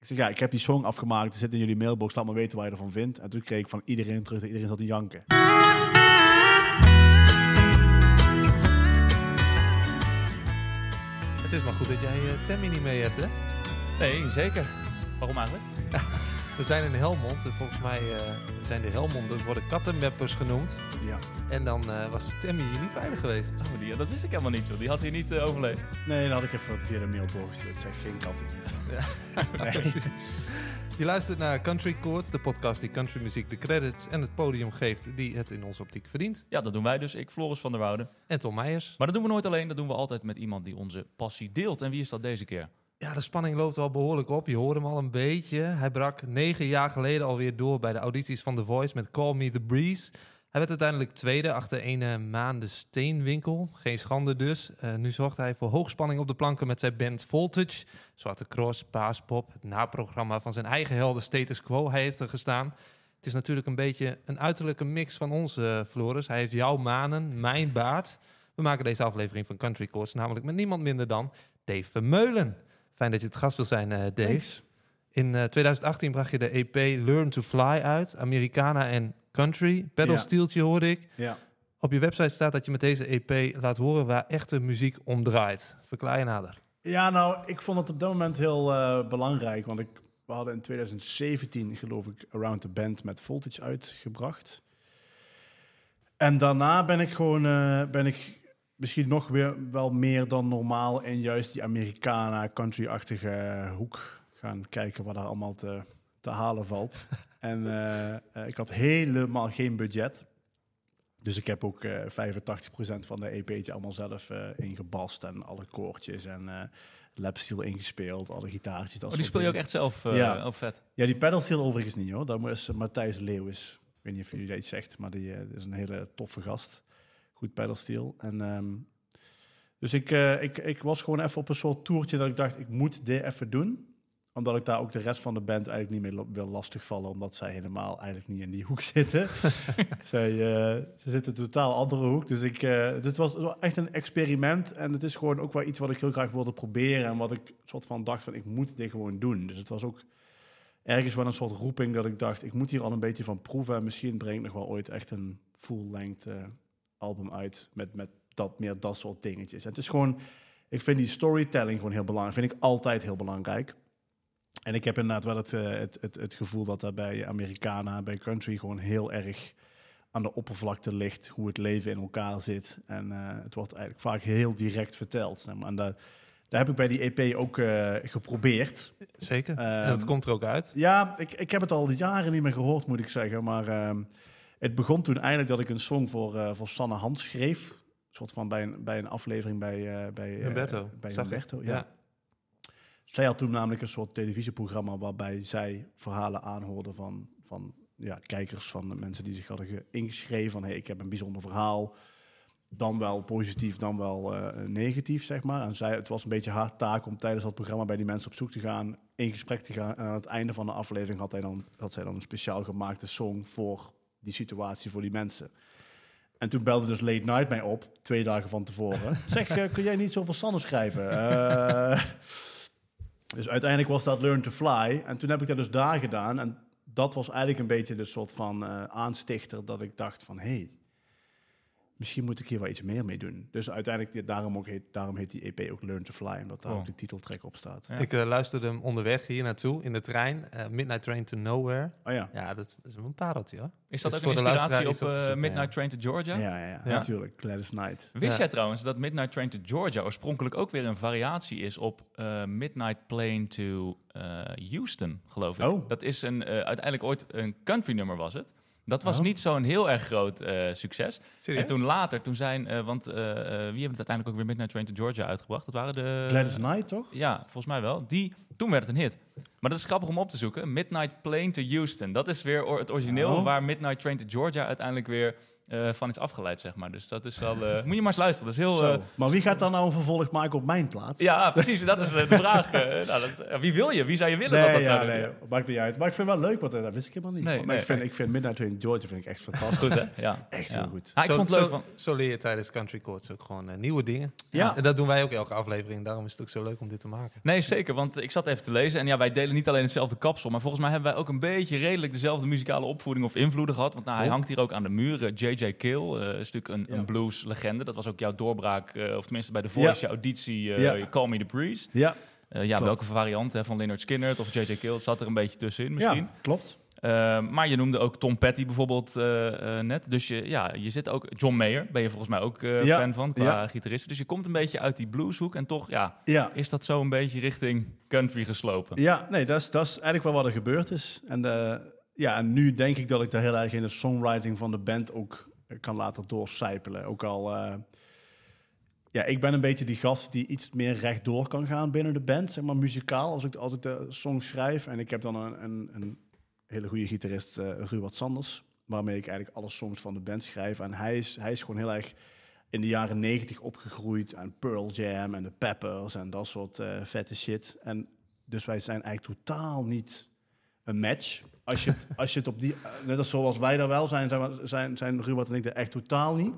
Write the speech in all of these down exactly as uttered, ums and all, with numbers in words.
Ik zeg, ja, ik heb die song afgemaakt. Het zit in jullie mailbox. Laat me weten waar je ervan vindt. En toen kreeg ik van iedereen terug. Iedereen zat te janken. Het is maar goed dat jij uh, Tammy niet mee hebt, hè? Nee, zeker. Waarom eigenlijk? We zijn in Helmond. En volgens mij uh, zijn de Helmonders worden kattenmeppers genoemd. Ja. En dan uh, was Tammy hier niet veilig geweest. Oh, die, dat wist ik helemaal niet, joh. Die had hier niet uh, overleefd. Nee, dan had ik even via de mail doorgestuurd. Ik zeg, geen katten hier. Ja, nee. Precies. Je luistert naar Country Chords, de podcast die countrymuziek de credits en het podium geeft die het in onze optiek verdient. Ja, dat doen wij dus. Ik, Floris van der Woude. En Tom Meijers. Maar dat doen we nooit alleen. Dat doen we altijd met iemand die onze passie deelt. En wie is dat deze keer? Ja, de spanning loopt al behoorlijk op. Je hoort hem al een beetje. Hij brak negen jaar geleden alweer door bij de audities van The Voice met Call Me The Breeze. Hij werd uiteindelijk tweede achter ene Maan de Steenwinkel. Geen schande dus. Uh, nu zorgt hij voor hoogspanning op de planken met zijn band Voltage. Zwarte Cross, Paaspop, het naprogramma van zijn eigen helden Status Quo. Hij heeft er gestaan. Het is natuurlijk een beetje een uiterlijke mix van ons, uh, Floris. Hij heeft jouw manen, mijn baard. We maken deze aflevering van Country Chords namelijk met niemand minder dan Dave Vermeulen. Fijn dat je het gast wil zijn, uh, Dave. Thanks. In uh, twintig achttien bracht je de E P Learn to Fly uit. Americana en country. Pedalsteeltje hoorde ik. Ja. Op je website staat dat je met deze E P laat horen waar echte muziek om draait. Verklaar je nader. Ja, nou, ik vond het op dat moment heel uh, belangrijk. Want ik, we hadden in twintig zeventien, geloof ik, Around the Bend met Voltage uitgebracht. En daarna ben ik gewoon, uh, ben ik misschien nog weer wel meer dan normaal in juist die Americana country-achtige hoek gaan kijken wat daar allemaal te, te halen valt. En uh, uh, ik had helemaal geen budget. Dus ik heb ook uh, vijfentachtig procent van de E P'tje allemaal zelf uh, ingebast. En alle koortjes en uh, lapsteel ingespeeld, alle gitaartjes. Dat Oh, die speel je ook echt zelf? Uh, ja. Oh, vet. Ja, die pedalsteel overigens niet, hoor. Dat is uh, Matthijs Leeuwis. Ik weet niet of jullie dat iets zegt, maar die uh, is een hele toffe gast. Goed pedalsteel. En um, dus ik, uh, ik, ik was gewoon even op een soort toertje dat ik dacht, ik moet dit even doen. Omdat ik daar ook de rest van de band eigenlijk niet meer wil lastigvallen. Omdat zij helemaal eigenlijk niet in die hoek zitten. zij, uh, ze zitten in een totaal andere hoek. Dus ik, uh, het was echt een experiment. En het is gewoon ook wel iets wat ik heel graag wilde proberen. En wat ik soort van dacht van, ik moet dit gewoon doen. Dus het was ook ergens wel een soort roeping dat ik dacht, ik moet hier al een beetje van proeven. En misschien breng ik nog wel ooit echt een full-length uh, album uit. Met, met dat, meer dat soort dingetjes. En het is gewoon, ik vind die storytelling gewoon heel belangrijk. Vind ik altijd heel belangrijk. En ik heb inderdaad wel het, uh, het, het, het gevoel dat dat bij Americana, bij country gewoon heel erg aan de oppervlakte ligt. Hoe het leven in elkaar zit. En uh, het wordt eigenlijk vaak heel direct verteld. Zeg maar. En daar, daar heb ik bij die E P ook uh, geprobeerd. Zeker. Um, en dat komt er ook uit. Ja, ik, ik heb het al jaren niet meer gehoord, moet ik zeggen. Maar um, het begon toen eigenlijk dat ik een song voor, uh, voor Sanne Hans schreef. Een soort van bij een, bij een aflevering bij, uh, bij, uh, Humberto. bij Zag Humberto. ik. Ja. Ja. Zij had toen namelijk een soort televisieprogramma waarbij zij verhalen aanhoorde van, van ja, kijkers, van de mensen die zich hadden ge- ingeschreven van hey, ik heb een bijzonder verhaal. Dan wel positief, dan wel uh, negatief, zeg maar. En zij, het was een beetje haar taak om tijdens dat programma bij die mensen op zoek te gaan, in gesprek te gaan. En aan het einde van de aflevering had, hij dan, had zij dan een speciaal gemaakte song voor die situatie, voor die mensen. En toen belde dus Late Night mij op, twee dagen van tevoren. Zeg, uh, kun jij niet zoveel Sanne schrijven? Uh, Dus uiteindelijk was dat Learn to Fly. En toen heb ik dat dus daar gedaan. En dat was eigenlijk een beetje de soort van uh, aanstichter dat ik dacht van, hé, hey, misschien moet ik hier wel iets meer mee doen. Dus uiteindelijk, daarom, ook heet, daarom heet die E P ook Learn to Fly. Omdat daar oh. ook de titeltrack op staat. Ja. Ik uh, luisterde hem onderweg hier naartoe in de trein. Uh, Midnight Train to Nowhere. Oh ja. Ja, dat is een pareltje, hoor. Is dat dus ook een inspiratie op, op uh, zoek, Midnight ja. Train to Georgia? Ja, ja, ja, ja. natuurlijk. Gladys Knight. Wist ja. jij trouwens dat Midnight Train to Georgia oorspronkelijk ook weer een variatie is op uh, Midnight Plane to uh, Houston, geloof ik. Oh. Dat is een, uh, uiteindelijk ooit een country nummer was het. Dat was oh. niet zo'n heel erg groot uh, succes. Serieus? En toen later, toen zijn, uh, want uh, uh, wie hebben het uiteindelijk ook weer Midnight Train to Georgia uitgebracht? Dat waren de... Gladys Knight, toch? Ja, volgens mij wel. Die, toen werd het een hit. Maar dat is grappig om op te zoeken. Midnight Plane to Houston. Dat is weer or- het origineel oh. waar Midnight Train to Georgia uiteindelijk weer uh, van iets afgeleid, zeg maar. Dus dat is wel... Uh, moet je maar eens luisteren. Dat is heel... Zo. Uh, maar wie gaat dan nou een vervolg maken op mijn plaat? Ja, precies. Dat is uh, de vraag. Uh, nou, dat, uh, wie wil je? Wie zou je willen nee, dat dat ja, zou nee, doen? maakt niet uit. Maar ik vind het wel leuk, want uh, dat wist ik helemaal niet. Nee, maar nee, ik, vind, nee. ik vind Midnight Train Georgia vind ik echt fantastisch. Goed, hè? Ja. Echt ja. heel goed. Ah, ik zo, vond het leuk. Zo, Want... zo leer je tijdens Country Chords ook gewoon uh, nieuwe dingen. Ja. En dat doen wij ook elke aflevering. Daarom is het ook zo leuk om dit te maken. Nee, zeker. Want ik zat even te lezen. En ja, wij delen niet alleen hetzelfde kapsel. Maar volgens mij hebben wij ook een beetje redelijk dezelfde muzikale opvoeding of invloeden gehad. Want nou, hij hangt hier ook aan de muur. Uh, J J Kill uh, is natuurlijk een, ja. een blues-legende. Dat was ook jouw doorbraak. Uh, of tenminste bij The Voice, ja. je auditie. Uh, Ja. Call Me The Breeze. Ja. Uh, ja, welke variant hè, van Lynyrd Skynyrd of J J Kill zat er een beetje tussenin misschien. Ja, klopt. Uh, maar je noemde ook Tom Petty bijvoorbeeld uh, uh, net. Dus je, ja, je zit ook... John Mayer ben je volgens mij ook uh, ja. fan van, qua ja. gitarist. Dus je komt een beetje uit die blueshoek. En toch, ja, ja. is dat zo een beetje richting country geslopen? Ja, nee, dat is, dat is eigenlijk wel wat er gebeurd is. En, uh, ja, en nu denk ik dat ik daar heel erg in de songwriting van de band ook kan laten doorcijpelen. Ook al... Uh, ja, ik ben een beetje die gast die iets meer rechtdoor kan gaan binnen de band, zeg maar muzikaal, als ik, als ik de song schrijf. En ik heb dan een, een, een hele goede gitarist, uh, Ruud Sanders, waarmee ik eigenlijk alle songs van de band schrijf. En hij is, hij is gewoon heel erg in de jaren negentig opgegroeid aan Pearl Jam en de Peppers en dat soort uh, vette shit. En dus wij zijn eigenlijk totaal niet een match. Als je het, als je het op die, uh, net als zoals wij daar wel zijn, zijn, zijn, zijn Ruud en ik er echt totaal niet.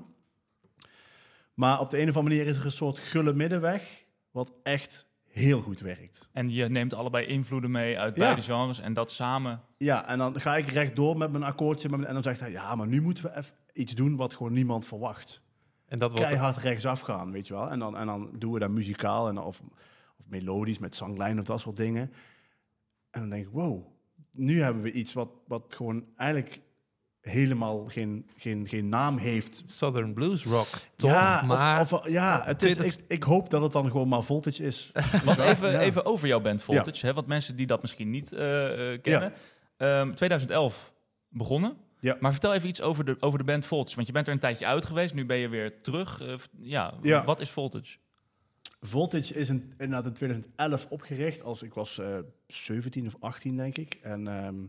Maar op de een of andere manier is er een soort gulle middenweg, wat echt heel goed werkt. En je neemt allebei invloeden mee uit ja. beide genres en dat samen... Ja, en dan ga ik rechtdoor met mijn akkoordje met mijn, en dan zegt hij, ja, maar nu moeten we even iets doen wat gewoon niemand verwacht. En dat wordt keihard rechtsaf gaan, weet je wel. En dan, en dan doen we dat muzikaal en, of, of melodisch met zanglijn of dat soort dingen. En dan denk ik, wow, nu hebben we iets wat, wat gewoon eigenlijk... helemaal geen, geen, geen naam heeft. Southern Blues Rock, toch? Ja, maar... of, of, ja het is, dat... ik, ik hoop dat het dan gewoon maar Voltage is. Want even, ja. even over jouw band Voltage, ja. hè, want mensen die dat misschien niet uh, uh, kennen. Ja. Um, twintig elf begonnen. Ja. Maar vertel even iets over de, over de band Voltage. Want je bent er een tijdje uit geweest, nu ben je weer terug. Uh, ja, ja, wat is Voltage? Voltage is in, inderdaad in twintig elf opgericht. Als ik was uh, zeventien of achttien, denk ik. En... Um,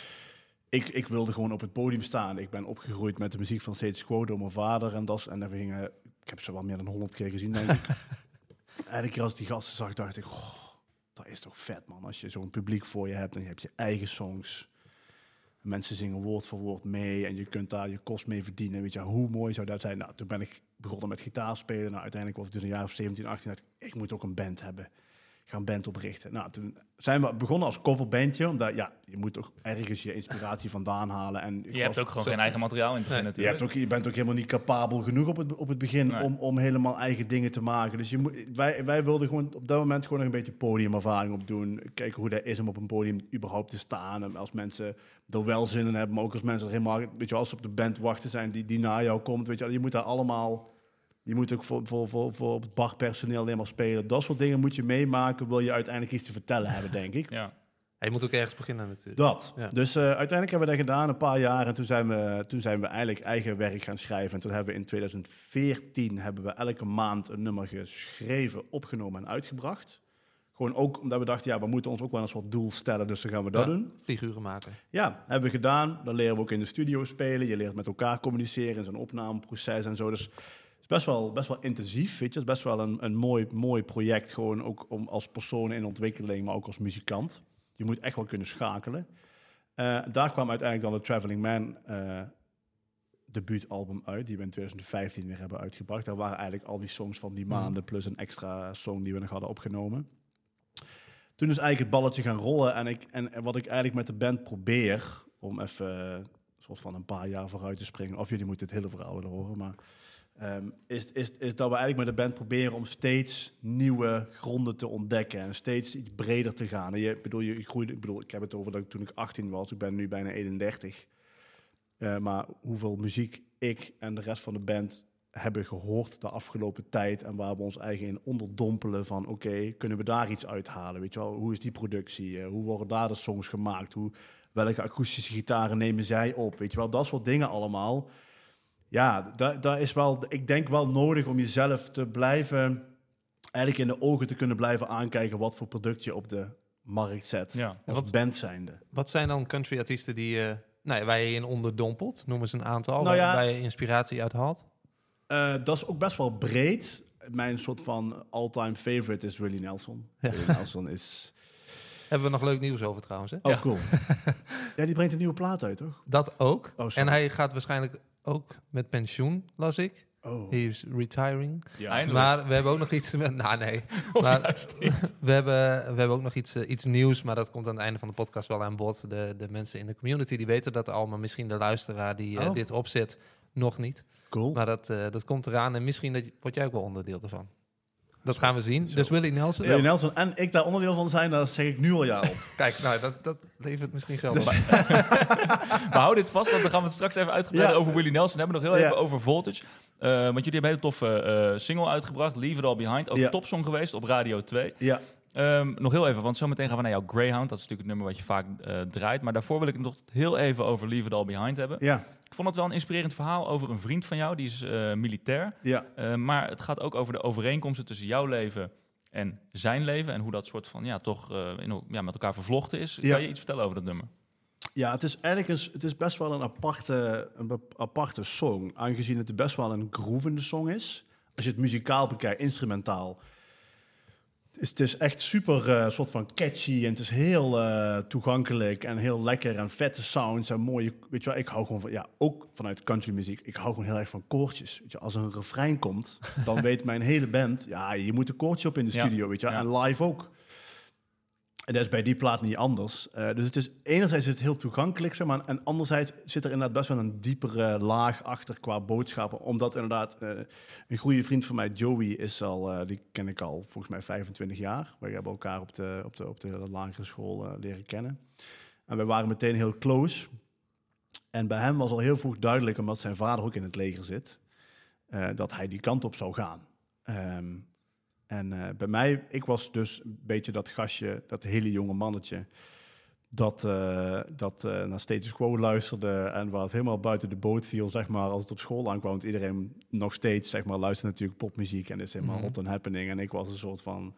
Ik, ik wilde gewoon op het podium staan. Ik ben opgegroeid met de muziek van Status Quo door mijn vader. En, dat, en we gingen, ik heb ze wel meer dan honderd keer gezien, denk ik. Elke keer als ik die gasten zag, dacht ik... Oh, dat is toch vet, man. Als je zo'n publiek voor je hebt en je hebt je eigen songs. Mensen zingen woord voor woord mee. En je kunt daar je kost mee verdienen. Weet je, hoe mooi zou dat zijn? Nou, toen ben ik begonnen met gitaar spelen. Nou, uiteindelijk was ik dus een jaar of zeventien, achttien. Dacht ik, ik moet ook een band hebben. Ik ga een band oprichten. Nou, toen zijn we begonnen als coverbandje, omdat ja, je moet toch ergens je inspiratie vandaan halen. En je hebt ook gewoon zo, geen eigen materiaal in te vinden. Nee, je, hebt ook, je bent ook helemaal niet capabel genoeg op het, op het begin nee. om, om helemaal eigen dingen te maken. Dus je moet, wij, wij wilden gewoon op dat moment gewoon nog een beetje podiumervaring opdoen. Kijken hoe dat is om op een podium überhaupt te staan. En als mensen er wel zin in hebben, maar ook als mensen er helemaal, weet je, als ze op de band wachten zijn die, die na jou komt, weet je, je moet daar allemaal... Je moet ook voor, voor, voor, voor op het barpersoneel alleen maar spelen. Dat soort dingen moet je meemaken, wil je uiteindelijk iets te vertellen hebben, denk ik. Ja. Je moet ook ergens beginnen natuurlijk. Dat. Ja. Dus uh, uiteindelijk hebben we dat gedaan, een paar jaar. En toen zijn, we, toen zijn we eigenlijk eigen werk gaan schrijven. En toen hebben we in twintig veertien hebben we elke maand een nummer geschreven, opgenomen en uitgebracht. Gewoon ook omdat we dachten, ja, we moeten ons ook wel een soort doel stellen. Dus dan gaan we dat ja, doen. Figuren maken. Ja, hebben we gedaan. Dan leren we ook in de studio spelen. Je leert met elkaar communiceren in zo'n opnameproces en zo. Dus... Best wel, best wel intensief, weet je. Het is best wel een, een mooi, mooi project, gewoon ook om als persoon in ontwikkeling, maar ook als muzikant. Je moet echt wel kunnen schakelen. Uh, daar kwam uiteindelijk dan de Traveling Man uh, debuutalbum uit, die we in twintig vijftien weer hebben uitgebracht. Daar waren eigenlijk al die songs van die maanden, plus een extra song die we nog hadden opgenomen. Toen is eigenlijk het balletje gaan rollen en, ik, en, en wat ik eigenlijk met de band probeer, om even uh, soort van een paar jaar vooruit te springen, of jullie moeten het hele verhaal willen horen, maar... Um, is, is, is dat we eigenlijk met de band proberen om steeds nieuwe gronden te ontdekken en steeds iets breder te gaan. En je, bedoel, je groeide, ik bedoel, ik heb het over dat ik toen ik achttien was, ik ben nu bijna eenendertig. Uh, maar hoeveel muziek ik en de rest van de band hebben gehoord de afgelopen tijd en waar we ons eigen in onderdompelen van oké, okay, kunnen we daar iets uithalen? Weet je wel, hoe is die productie? Uh, hoe worden daar de songs gemaakt? Hoe, welke akoestische gitaren nemen zij op? Weet je wel, dat soort dingen allemaal. Ja, daar, daar is wel, ik denk wel nodig om jezelf te blijven, eigenlijk in de ogen te kunnen blijven aankijken wat voor product je op de markt zet. Ja. Als wat, band zijnde. Wat zijn dan country artiesten die je nou ja, waar je in onderdompelt? Noem eens een aantal Nou waar, ja, waar je inspiratie uit haalt. Uh, dat is ook best wel breed. Mijn soort van all-time favorite is Willie Nelson. Ja. Willie Nelson is... Hebben we nog leuk nieuws over trouwens, hè? Oh, Ja. cool. Ja, die brengt een nieuwe plaat uit, toch? Dat ook. Oh, sorry. En hij gaat waarschijnlijk ook met pensioen, las ik. Oh. He is retiring. Ja. Eindelijk. Maar we hebben ook nog iets... Met, nou, nee. Of Maar juist niet. we, hebben, we hebben ook nog iets, uh, iets nieuws, maar dat komt aan het einde van de podcast wel aan bod. De, de mensen in de community, die weten dat al, maar misschien de luisteraar die uh, Oh. dit opzet, nog niet. Cool. Maar dat, uh, dat komt eraan en misschien dat, word jij ook wel onderdeel ervan. Dat gaan we zien. Zo. Dus Willie Nelson. Willie Nelson en ik daar onderdeel van zijn, daar zeg ik nu al ja op. Kijk, nou, dat, dat levert misschien geld Dus- op. Maar hou dit vast, want dan gaan we het straks even uitgebreid Ja. over Willie Nelson hebben. Nog heel Ja. even over Voltage. Uh, want jullie hebben een hele toffe uh, single uitgebracht, Leave It All Behind. Ook Ja. een topsong geweest op Radio twee. Ja. Um, nog heel even, want zometeen gaan we naar jouw Greyhound. Dat is natuurlijk het nummer wat je vaak uh, draait. Maar daarvoor wil ik het nog heel even over Leave It All Behind hebben. Ja. Ik vond het wel een inspirerend verhaal over een vriend van jou. Die is uh, militair. Ja. Uh, maar het gaat ook over de overeenkomsten tussen jouw leven en zijn leven. En hoe dat soort van, ja, toch uh, in, ja, met elkaar vervlochten is. Ja. Kan je iets vertellen over dat nummer? Ja, het is eigenlijk een, het is best wel een aparte, een bep- aparte song. Aangezien het best wel een groovende song is. Als je het muzikaal bekijkt, instrumentaal. Het is, het is echt super uh, soort van catchy. En het is heel uh, toegankelijk en heel lekker. En vette sounds en mooie... Weet je wel, ik hou gewoon van... Ja, ook vanuit countrymuziek. Ik hou gewoon heel erg van koortjes. Weet je, als er een refrein komt, dan weet mijn hele band... Ja, je moet een koortje op in de Ja. studio, weet je wel. Ja. En live ook. En dat is bij die plaat niet anders. Uh, dus het is enerzijds is het heel toegankelijk, zeg maar, en anderzijds zit er inderdaad best wel een diepere laag achter qua boodschappen. Omdat inderdaad uh, een goede vriend van mij, Joey, is al, uh, die ken ik al volgens mij vijfentwintig jaar. Wij hebben elkaar op de, op de, op de lagere school uh, leren kennen. En wij waren meteen heel close. En bij hem was al heel vroeg duidelijk, omdat zijn vader ook in het leger zit, uh, dat hij die kant op zou gaan. Um, En uh, bij mij, ik was dus een beetje dat gastje, dat hele jonge mannetje, dat, uh, dat uh, naar Status Quo luisterde en waar het helemaal buiten de boot viel, zeg maar, als het op school aankwam. Want iedereen nog steeds, zeg maar, luistert natuurlijk popmuziek en is helemaal Mhm. hot and happening. En ik was een soort van,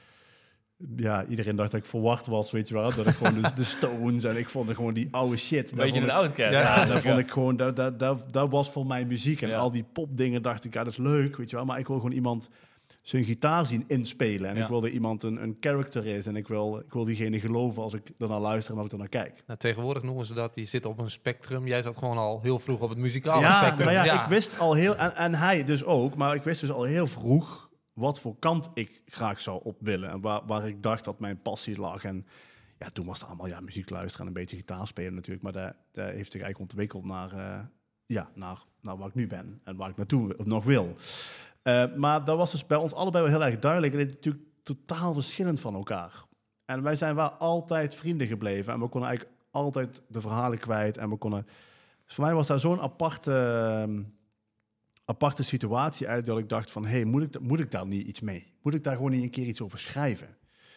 ja, iedereen dacht dat ik verward was, weet je wel. Dat ik gewoon de, de Stones en ik vond gewoon die oude shit. Een beetje een outcast. Ja, eigenlijk, dat vond ik gewoon, dat, dat, dat, dat was voor mij muziek. En Ja. al die popdingen dacht ik, ja, dat is leuk, weet je wel. Maar ik wil gewoon iemand zijn gitaar zien inspelen. En Ja. ik wil dat iemand een, een character is. En ik wil, ik wil diegene geloven als ik ernaar luister en als ik ernaar kijk. Nou, tegenwoordig noemen ze dat, die zit op een spectrum. Jij zat gewoon al heel vroeg op het muzikale Ja, spectrum. maar ja, ik wist al heel... En, en hij dus ook. Maar ik wist dus al heel vroeg wat voor kant ik graag zou op willen. En waar, waar ik dacht dat mijn passie lag. En ja, toen was het allemaal ja, muziek luisteren en een beetje gitaar spelen natuurlijk. Maar dat, dat heeft zich eigenlijk ontwikkeld naar, uh, ja, naar, naar waar ik nu ben. En waar ik naartoe nog wil. Uh, maar dat was dus bij ons allebei wel heel erg duidelijk. En het is natuurlijk totaal verschillend van elkaar. En wij zijn wel altijd vrienden gebleven. En we konden eigenlijk altijd de verhalen kwijt. En we konden... Dus voor mij was daar zo'n aparte, uh, aparte situatie eigenlijk, dat ik dacht van, hé, hey, moet, ik, moet ik daar niet iets mee? Moet ik daar gewoon niet een keer iets over schrijven?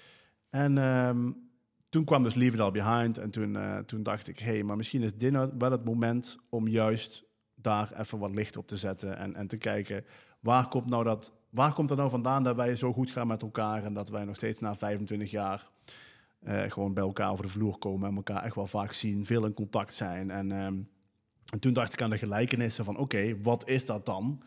En um, toen kwam dus Leave It All Behind. En toen, uh, toen dacht ik, hé, hey, maar misschien is dit nou wel het moment om juist daar even wat licht op te zetten. En, en te kijken, waar komt, nou dat, waar komt dat nou vandaan dat wij zo goed gaan met elkaar en dat wij nog steeds na vijfentwintig jaar uh, gewoon bij elkaar over de vloer komen en elkaar echt wel vaak zien, veel in contact zijn. En, um, en toen dacht ik aan de gelijkenissen van, oké, okay, wat is dat dan?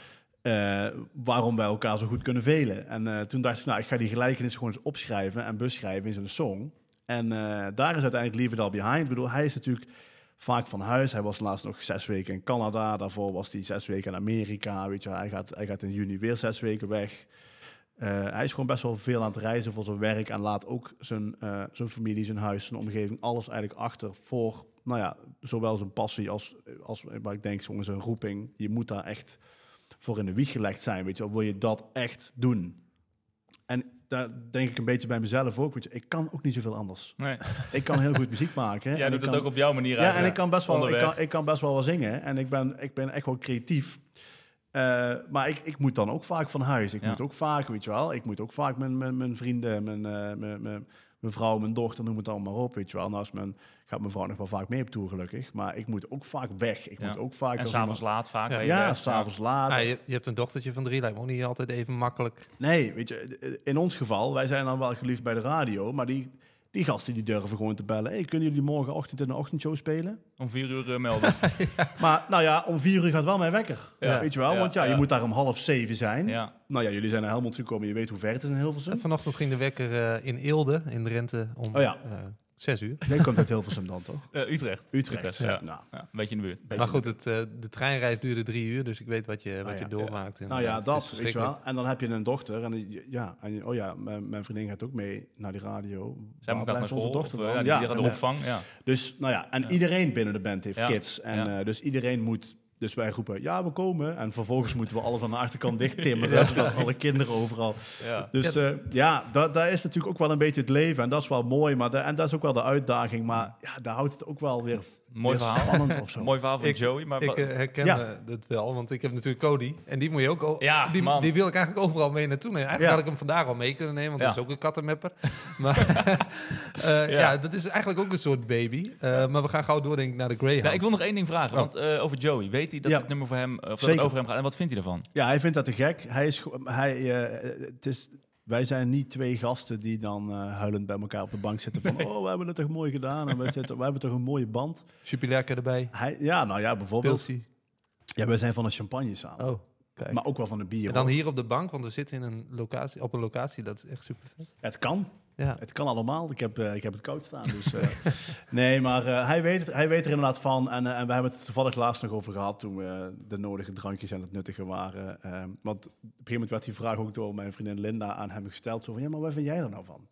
Uh, waarom wij elkaar zo goed kunnen velen? En uh, toen dacht ik, nou, ik ga die gelijkenissen gewoon eens opschrijven en beschrijven in zo'n song. En uh, daar is uiteindelijk Leave It All Behind. Ik bedoel, hij is natuurlijk vaak van huis. Hij was laatst nog zes weken in Canada. Daarvoor was hij zes weken in Amerika. Weet je, hij gaat, hij gaat in juni weer zes weken weg. Uh, hij is gewoon best wel veel aan het reizen voor zijn werk. En laat ook zijn, uh, zijn familie, zijn huis, zijn omgeving, alles eigenlijk achter voor, nou ja, zowel zijn passie als, als waar ik denk, zo'n zijn roeping. Je moet daar echt voor in de wieg gelegd zijn, weet je wel. Wil je dat echt doen? En daar denk ik een beetje bij mezelf ook. Weet je, ik kan ook niet zoveel anders. Nee. Ik kan heel goed muziek maken. Jij en doet ik het kan, ook op jouw manier ja, eigenlijk. en ik kan best wel, ik onderweg. kan, ik kan best wel wel zingen. En ik ben, ik ben echt wel creatief. Uh, maar ik, ik moet dan ook vaak van huis. Ik Ja. moet ook vaak, weet je wel. Ik moet ook vaak mijn, mijn, mijn vrienden, mijn, uh, mijn, mijn, mijn vrouw, mijn dochter, noem het allemaal maar op, weet je wel. Nou, mijn, gaat mijn vrouw nog wel vaak mee op tour, gelukkig. Maar ik moet ook vaak weg. Ik Ja. moet ook vaak... En als s'avonds iemand- laat vaak. Ja, ben je Ja, weg. s'avonds laat. Ja, je, je hebt een dochtertje van drie, lijkt me ook niet altijd even makkelijk. Nee, weet je, in ons geval, wij zijn dan wel geliefd bij de radio, maar die, Die gasten die durven gewoon te bellen. Hey, kunnen jullie morgenochtend in de ochtendshow spelen? Om vier uur uh, melden. Maar nou ja, om vier uur gaat wel mijn wekker. Ja. Weet je wel? Ja, Want ja, je ja. moet daar om half zeven zijn. Ja. Nou ja, jullie zijn naar Helmond gekomen. Je weet hoe ver het is in Hilversum. En vanochtend ging de wekker uh, in Eelde, in Drenthe, om Oh ja. uh, zes uur. Jij komt uit Hilversum dan, toch? Uh, Utrecht. Utrecht. Utrecht, ja. Nou, Ja, een beetje in de buurt. Maar goed, het, uh, de treinreis duurde drie uur, dus ik weet wat je, wat Ah, je ja. doormaakt. nou ja, inderdaad. Het is dat, weet je wel. verschrikkelijk. En dan heb je een dochter. En die- ja, en, oh ja, mijn, mijn vriendin gaat ook mee naar die radio. Zij moet Waar ook naar blijft onze school. dochter Of, uh, dan? ja, die, die gaat de ja. opvang. Ja. Dus, nou ja, en Ja. iedereen binnen de band heeft Ja. kids. En Ja. uh, dus iedereen moet... Dus wij roepen, ja, we komen. En vervolgens moeten we alles aan de achterkant dicht timmeren. Zodat alle kinderen overal... Ja. Dus uh, ja, dat, dat is natuurlijk ook wel een beetje het leven. En dat is wel mooi. Maar de, en dat is ook wel de uitdaging. Maar ja, daar houdt het ook wel weer, Mooi weer verhaal. spannend of zo. Mooi verhaal van Ik- Joey. Maar Ik wa- uh, herken Ja. uh, dat wel, want ik heb natuurlijk Cody. En die moet je ook... o- Ja, die, man. die wil ik eigenlijk overal mee naartoe nemen. Eigenlijk Ja. had ik hem vandaag al mee kunnen nemen, want Ja. dat is ook een kattenmepper. Maar uh, ja. Ja. dat is eigenlijk ook een soort baby. Uh, maar we gaan gauw door denk ik naar de Greyhound. Nou, ik wil nog één ding vragen. Oh. Want uh, over Joey. Weet hij dat Ja. het nummer voor hem, of dat het Zeker. over hem gaat? En wat vindt hij ervan? Ja, hij vindt dat te gek. Hij is, go- hij, uh, het is, wij zijn niet twee gasten die dan uh, huilend bij elkaar op de bank zitten van... oh, we hebben het toch mooi gedaan en we, zitten, we hebben toch een mooie band. Jupilerke erbij. Hij, ja, nou ja, bijvoorbeeld... Pilsie. Ja, wij zijn van een champagne samen. Oh, kijk. Maar ook wel van een bier. En dan hoor. hier op de bank, want we zitten in een locatie, op een locatie, dat is echt super vet. Het kan. Ja. Het kan allemaal. Ik heb, uh, ik heb het koud staan. Dus, uh, nee, maar uh, hij, weet het, hij weet er inderdaad van. En, uh, en we hebben het toevallig laatst nog over gehad toen we de nodige drankjes aan het nuttigen waren. Uh, want op een gegeven moment werd die vraag ook door mijn vriendin Linda aan hem gesteld. Zo van, ja, maar wat vind jij er nou van?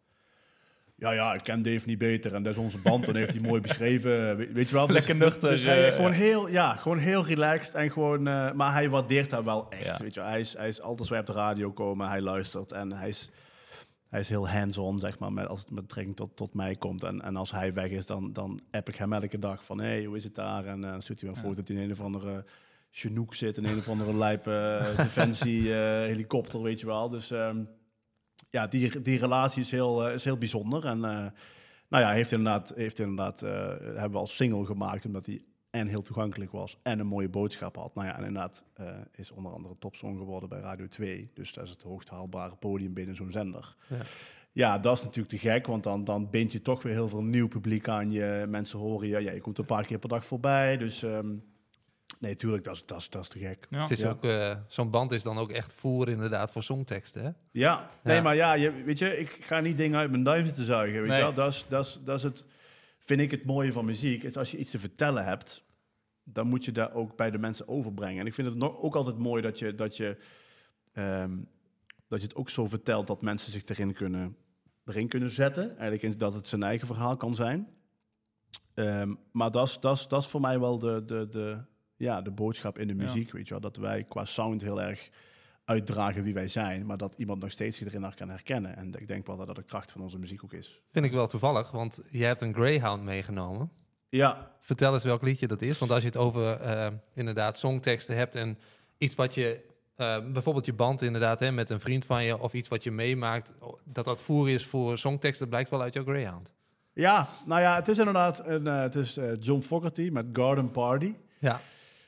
Ja, ja, ik ken Dave niet beter. En dat is onze band. En heeft hij mooi beschreven. We, weet je wel? Dus, Lekker nuchter, Dus hij, uh, gewoon, heel, ja, gewoon heel relaxed. En gewoon, uh, maar hij waardeert dat wel echt. Ja. Weet je wel. Hij, is, hij is altijd als wij op de radio komen. Hij luistert. En hij is... Hij is heel hands-on, zeg maar, met, als het met betrekking tot, tot mij komt. En, en als hij weg is, dan, dan app ik hem elke dag van... hé, hey, hoe is het daar? En uh, dan stuurt hij me een Ja. foto dat hij in een of andere Chinook zit... in een of andere lijpe uh, defensie-helikopter, weet je wel. Dus um, ja, die, die relatie is heel, uh, is heel bijzonder. En uh, nou ja, hij heeft inderdaad, heeft inderdaad uh, hebben we als single gemaakt... omdat hij en heel toegankelijk was en een mooie boodschap had. Nou ja, en inderdaad uh, is onder andere topsong geworden bij Radio twee. Dus dat is het hoogst haalbare podium binnen zo'n zender. Ja. Ja, dat is natuurlijk te gek, want dan, dan bind je toch weer heel veel nieuw publiek aan je. Mensen horen je, ja, je komt een paar keer per dag voorbij. Dus um, nee, tuurlijk, dat is, dat is, dat is te gek. Ja. Het is Ja. ook, uh, zo'n band is dan ook echt voer inderdaad voor songteksten, hè? Ja, nee, Ja. maar ja, je, weet je, ik ga niet dingen uit mijn duim zitten zuigen. Weet Nee. je wel? Dat is, dat is, dat is het, vind ik het mooie van muziek. Is als je iets te vertellen hebt, dan moet je dat ook bij de mensen overbrengen. En ik vind het nog, ook altijd mooi dat je, dat, je, um, dat je het ook zo vertelt dat mensen zich erin kunnen, erin kunnen zetten. Eigenlijk dat het zijn eigen verhaal kan zijn. Um, maar dat is, dat, is, dat is voor mij wel de, de, de, ja, de boodschap in de muziek. Ja. Weet je wel? Dat wij qua sound heel erg uitdragen wie wij zijn, maar dat iemand nog steeds zich erin kan herkennen. En ik denk wel dat dat de kracht van onze muziek ook is. Vind ik wel toevallig, want jij hebt een Greyhound meegenomen. Ja. Vertel eens welk liedje dat is. Want als je het over uh, inderdaad songteksten hebt en iets wat je, uh, bijvoorbeeld je band inderdaad hè, met een vriend van je of iets wat je meemaakt, dat dat voer is voor songteksten, blijkt wel uit jouw Greyhound. Ja, nou ja, het is inderdaad een, uh, het is uh, John Fogerty met Garden Party. Ja.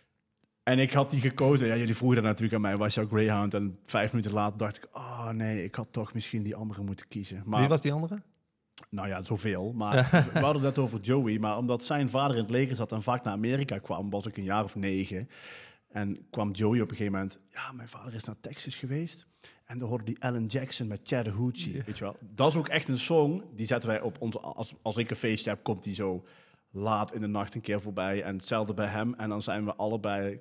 En ik had die gekozen. Ja, jullie vroegen dat natuurlijk aan mij, was jouw Greyhound? En vijf minuten later dacht ik, oh nee, ik had toch misschien die andere moeten kiezen. Maar, Wie was die andere? Nou ja, zoveel. Maar we hadden het net over Joey. Maar omdat zijn vader in het leger zat en vaak naar Amerika kwam, was ik een jaar of negen. En kwam Joey op een gegeven moment, ja, mijn vader is naar Texas geweest. En dan hoorde die Alan Jackson met Chattahoochee, yeah. Weet je wel. Dat is ook echt een song, die zetten wij op ons, als, als ik een feestje heb, komt die zo laat in de nacht een keer voorbij. En hetzelfde bij hem. En dan zijn we allebei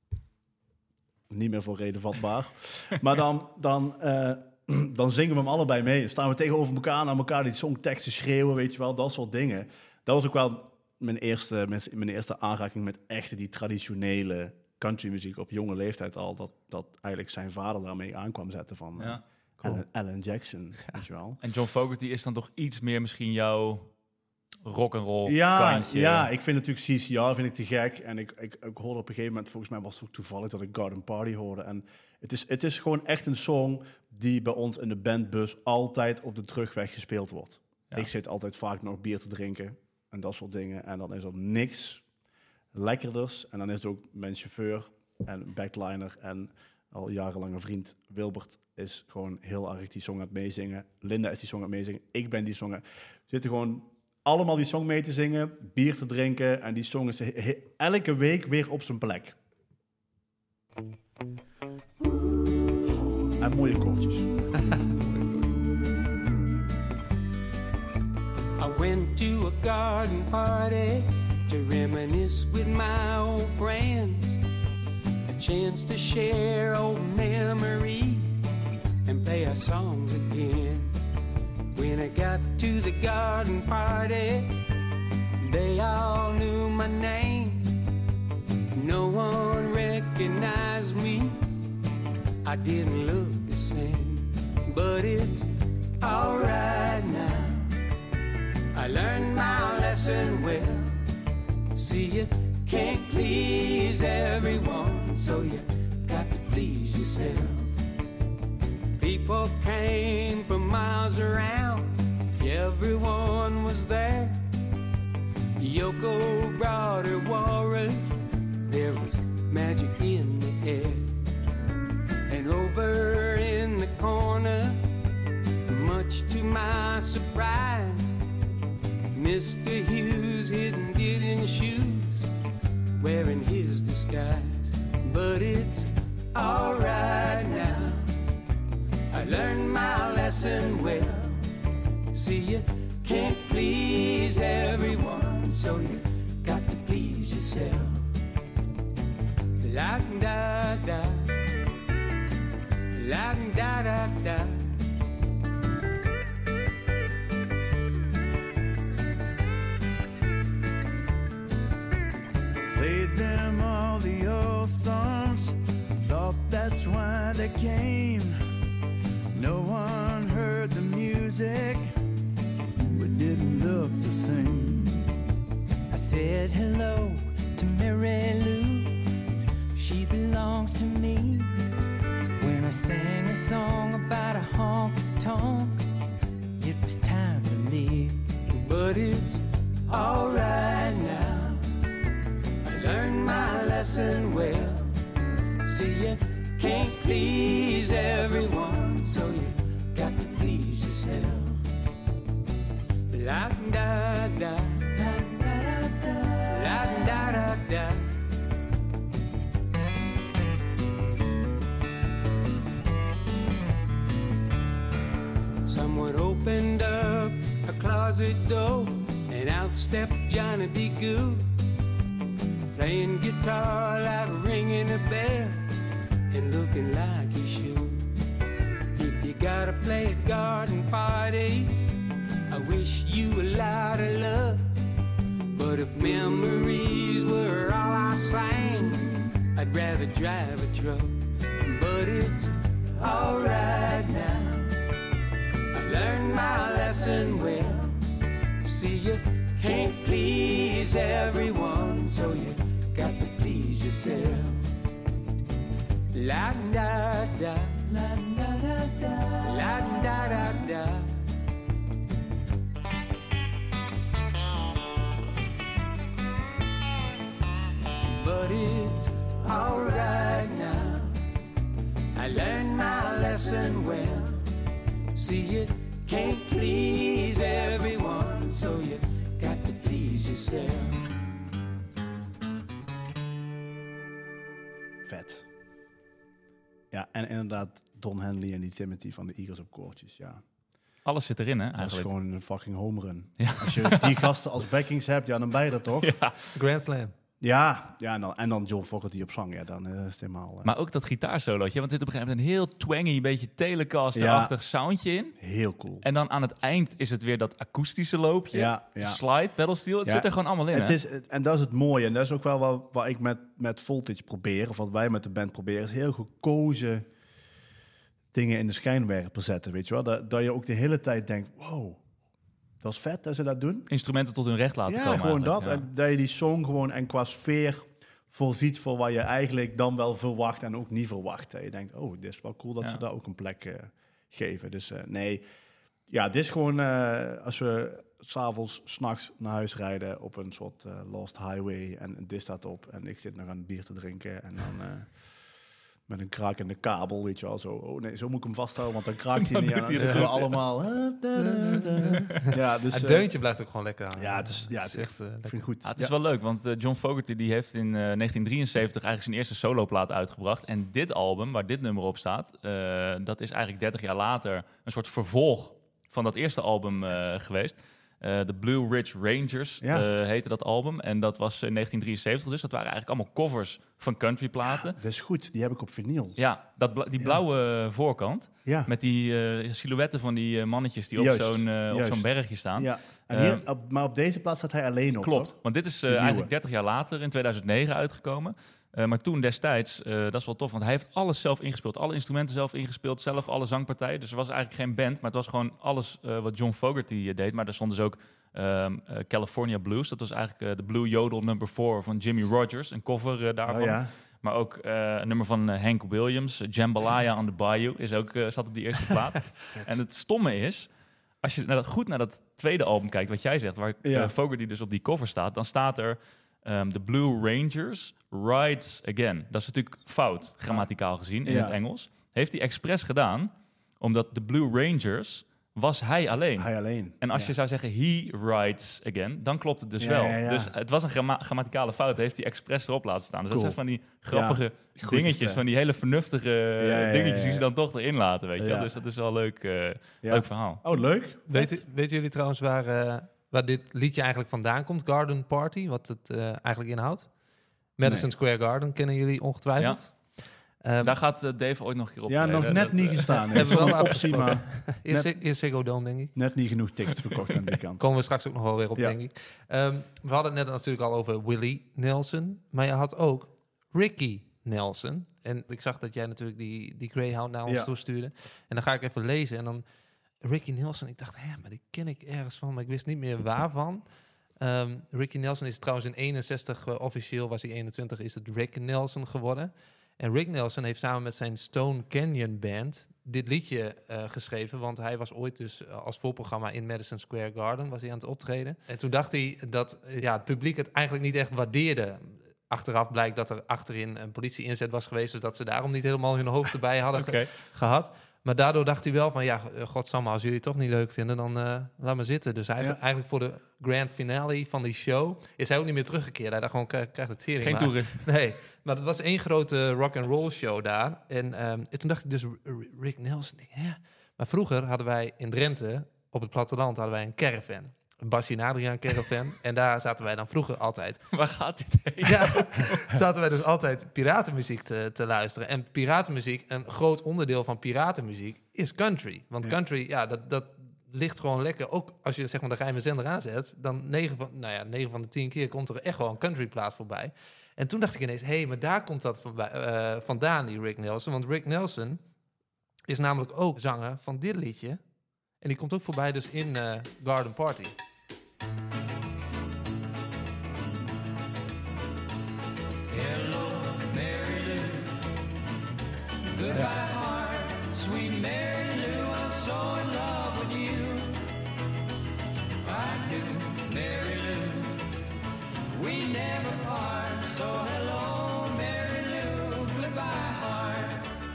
niet meer voor reden vatbaar. Maar dan, dan, uh, dan zingen we hem allebei mee. Dan staan we tegenover elkaar, naar elkaar die songteksten schreeuwen, weet je wel. Dat soort dingen. Dat was ook wel mijn eerste, mijn eerste aanraking met echte die traditionele countrymuziek op jonge leeftijd al. Dat, dat eigenlijk zijn vader daarmee aankwam zetten van uh, Ja, cool. Alan, Alan Jackson, ja. Weet je wel. En John Fogerty is dan toch iets meer misschien jouw rock'n'roll ja, kantje. Ja, ik vind natuurlijk C C R vind ik te gek. En ik, ik, ik hoorde op een gegeven moment, volgens mij was het ook toevallig dat ik Garden Party hoorde. En het is, het is gewoon echt een song die bij ons in de bandbus altijd op de terugweg gespeeld wordt. Ja. Ik zit altijd vaak nog bier te drinken en dat soort dingen. En dan is er niks lekkerders. En dan is het ook mijn chauffeur en backliner en al jarenlange vriend Wilbert is gewoon heel erg die song aan het meezingen. Linda is die song aan het meezingen. Ik ben die song aan... zitten gewoon allemaal die song mee te zingen, bier te drinken. En die song is he- he- elke week weer op zijn plek. En mooie koortjes. I went to a garden party to reminisce with my old friends. A chance to share old memories and play our songs again. When I got to the garden party, they all knew my name. No one recognized me. I didn't look the same, but it's alright now. I learned my lesson well. See, you can't please everyone, so you got to please yourself. People came from miles around, everyone was there. Yoko brought her walrus, there was magic in the air. And over in the corner, much to my surprise, Mister Hughes hidden did in shoes, wearing his disguise. But it's alright now, I learned my lesson well. See, you can't please everyone, so you got to please yourself. La da da, la da da da. Played them all the old songs, thought that's why they came. No one heard the music, we didn't look the same. I said hello to Mary Lou, she belongs to me. When I sang a song about a honky-tonk, it was time to leave. But it's alright now, I learned my lesson well. See, you can't please everyone, so you got to please yourself. La da da, la da da, la da da da. Someone opened up a closet door, and out stepped Johnny B. Good, playing guitar like ringing a bell, and looking like he should. If you gotta play at garden parties, I wish you a lot of luck. But if memories were all I sang, I'd rather drive a truck. But it's alright now, I learned my lesson well. See, you can't please everyone, so you got to please yourself. La da da, la da da da, la da da da. But it's alright now, I learned my lesson well. See, you can't please everyone, so you got to please yourself. Vet. Ja, en inderdaad Don Henley en die Timothy van de Eagles op koortjes, ja. Alles zit erin, hè, Dat is eigenlijk. gewoon een fucking home run. Ja. Als je die gasten als backings hebt, ja, dan ben je dat toch? Ja, Ja. Grand Slam. ja, en, dan, en dan John Fogerty op zang, ja, dan eh, is het helemaal eh, Maar ook dat gitaarsolootje, want er zit op een gegeven moment een heel twangy, beetje Telecaster-achtig soundje in. heel cool. En dan aan het eind is het weer dat akoestische loopje. Ja, ja. Slide, pedalsteel, het Ja. zit er gewoon allemaal in, Het hè? is, en dat is het mooie. En dat is ook wel wat, wat ik met, met Voltage probeer, of wat wij met de band proberen, is heel gekozen dingen in de schijnwerper zetten, weet je wel. Dat, dat je ook de hele tijd denkt, wow, dat is vet dat ze dat doen. Instrumenten tot hun recht laten Ja, komen. gewoon dat. eigenlijk, En dat je die song gewoon en qua sfeer voorziet voor wat je eigenlijk dan wel verwacht en ook niet verwacht. Dat je denkt, oh, dit is wel cool dat Ja. ze daar ook een plek uh, geven. Dus uh, nee, ja, dit is gewoon uh, als we s'avonds, s'nachts naar huis rijden op een soort uh, lost highway en dit staat op en ik zit nog aan het bier te drinken en dan uh, met een krakende kabel, weet je wel. Zo, oh nee, zo moet ik hem vasthouden, want dan kraakt hij Dan niet. doet En hij dan het zitten we goed, allemaal... ah, da, da, da. Ja, dus, Het eh, deuntje blijft ook gewoon lekker aan. Ja, het is, ja, het is echt uh, ik lekker. vind het goed. Ah, het is Ja. wel leuk, want uh, John Fogerty die heeft in uh, negentien drieënzeventig eigenlijk zijn eerste soloplaat uitgebracht. En dit album, waar dit nummer op staat, uh, dat is eigenlijk dertig jaar later een soort vervolg van dat eerste album uh, geweest. Uh, de Blue Ridge Rangers Ja. uh, heette dat album. En dat was in negentien drieënzeventig, dus dat waren eigenlijk allemaal covers van countryplaten. Dat is goed, die heb ik op vinyl. Ja, dat bla- die Ja. blauwe voorkant Ja, met die uh, silhouetten van die uh, mannetjes die Juist, op zo'n uh, op juist. zo'n bergje staan. ja. En Uh, hier, op, maar op deze plaats staat hij alleen op, Klopt, toch? want dit is uh, nieuwe. eigenlijk dertig jaar later, in tweeduizend negen, uitgekomen. Uh, maar toen destijds, uh, dat is wel tof, want hij heeft alles zelf ingespeeld. Alle instrumenten zelf ingespeeld, zelf alle zangpartijen. Dus er was eigenlijk geen band, maar het was gewoon alles uh, wat John Fogerty uh, deed. Maar daar stond dus ook um, uh, California Blues. Dat was eigenlijk uh, de Blue Yodel number four van Jimmy Rogers, een cover uh, daarvan. Oh, ja. Maar ook uh, een nummer van uh, Hank Williams, uh, Jambalaya on the Bayou, is ook, uh, zat op die eerste plaat. En het stomme is, als je naar dat, goed naar dat tweede album kijkt, wat jij zegt, waar Ja. uh, Fogerty dus op die cover staat, dan staat er um, The Blue Rangers Rides Again. Dat is natuurlijk fout, grammaticaal gezien, in Ja. het Engels. Heeft hij expres gedaan, omdat de Blue Rangers was hij alleen. Hij alleen. En als ja. je zou zeggen he rides again, dan klopt het dus Ja, wel. ja, ja. Dus het was een gramma- grammaticale fout, heeft hij expres erop laten staan. Dus Cool. dat zijn van die grappige Ja, goed dingetjes, is het, van die hele vernuftige Ja, ja, ja, dingetjes ja. die ze dan toch erin laten, weet je wel. Ja. Dus dat is wel een leuk, uh, Ja. leuk verhaal. Oh, leuk. Weet, weten jullie trouwens waar, uh, waar dit liedje eigenlijk vandaan komt? Garden Party, wat het uh, eigenlijk inhoudt? Madison Nee. Square Garden, kennen jullie ongetwijfeld? Um, Daar gaat uh, Dave ooit nog een keer op. Ja, nog treden. net Dat, niet uh, gestaan. hebben we wel Zo'n optie, afgesproken. maar Eerst, net- eerst Ziggo Dome, denk ik. net niet genoeg tickets verkocht aan die kant. Komen we straks ook nog wel weer op, Ja. denk ik. Um, we hadden het net natuurlijk al over Willie Nelson. Maar je had ook Ricky Nelson. En ik zag dat jij natuurlijk die, die Greyhound naar ons Ja. toestuurde. En dan ga ik even lezen. En dan Ricky Nelson. Ik dacht, hè, maar die ken ik ergens van. Maar ik wist niet meer waarvan. Um, Ricky Nelson is trouwens in eenenzestig, uh, officieel was hij eenentwintig, is het Rick Nelson geworden. En Rick Nelson heeft samen met zijn Stone Canyon Band dit liedje uh, geschreven. Want hij was ooit dus uh, als voorprogramma in Madison Square Garden was hij aan het optreden. En toen dacht hij dat uh, ja, het publiek het eigenlijk niet echt waardeerde. Achteraf blijkt dat er achterin een politie-inzet was geweest. Dus dat ze daarom niet helemaal hun hoofd erbij hadden Oké. ge- gehad. Maar daardoor dacht hij wel van, ja, godsamme, als jullie het toch niet leuk vinden, dan uh, laat maar zitten. Dus hij heeft Ja. eigenlijk voor de grand finale van die show, is hij ook niet meer teruggekeerd. Hij dacht gewoon, krijg krijg de tering. Geen maar. toerist. Nee, maar het was één grote rock and roll show daar. En, um, en toen dacht ik dus, R- Rick Nelson, denk, hè? Maar vroeger hadden wij in Drenthe, op het platteland, hadden wij een caravan. Een Bassie en Adriaan caravan. En daar zaten wij dan vroeger altijd. Waar gaat dit heen? Ja, zaten wij dus altijd piratenmuziek te, te luisteren. En piratenmuziek, een groot onderdeel van piratenmuziek, is country. Want Ja. country, ja, dat, dat ligt gewoon lekker. Ook als je zeg maar de geheime zender aanzet, dan negen van, nou ja, negen van de tien keer komt er echt wel een countryplaat voorbij. En toen dacht ik ineens, hé, hey, maar daar komt dat voorbij, uh, vandaan, die Rick Nelson. Want Rick Nelson is namelijk ook zanger van dit liedje. En die komt ook voorbij dus in uh, Garden Party. Hello, Mary Lou. Goodbye, heart. Sweet Mary Lou, I'm so in love with you. I do, Mary Lou. We never part. So hello, Mary Lou. Goodbye, heart.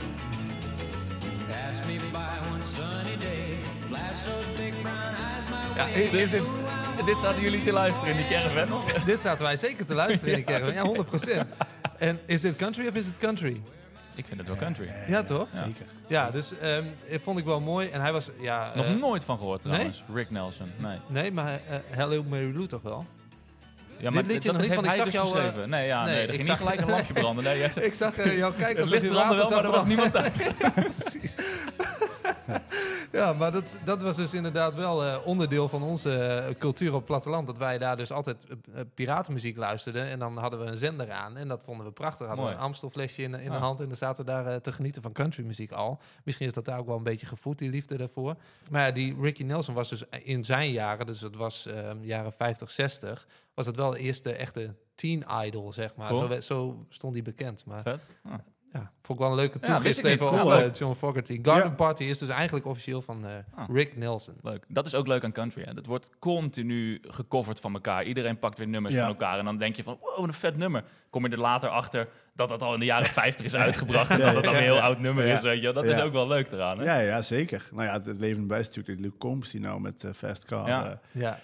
Pass me by one sunny day. Flash those big brown eyes my Ja, way. is dit, dit zaten jullie te luisteren in die caravan? Of? Dit zaten wij zeker te luisteren in de caravan. Ja, honderd procent. En is dit country of is het country? Ik vind het wel country. Ja, toch? Ja. Zeker. Ja, dus um, dat vond ik wel mooi. En hij was, ja... Nog uh, nooit van gehoord trouwens, Rick Nelson. Nee. Nee, maar uh, Hello Mary Lou toch wel? Ja, Dit liedje nog niet, heeft want ik hij zag dus jou, uh, geschreven. Nee, ja, nee, nee, er ik ging zag- niet gelijk een lampje branden. Nee, jij zegt, Ik zag uh, jou kijken het alsof licht je brandde water wel, maar er zag was branden. niemand thuis. Precies. Ja, maar dat, dat was dus inderdaad wel uh, onderdeel van onze uh, cultuur op het platteland. Dat wij daar dus altijd uh, piratenmuziek luisterden. En dan hadden we een zender aan. En dat vonden we prachtig. Hadden Mooi. we een Amstelflesje in, in Ah. de hand. En dan zaten we daar uh, te genieten van countrymuziek al. Misschien is dat daar ook wel een beetje gevoed, die liefde daarvoor. Maar ja, die Ricky Nelson was dus in zijn jaren, dus het was uh, jaren vijftig, zestig... was het wel de eerste echte teen idol, zeg maar. Cool. Zo, zo stond hij bekend. Maar Vet. Ah. Ja, vond ik wel een leuke Ja, toegift wist ik niet. even Cool, op leuk. eh, John Fogerty. Garden Ja. Party is dus eigenlijk officieel van eh, Ah. Rick Nelson. Leuk. Dat is ook leuk aan country. Hè. Dat wordt continu gecoverd van elkaar. Iedereen pakt weer nummers Ja. van elkaar. En dan denk je van, wow, wat een vet nummer. Kom je er later achter dat dat al in de jaren vijftig is uitgebracht. En dat het dan een heel oud nummer Ja. is. Weet je. wel. Dat is Ja. ook wel leuk eraan. Hè? Ja, ja, zeker. Nou ja, het levende bij is natuurlijk Luke Combs die nou met eh, Fast Car... Ja. eh, Ja,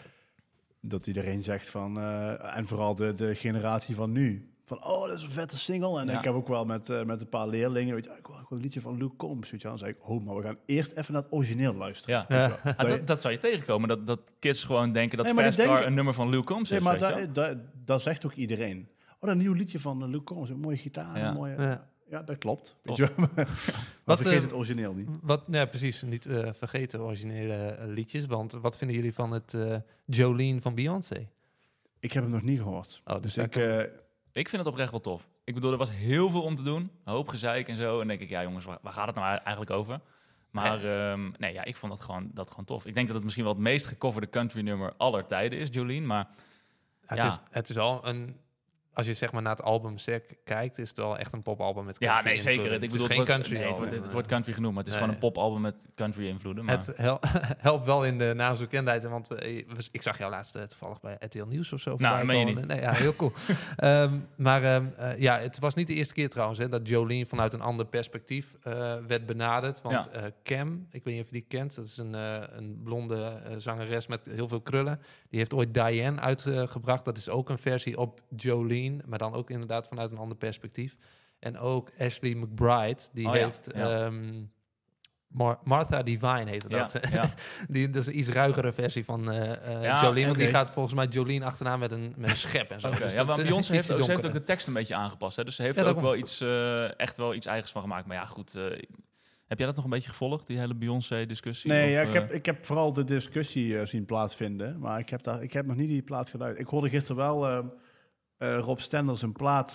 dat iedereen zegt van... eh, en vooral de, de generatie van nu. Van, oh, dat is een vette single. En Ja. ik heb ook wel met, eh, met een paar leerlingen... Weet je, ik wil ook wel een liedje van Luke Combs. Weet je wel. Dan zei ik, oh, maar we gaan eerst even naar het origineel luisteren. Ja. Ja. Weet je wel. Ah, dat, dat zou je tegenkomen. Dat, dat kids gewoon denken dat Nee, maar die Fast Car denken- een nummer van Lil Combs Nee, is. maar weet je wel. dat, dat, dat zegt ook iedereen. Oh, dat nieuwe liedje van uh, Luke Combs. Een mooie gitaar. Ja. Een mooie, Ja. ja, dat klopt. Tof. Weet je wel. maar Wat, vergeet eh, het origineel niet. wat, ja, precies. Niet eh, vergeten originele eh, liedjes. Want wat vinden jullie van het eh, Jolene van Beyoncé? Ik heb hem nog niet gehoord. Oh, dus Dus daar ik... kan- eh, Ik vind het oprecht wel tof. Ik bedoel, er was heel veel om te doen. Een hoop gezeik en zo. En dan denk ik, ja jongens, waar, waar gaat het nou eigenlijk over? Maar ehm, nee, ja, ik vond dat gewoon, dat gewoon tof. Ik denk dat het misschien wel het meest gecoverde country nummer aller tijden is, Jolene. Maar het, ja. is, het is al een... Als je zeg maar naar het album Sec kijkt, is het wel echt een popalbum met country ja, nee, zeker. invloeden. Ik Het is bedoel, geen het wordt, country nee, het, wordt, album. het wordt country genoemd, maar het is Nee. gewoon een popalbum met country invloeden. Maar Het hel- helpt wel in de naamsbekendheid. Want eh, was- ik zag jou laatst eh, toevallig bij R T L Nieuws of zo. Nou, voorbij dat meen je komen. Nee, ja, heel cool. Ehm, maar ehm, eh, ja, het was niet de eerste keer trouwens hè, dat Jolene vanuit een ander perspectief eh, werd benaderd. Want Ja. eh, Cam, ik weet niet of je die kent, dat is een, eh, een blonde eh, zangeres met heel veel krullen. Die heeft ooit Diane uitgebracht. Dat is ook een versie op Jolene, maar dan ook inderdaad vanuit een ander perspectief. En ook Ashley McBride, die Oh ja, heeft... ja. ehm, Mar- Martha Divine heette ja, dat. ja. Die, dat is een iets ruigere versie van eh eh, Ja, Jolene. Want die oké. gaat volgens mij Jolene achterna met een, met een schep en zo. Oké, Dus ja, dat, want eh, Beyoncé heeft, ietsje ook, ze heeft ook donkerder. de tekst een beetje aangepast. Hè? Dus ze heeft Ja, er ook daarom. wel iets, eh, echt wel iets eigens van gemaakt. Maar ja, goed. eh, heb jij dat nog een beetje gevolgd, die hele Beyoncé-discussie? Nee, Of, ja, ik, eh, heb, ik heb vooral de discussie eh, zien plaatsvinden. Maar ik heb, daar, ik heb nog niet die plaat geluisterd. Ik hoorde gisteren wel eh, eh, Rob Stenders een plaat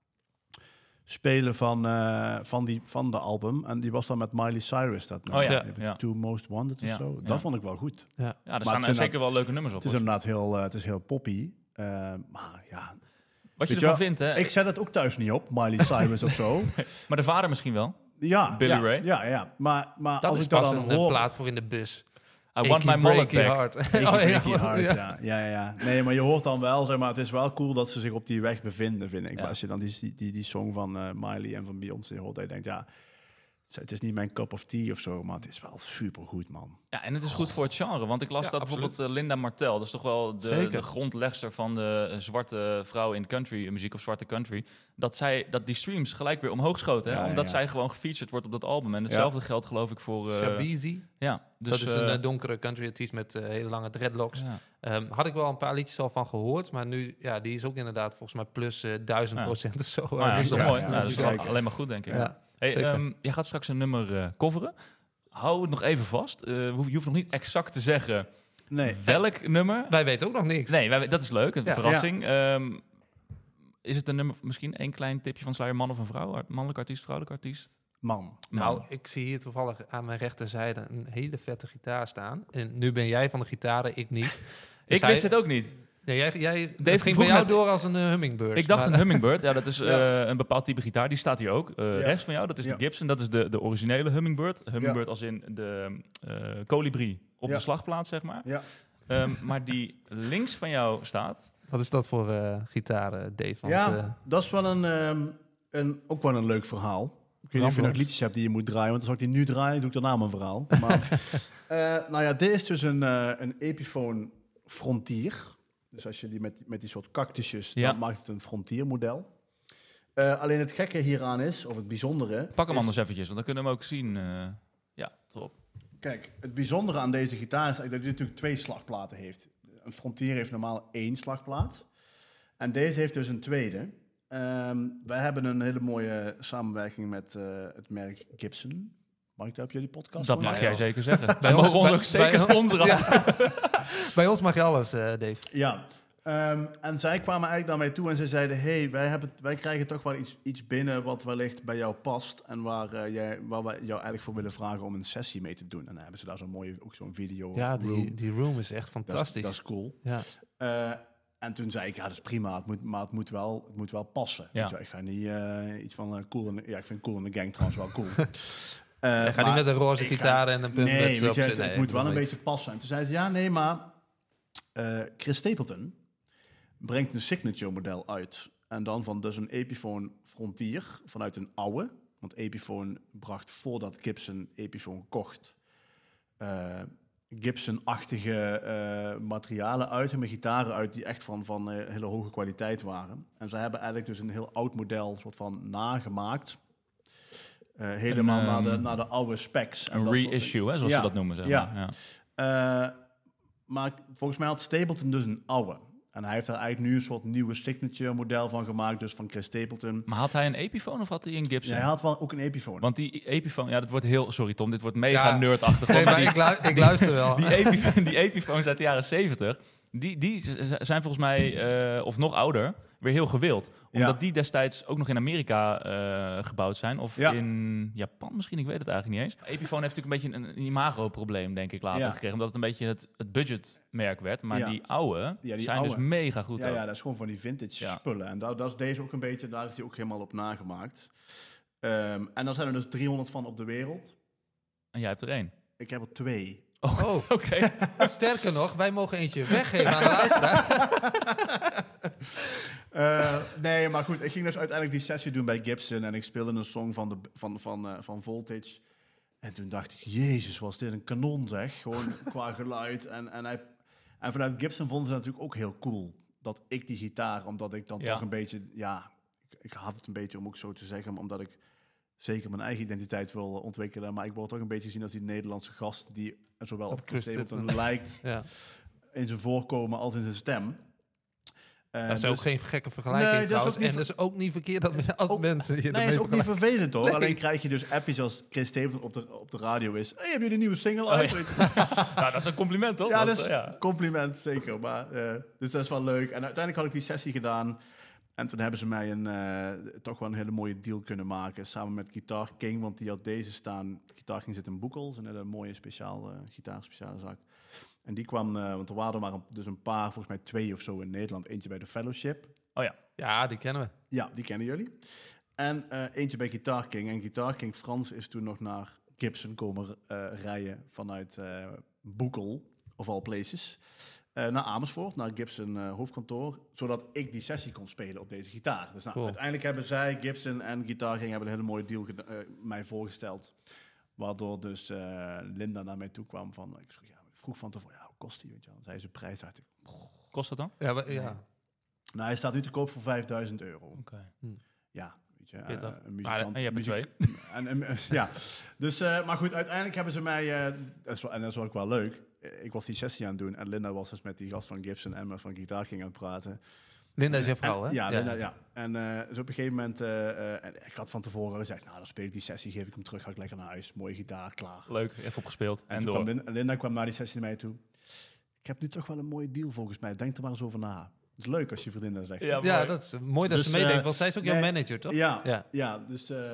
spelen van, eh, van, die, van de album. En die was dan met Miley Cyrus. Dat Oh ja, nummer. ja. Two Most Wanted of Ja, zo. ja. Dat vond ik wel goed. Ja. ja, er het staan is er zeker inderdaad- wel leuke nummers op. Het is hoor. inderdaad heel, eh, het is heel poppy. Eh, maar ja, Wat je Weet je ervan wel, vindt, hè? ik zet het ook thuis niet op, Miley Cyrus of zo. Maar de vader misschien wel. Ja, Billy ja, Ray? Ja, ja. Maar, maar Dat als is ik dat pas dan een, een hoor... plaat voor in de bus. I want my Achy mullet breaky back. heart. Breaky, Oh, ja. breaky heart, Ja. ja. Ja, ja, ja. Nee, maar je hoort dan wel, zeg maar, het is wel cool dat ze zich op die weg bevinden, vind ik. Ja. Maar als je dan die, die, die song van eh, Miley en van Beyoncé hoort, dat je denkt, ja, het is niet mijn cup of tea of zo, maar het is wel supergoed, man. Ja, en het is goed voor het genre. Want ik las Ja, dat absoluut. bijvoorbeeld uh, Linda Martel, dat is toch wel de, Zeker. de grondlegster van de uh, zwarte vrouw in country muziek of zwarte country. Dat zij dat die streams gelijk weer omhoog schoten. Hè? Ja, Omdat ja. zij gewoon gefeatured wordt op dat album. En hetzelfde geldt geloof ik voor. Uh, Shabizi. ja, dus, dat is een uh, eh, donkere country artiest met eh, hele lange dreadlocks. ja. Ehm, had ik wel een paar liedjes al van gehoord, maar nu, ja, die is ook inderdaad volgens mij plus eh, duizend Ja. procent of zo. Maar ja, dat is toch Ja, mooi. ja, Ja, dat is zeker. wel alleen maar goed, denk ik. Ja, Hey, zeker. um, jij gaat straks een nummer uh, coveren. Hou het nog even vast. Uh, je hoeft nog niet exact te zeggen Nee. welk nummer. Wij weten ook nog niks. Nee, wij, dat is leuk, een Ja. verrassing. Ehm, is het een nummer, misschien één klein tipje van sluier, man of een vrouw? Mannelijk artiest, vrouwelijk artiest? Man. Nou, ik zie hier toevallig aan mijn rechterzijde een hele vette gitaar staan. En nu ben jij van de gitaren, ik niet. Dus ik hij- wist het ook niet. Nee, jij, jij dat Dave ging vroeg bij jou net- door als een eh, hummingbird. Ik dacht maar- een hummingbird. Ja, dat is uh, Ja. een bepaald type gitaar. Die staat hier ook. Uh, Ja. Rechts van jou, dat is Ja. de Gibson. Dat is de, de originele hummingbird. Hummingbird Ja. als in de uh, kolibrie op Ja. de slagplaat, zeg maar. Ja. Um, maar die links van jou staat... Wat is dat voor eh gitaar, eh, Dave? Want, ja, eh, dat is wel een, ehm, een, ook wel een leuk verhaal. Ik weet niet of je nog Ramblas. liedjes hebt die je moet draaien, want als ik die nu draai, doe ik daarna mijn verhaal. Maar, eh, nou ja, dit is dus een, eh, een Epiphone Frontier. Dus als je die met, met die soort cactusjes, Ja. dan maakt het een Frontier-model. Uh, alleen het gekke hieraan is, of het bijzondere... Pak hem is, anders eventjes, want dan kunnen we hem ook zien. Uh, ja, top. Kijk, het bijzondere aan deze gitaar is dat hij natuurlijk twee slagplaten heeft. Een Frontier heeft normaal één slagplaat. En deze heeft dus een tweede. Um, wij hebben een hele mooie samenwerking met uh, het merk Gibson. Mag ik daar op jullie podcast? Dat voor? mag Ja, jij joh. zeker zeggen. Bij Bij ons- ons mogen bij- ook zeker bij- sponsoren. Ja. Bij ons mag je alles, eh, Dave. Ja. Um, en zij kwamen eigenlijk naar mij toe en ze zeiden... hey, wij, hebben, wij krijgen toch wel iets, iets binnen wat wellicht bij jou past... en waar, uh, jij, waar wij jou eigenlijk voor willen vragen om een sessie mee te doen. En dan hebben ze daar zo'n mooie, ook zo'n video Ja, room. die, die room is echt Dat is, fantastisch. dat is cool. Ja. Uh, en toen zei ik, ja, dat is prima, het moet, maar het moet wel, het moet wel passen. Ja. Weet je wel, ik ga niet uh, iets van uh, cool, in de, ja, ik vind cool in de gang trouwens wel cool. uh, Hij gaat niet met een roze ik ga- gitaar en een punt. Nee, weet je, het, nee, het moet wel een nooit. beetje passen. En toen zei ze, ja, nee, maar uh, Chris Stapleton brengt een signature model uit. En dan van dus een Epiphone Frontier vanuit een oude. Want Epiphone bracht voordat Gibson Epiphone kocht uh, Gibson-achtige uh, materialen uit en met gitaren uit die echt van, van uh, hele hoge kwaliteit waren. En ze hebben eigenlijk dus een heel oud model soort van nagemaakt. Uh, helemaal Een, um, naar, de, naar de oude specs. En Een dat soort reissue, hè, zoals Ja. ze dat noemen. Zeg Ja. maar. Ja. Uh, maar volgens mij had Stapleton dus een oude. En hij heeft daar eigenlijk nu een soort nieuwe signature model van gemaakt, dus van Chris Stapleton. Maar had hij een Epiphone of had hij een Gibson? Ja, hij had wel ook een Epiphone. Want die Epiphone, ja, dat wordt heel... Sorry Tom, dit wordt mega Ja. nerdachtig. Nee, hoor, maar die- ik, lu- ik luister wel. Die, Epi- die Epiphones uit de jaren zeventig, die, die z- zijn volgens mij, uh, of nog ouder, weer heel gewild. Omdat Ja. die destijds ook nog in Amerika uh, gebouwd zijn. Of Ja. in Japan misschien, ik weet het eigenlijk niet eens. Epiphone heeft natuurlijk een beetje een, een imago-probleem, denk ik, later Ja. gekregen. Omdat het een beetje het, het budgetmerk werd. Maar Ja. die oude die zijn oude. dus mega goed. Ja, ook. ja, dat is gewoon van die vintage Ja. spullen. En dat, dat is deze ook een beetje, daar is hij ook helemaal op nagemaakt. Um, en dan zijn er dus driehonderd van op de wereld. En jij hebt er één. Ik heb er twee. Oh, Oké. sterker nog, wij mogen eentje weggeven aan de luisteraar. Uh, nee, maar goed, ik ging dus uiteindelijk die sessie doen bij Gibson en ik speelde een song van, de, van, van, uh, van Voltage. En toen dacht ik, jezus, was dit een kanon zeg. Gewoon qua geluid. En, en, hij, en vanuit Gibson vonden ze natuurlijk ook heel cool. Dat ik die gitaar, omdat ik dan Ja. toch een beetje, ja, ik, ik had het een beetje om ook zo te zeggen, omdat ik zeker mijn eigen identiteit wil ontwikkelen. Maar ik word toch een beetje gezien als die Nederlandse gast die zowel op Chris Stapleton lijkt Ja. in zijn voorkomen als in zijn stem. Uh, Dat is dus- ook geen gekke vergelijking Nee, dat is trouwens. ook niet En dat is ook niet verkeerd dat als Ook- mensen je Nee, ermee is ook niet vergelijken. vervelend hoor. Nee. Alleen krijg je dus appjes als Chris Stapleton op de, op de radio is. Hey, heb je die nieuwe single Oh, uit? ja. Weet je? Nou, dat is een compliment, toch? Ja, Want, dat is uh, ja. compliment, zeker. Maar, uh, dus dat is wel leuk. En uiteindelijk had ik die sessie gedaan. En toen hebben ze mij een, uh, toch wel een hele mooie deal kunnen maken. Samen met Guitar King, want die had deze staan. Guitar King zit in Boekel. Dat is een hele mooie speciaal, uh, gitaar speciale zaak. En die kwam, uh, want er waren er maar een, dus een paar, volgens mij twee of zo in Nederland. Eentje bij de Fellowship. Oh ja. Ja, die kennen we. Ja, die kennen jullie. En uh, eentje bij Guitar King. En Guitar King Frans is toen nog naar Gibson komen uh, rijden vanuit uh, Boekel, of all places, uh, naar Amersfoort, naar Gibson uh, hoofdkantoor, zodat ik die sessie kon spelen op deze gitaar. Dus nou, Cool. uiteindelijk hebben zij, Gibson en Guitar King, hebben een hele mooie deal geda- uh, mij voorgesteld. Waardoor dus uh, Linda naar mij toe kwam van, ik vroeg, ja, ik vroeg van tevoren, ja, hoe kost die? Weet je wel? Zei ze prijs uit. Kost dat dan? Ja, maar- ja. Nou, hij staat nu te koop voor vijfduizend euro. Oké. Ja, weet je, uh, Pittig. een Maar, muzikant. En je hebt er twee. En, en, uh, ja, dus, uh, maar goed, uiteindelijk hebben ze mij, uh, dat is wel, en dat is ook wel leuk, uh, ik was die sessie aan het doen en Linda was dus met die gast van Gibson en me van Guitar King aan het praten. Linda is je En- vrouw, hè? Ja, Linda, ja. En uh, dus op een gegeven moment, uh, uh, en ik had van tevoren gezegd, nou dan speel ik die sessie, geef ik hem terug, ga ik lekker naar huis, mooie gitaar, klaar. Leuk, even opgespeeld. En, En, toen door. kwam Linda, Linda kwam naar die sessie naar mij toe. Ik heb nu toch wel een mooie deal volgens mij, denk er maar eens over na. Het is leuk als je vriendin dat zegt. Ja, Ja, mooi. dat is mooi dat Dus, ze meedenkt, uh, want zij is ook jouw nee, manager, toch? Ja, Ja. ja. dus, uh,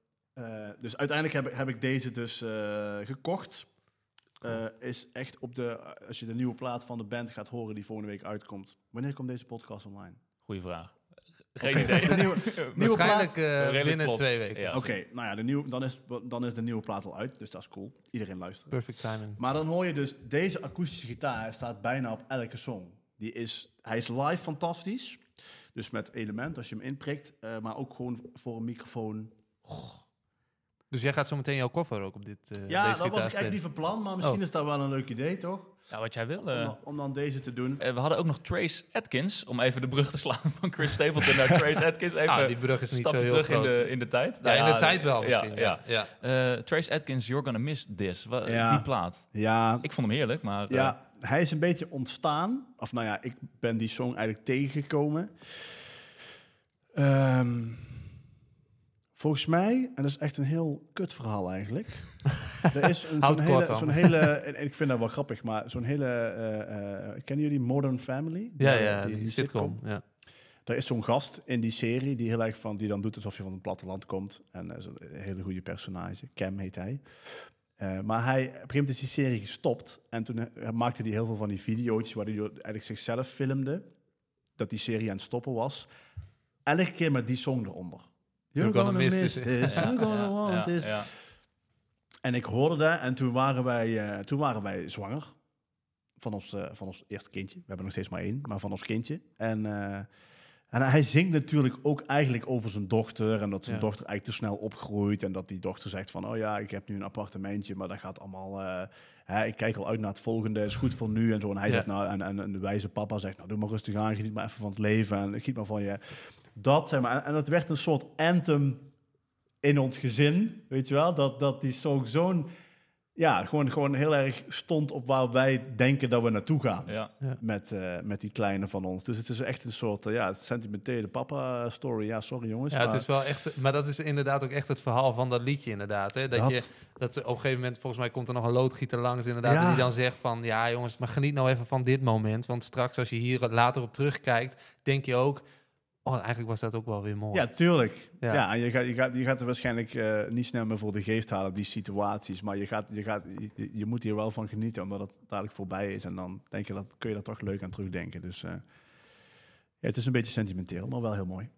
uh, dus uiteindelijk heb, ik- heb ik deze dus uh, gekocht. Uh, is echt op de, als je de nieuwe plaat van de band gaat horen die volgende week uitkomt. Wanneer komt deze podcast online? Goeie vraag. Geen Oké, idee. de nieuwe, nieuwe Waarschijnlijk plaat. uh, Redelijk binnen vlot. twee weken. Ja. Oké, nou ja, de nieuwe, dan, is, dan is de nieuwe plaat al uit, dus dat is cool. Iedereen luistert. Perfect timing. Maar dan hoor je dus, deze akoestische gitaar hij staat bijna op elke song. Die is, hij is live fantastisch. Dus met element, als je hem inprikt. Uh, maar ook gewoon voor een microfoon. Dus jij gaat zo meteen jouw koffer ook op dit uh, Ja, deze dat was gitaar ik eigenlijk spelen? niet van plan. Maar misschien Oh. is dat wel een leuk idee, toch? Ja, wat jij wil. Om, eh. dan, om dan deze te doen. Eh, we hadden ook nog Trace Atkins, om even de brug te slaan van Chris Stapleton naar Trace Atkins. Even Ah, die brug is niet zo stapje heel terug groot. in de, in de tijd. Ja, Nou in de tijd wel ja, misschien. Ja, Ja, ja. Eh, Trace Atkins, You're Gonna Miss This. Wa- Ja. Die plaat. Ja, Ik vond hem heerlijk, maar... eh, ja, hij is een beetje ontstaan. Of nou ja, ik ben die song eigenlijk tegengekomen. Ehm, volgens mij, en dat is echt een heel kut verhaal eigenlijk. Er is een, Houd zo'n kort hele, dan. zo'n hele, en ik vind dat wel grappig, maar zo'n hele, uh, uh, kennen jullie Modern Family? Ja, Die- ja, die- die, die sitcom. Ja. Er is zo'n gast in die serie die heel erg van, die dan doet alsof je van het platteland komt. En dat is een hele goede personage. Cam heet hij. Uh, maar hij, op een gegeven moment is die serie gestopt. En toen uh, maakte hij heel veel van die video's waar hij eigenlijk zichzelf filmde. dat die serie aan het stoppen was. Elke keer met die song eronder. You're gonna miss this. this. Ja, You're gonna ja, want ja, this. ja. En ik hoorde dat en toen waren wij, uh, toen waren wij zwanger. Van ons, uh, van ons eerste kindje. We hebben nog steeds maar één, maar van ons kindje. En, uh, en hij zingt natuurlijk ook eigenlijk over zijn dochter. En dat zijn Ja. dochter eigenlijk te snel opgroeit. En dat die dochter zegt van, oh ja, ik heb nu een appartementje. Maar dat gaat allemaal... Uh, hè, ik kijk al uit naar het volgende. Is goed voor nu en zo. En hij Ja. zegt nou... En, en, en de wijze papa zegt, nou doe maar rustig aan. Geniet maar even van het leven. En geniet maar van je... Dat, zeg maar. En, en het werd een soort anthem in ons gezin. Weet je wel? Dat, dat die song zo'n... Ja, gewoon, gewoon heel erg stond op waar wij denken dat we naartoe gaan. Ja. Met, uh, met die kleine van ons. Dus het is echt een soort uh, ja, sentimentele papa-story. Ja, sorry jongens. Ja, maar... het is wel echt, maar dat is inderdaad ook echt het verhaal van dat liedje inderdaad. Hè? Dat, Dat. je, dat ze op een gegeven moment, volgens mij komt er nog een loodgieter langs inderdaad. Ja. En die dan zegt van, ja jongens, maar geniet nou even van dit moment. Want straks als je hier later op terugkijkt, denk je ook, oh eigenlijk was dat ook wel weer mooi. Ja, tuurlijk. Ja. Ja, en je, gaat, je, gaat, je gaat er waarschijnlijk uh, niet snel meer voor de geest halen, die situaties. Maar je, gaat, je, gaat, je, je moet hier wel van genieten, omdat het dadelijk voorbij is. En dan denk je dat, kun je daar toch leuk aan terugdenken. Dus uh, ja, het is een beetje sentimenteel, maar wel heel mooi.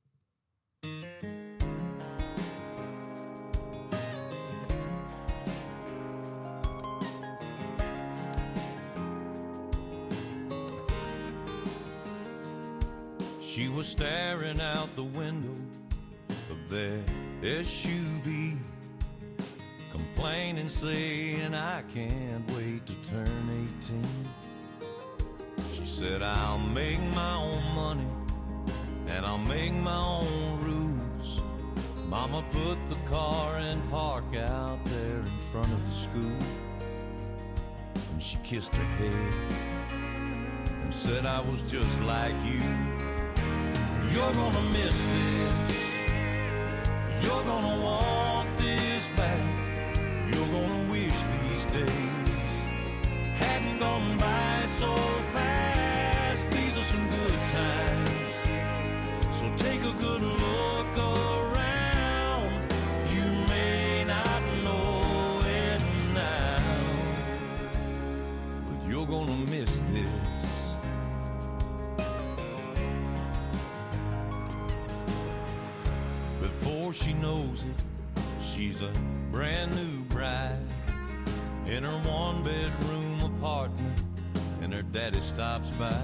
She was staring out the window of their S U V, complaining, saying, I can't wait to turn eighteen. She said, I'll make my own money and I'll make my own rules. Mama put the car in park out there in front of the school, and she kissed her head and said, I was just like you. You're gonna miss this. You're gonna want this back. You're gonna wish these days hadn't gone by so fast. These are some good times, so take a good look around. You may not know it now, but you're gonna miss this. Before she knows it, she's a brand new bride in her one bedroom apartment, and her daddy stops by.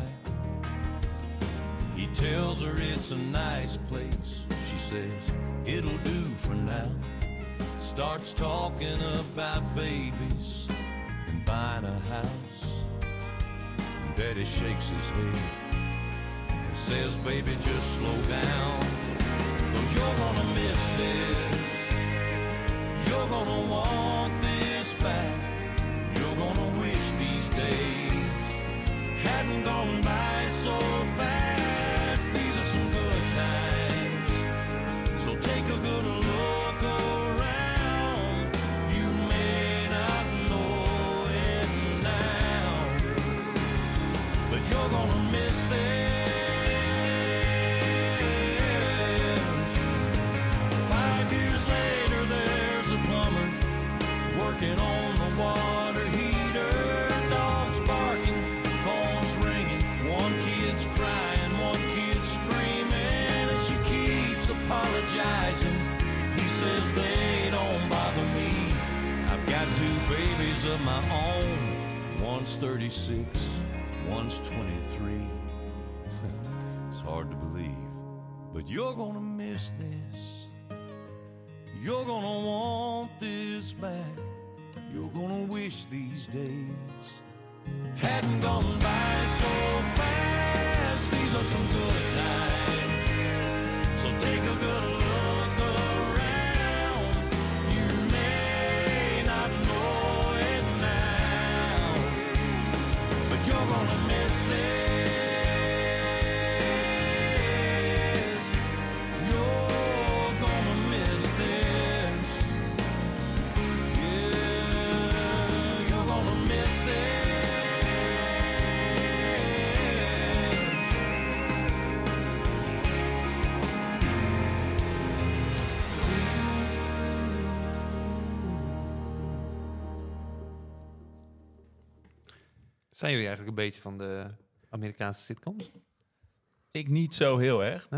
He tells her it's a nice place. She says it'll do for now. Starts talking about babies and buying a house. And daddy shakes his head and says, baby, just slow down, 'cause you're gonna miss this. You're gonna want this back. You're gonna wish these days hadn't gone by so fast. These are some good times, so take a good look around. You may not know it now, but you're gonna miss this. Working on the water heater, dogs barking, phones ringing, one kid's crying, one kid's screaming, and she keeps apologizing. He says they don't bother me. I've got two babies of my own. One's thirty-six, one's twenty-three. It's hard to believe, but you're gonna miss this. You're gonna want this back. You're gonna wish these days hadn't gone by so fast. These are some good times, so take a good look around. You may not know it now, but you're gonna miss this. You're gonna miss this. Zijn jullie eigenlijk een beetje van de Amerikaanse sitcoms? Ik niet zo heel erg.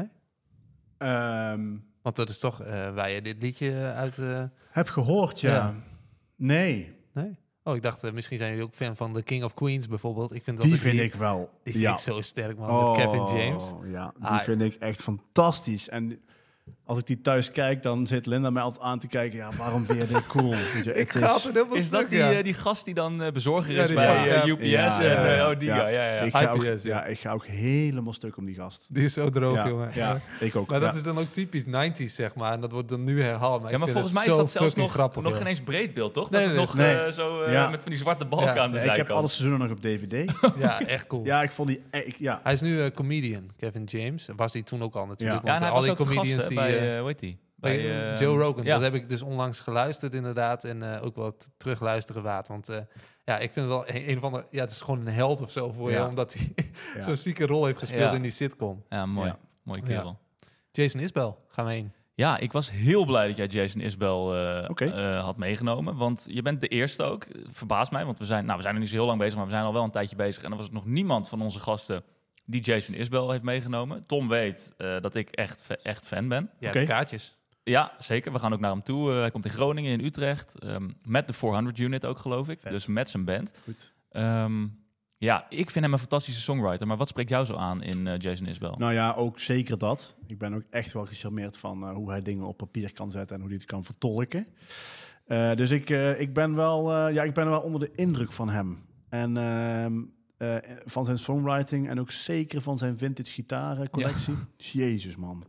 Ehm, Want dat is toch uh, waar je dit liedje uit... Uh... heb gehoord, ja. Ja. Nee. Nee? Oh, ik dacht, uh, misschien zijn jullie ook fan van The King of Queens bijvoorbeeld. Ik vind dat Die ik vind die, ik wel. Die vind ja. ik zo sterk, man. Oh, met Kevin James. Ja, die Ah, vind ik echt fantastisch. En als ik die thuis kijk, dan zit Linda mij altijd aan te kijken. Ja, waarom vind je dit cool? Weet je, ik het ga is, altijd helemaal Is stuk, dat die, ja. uh, die gast die dan uh, bezorger Ja, is die- bij ja, uh, ja. U P S? Ja, en, ja, uh, oh, die ja. guy, ja, ja. Ik ga, ook, I P S, ja. ja, ik ga ook helemaal stuk om die gast. Die is zo droog, Ja, jongen. ja, ik ook. Maar dat ja. is dan ook typisch negentig, zeg maar. En dat wordt dan nu herhaald. Maar Ja, maar ik vind volgens mij het is zo dat zelfs fucking nog, grappig, nog joh. geen eens breedbeeld, toch? Nee, dat nee, het nee. nog Nee. uh, zo uh, Ja. met van die zwarte balken Ja. aan de Nee, ik zijkant. heb alle seizoenen nog op D V D. Ja, echt cool. Ja, ik vond die... eh, Ik, ja. Hij is nu uh, comedian, Kevin James. Was hij toen ook al natuurlijk. Ja. Ja, en Want hij al was die ook de gast comedians hè, die... bij, uh, uh, hoe heet die? bij Bij, uh, Joe Rogan. Ja. Dat heb ik dus onlangs geluisterd inderdaad. En uh, ook wat terugluisteren waard. Want uh, ja, ik vind wel een, een van de... Ja, het is gewoon een held of zo voor Ja. je. Omdat hij Ja. zo'n zieke rol heeft gespeeld Ja. in die sitcom. Ja, mooi. Ja. Mooie kerel. Jason Isbell, gaan we heen. Ja, ik was heel blij dat jij Jason Isbell uh, Oké. uh, had meegenomen. Want je bent de eerste ook. Verbaast mij, want we zijn, nou, we zijn er niet zo heel lang bezig, maar we zijn al wel een tijdje bezig. En er was nog niemand van onze gasten die Jason Isbell heeft meegenomen. Tom weet uh, dat ik echt, echt fan ben. Ja, Oké. de kaartjes. Ja, zeker. We gaan ook naar hem toe. Uh, hij komt in Groningen, in Utrecht. Um, met de vierhonderd unit ook, geloof ik. Vet. Dus met zijn band. Goed. Um, ja, ik vind hem een fantastische songwriter. Maar wat spreekt jou zo aan in uh, Jason Isbell? Nou ja, ook zeker dat. Ik ben ook echt wel gecharmeerd van uh, hoe hij dingen op papier kan zetten en hoe hij het kan vertolken. Uh, dus ik, uh, ik, ben wel, uh, ja, ik ben wel onder de indruk van hem. En uh, uh, van zijn songwriting en ook zeker van zijn vintage gitarencollectie. Ja. Jezus, man.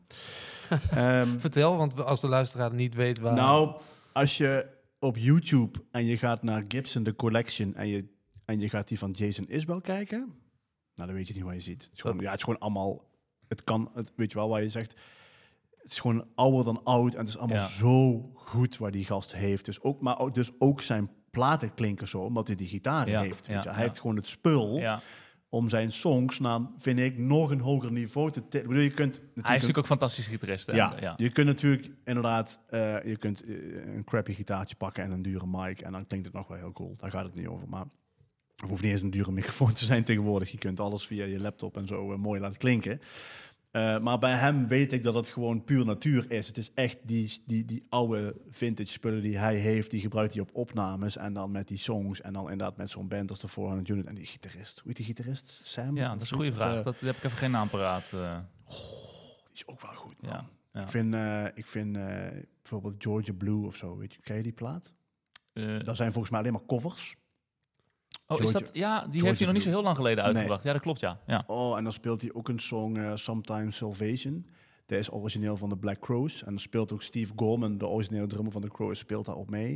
um, Vertel, want als de luisteraar niet weet waar... nou, als je op YouTube en je gaat naar Gibson The Collection en je, en je gaat die van Jason Isbell kijken, nou, dan weet je niet wat je ziet. Het is gewoon, ja, het is gewoon allemaal... Het kan, het, weet je wel, waar je zegt... Het is gewoon ouder dan oud en het is allemaal Ja. zo goed wat die gast heeft. Dus ook, maar ook, dus ook zijn platen klinken zo, omdat hij die gitaar Ja, heeft. Weet ja, je. Hij ja. heeft gewoon het spul Ja. om zijn songs naar, vind ik, nog een hoger niveau te... Ik bedoel, je kunt Hij is natuurlijk natuurlijk ook fantastisch gitarist. Hè? ja, ja. je kunt natuurlijk inderdaad, uh, je kunt uh, een crappy gitaartje pakken en een dure mic en dan klinkt het nog wel heel cool. Daar gaat het niet over, maar het hoeft niet eens een dure microfoon te zijn tegenwoordig. Je kunt alles via je laptop en zo uh, mooi laten klinken. Uh, maar bij hem weet ik dat het gewoon puur natuur is. Het is echt die, die, die oude vintage spullen die hij heeft, die gebruikt hij op opnames en dan met die songs en dan inderdaad met zo'n band als de vierhonderd unit en die gitarist. Hoe heet die gitarist? Sam? Ja, dat is een goede Of, vraag. uh, Dat heb ik even geen naam paraat. Uh, die is ook wel goed, man. ja. Ja. Ik vind, uh, ik vind uh, bijvoorbeeld Georgia Blue of zo, weet je, ken je die plaat? Uh, Daar zijn volgens mij alleen maar covers. oh, is Georgia- dat? Ja, die Georgia heeft hij nog niet zo Blue. heel lang geleden uitgebracht. Ja, dat klopt, ja. ja. Oh, en dan speelt hij ook een song, uh, Sometimes Salvation. Dat is origineel van de Black Crowes. En dan speelt ook Steve Gorman, de originele drummer van de Crowes, speelt daar op mee.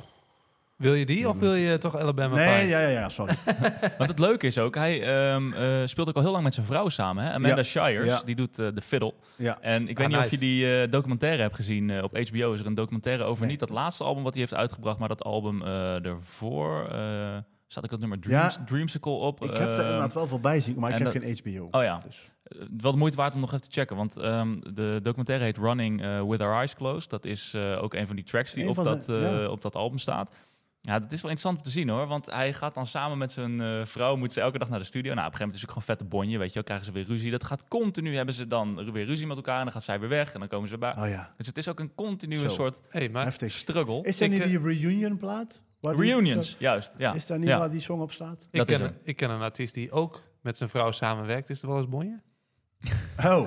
Wil je die of wil je toch Alabama Nee, Pines? ja, ja, ja, sorry. Want het leuke is ook, hij um, uh, speelt ook al heel lang met zijn vrouw samen. Hè? Amanda Ja. Shires, Ja. die doet uh, de fiddle. ja. En ik Ah, weet niet of nice. je die uh, documentaire hebt gezien. Uh, op H B O is er een documentaire over Nee. niet dat laatste album wat hij heeft uitgebracht, maar dat album uh, ervoor. Uh, staat ook het nummer Dreams, Ja. Dreamsicle op. Ik heb er Uh, inderdaad wel voorbij zien, maar ik en heb dat- geen H B O. Oh ja. Dus. Uh, wel de moeite waard om nog even te checken. Want um, de documentaire heet Running uh, With Our Eyes Closed. Dat is uh, ook een van die tracks die Een op van dat, de- uh, ja. op dat album staat. Ja, dat is wel interessant om te zien hoor. Want hij gaat dan samen met zijn uh, vrouw, moet ze elke dag naar de studio. Nou, op een gegeven moment is het ook gewoon vette bonje, weet je wel. Krijgen ze weer ruzie. Dat gaat continu, hebben ze dan weer ruzie met elkaar. En dan gaat zij weer weg en dan komen ze bij. Oh ja, Dus het is ook een continue Zo. soort Hey, maar heftig. struggle. Is dat Ik, niet eh, die reunion plaat? Waar die- Reunions, juist. Ja. Is daar niet Ja. waar die song op staat? ik dat is ken, er. ik ken een artiest die ook met zijn vrouw samenwerkt. Is er wel eens bonje? Oh.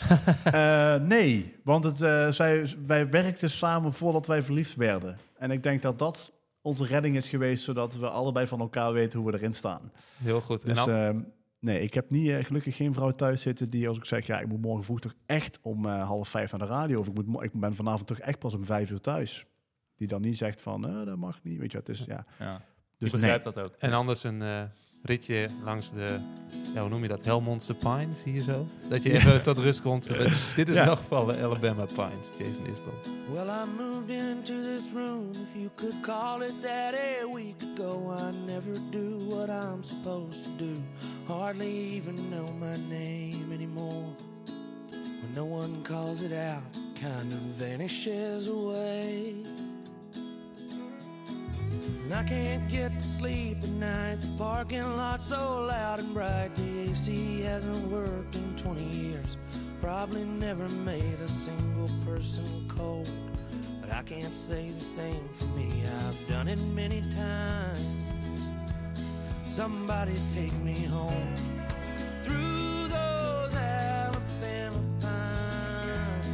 uh, nee, want het, uh, zij, wij werkten samen voordat wij verliefd werden. En ik denk dat dat onze redding is geweest, zodat we allebei van elkaar weten hoe we erin staan. Heel goed. En Dus dan- uh, nee, ik heb niet, uh, gelukkig geen vrouw thuis zitten die als ik zeg, ja, ik moet morgen vroeg toch echt om uh, half vijf naar de radio. Of ik, moet, mo- ik ben vanavond toch echt pas om vijf uur thuis. Die dan niet zegt van, uh, dat mag niet. Weet je wat, dus ja. Ja. Dus ik begrijp dat ook. En anders een uh, ritje langs de, ja, hoe noem je dat, Helmondse Pines, zie je zo? Dat je even tot rust komt. Dit is Ja. in elk geval de Alabama Pines, Jason Isbell. Well, I moved into this room, if you could call it that, a week ago. I never do what I'm supposed to do. Hardly even know my name anymore. When no one calls it out, kind of vanishes away. And I can't get to sleep at night. The parking lot's so loud and bright. The A C hasn't worked in twenty years. Probably never made a single person cold. But I can't say the same for me. I've done it many times. Somebody take me home through those Alabama pines.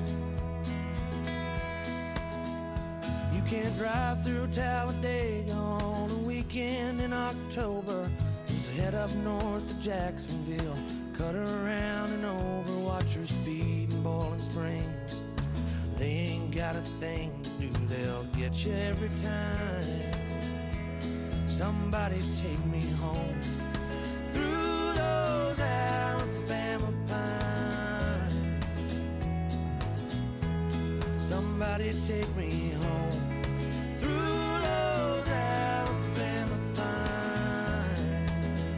You can't drive through Talladega on a weekend in October. Just head up north to Jacksonville, cut around and over, watch your speed in Bowling Springs. They ain't got a thing to do, they'll get you every time. Somebody take me home through those Alabama pines. Somebody take me home through those Alabama pines.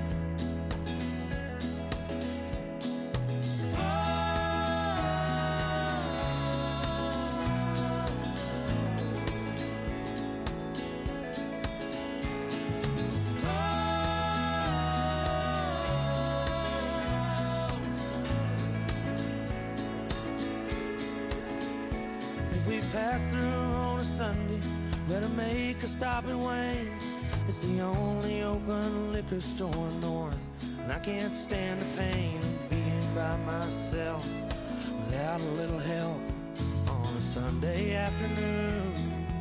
If we pass through on a Sunday, better make a stop at Wayne's. It's the only open liquor store north, and I can't stand the pain of being by myself without a little help on a Sunday afternoon.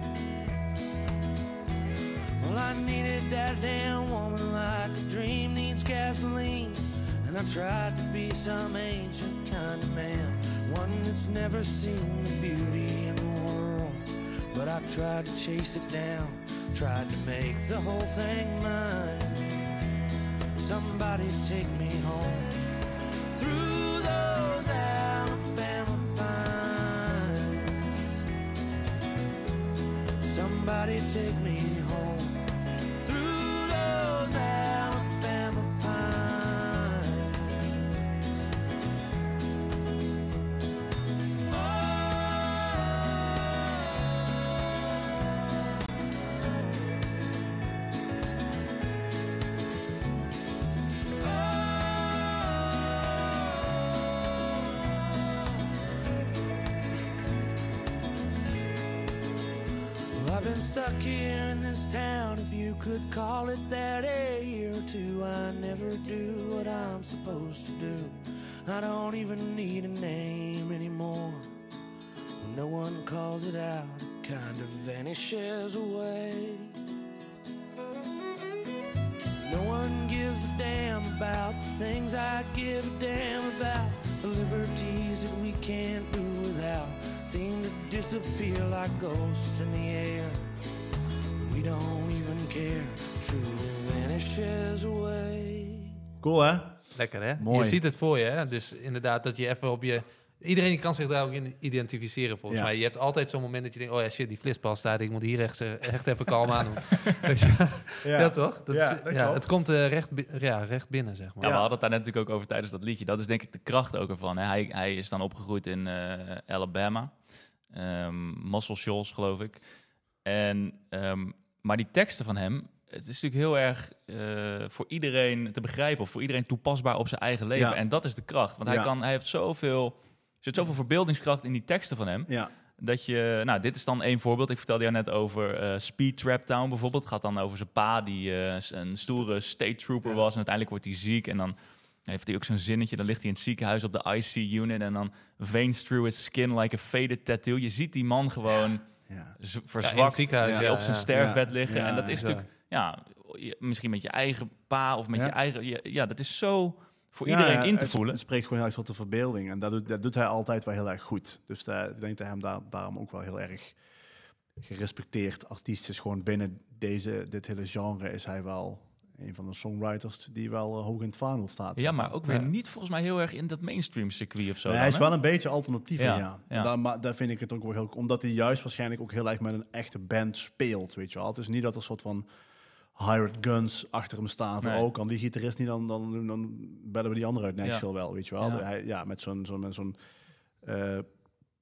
Well, I needed that damn woman like a dream needs gasoline, and I tried to be some ancient kind of man, one that's never seen the beauty in the world. But I tried to chase it down, tried to make the whole thing mine. Somebody take me home through those Alabama pines. Somebody take me home through those Alabama pines. Well, I've been stuck here in this town, if you could call it that, a year or two. I never do what I'm supposed to do. I don't even need a name anymore. When no one calls it out, it kind of vanishes away. No one gives a damn about the things I give a damn about. The liberties that we can't do without seem to disappear like ghosts in the air. We don't even care, truly vanishes away. Cool, hè? Lekker, hè? Mooi. Je ziet het voor je, hè? Dus inderdaad, dat je even op je... Iedereen kan zich daar ook in identificeren, volgens Ja. mij. Je hebt altijd zo'n moment dat je denkt... oh ja, shit, die flitsbal staat. Ik moet hier echt, eh, echt even kalm aan doen. Dus ja, ja, toch? Dat Ja, is, dat ja, klopt. het komt eh, recht, bi- ja, recht binnen, zeg maar. Ja, we hadden het daar net natuurlijk ook over tijdens dat liedje. Dat is denk ik de kracht ook ervan. Hè. Hij, hij is dan opgegroeid in uh, Alabama. Um, Muscle Shoals, geloof ik. En, um, maar die teksten van hem... Het is natuurlijk heel erg uh, voor iedereen te begrijpen... of voor iedereen toepasbaar op zijn eigen leven. Ja. En dat is de kracht. Want Ja. hij, kan, hij heeft zoveel... Er zit zoveel verbeeldingskracht in die teksten van hem... Ja. Dat je, nou, dit is dan één voorbeeld. Ik vertelde jou net over uh, Speed Trap Town bijvoorbeeld. Het gaat dan over zijn pa, die uh, een stoere state trooper Ja. was. En uiteindelijk wordt hij ziek. En dan heeft hij ook zo'n zinnetje. Dan ligt hij in het ziekenhuis op de I C unit. En dan veins through his skin like a faded tattoo. Je ziet die man gewoon Ja. z- Ja, in verzwakt het ziekenhuis, uh, ja, op zijn ja. sterfbed Ja. liggen. Ja, En dat is zo. natuurlijk, ja, je- misschien met je eigen pa of met Ja. je eigen... je- ja, dat is zo voor Ja, iedereen in te het, voelen. Het spreekt gewoon uit tot de verbeelding. En dat doet, dat doet hij altijd wel heel erg goed. Dus uh, ik denk dat hem daar, daarom ook wel heel erg gerespecteerd artiest is. Gewoon binnen deze, dit hele genre is hij wel een van de songwriters die wel uh, hoog in het vaandel staat. Ja, maar ook weer Ja. niet volgens mij heel erg in dat mainstream circuit of zo. Nee, dan, hij is hè? wel een beetje alternatief, ja. Ja, ja. ja. En daar, maar daar vind ik het ook wel heel... Omdat hij juist waarschijnlijk ook heel erg met een echte band speelt, weet je wel. Het is niet dat er een soort van hired guns achter hem staan. Van, Nee. oh, kan die gitarist niet, dan, dan, dan bellen we die andere uit Nashville wel, weet je wel. Ja. Hij, ja, met zo'n... zo'n met zo'n uh,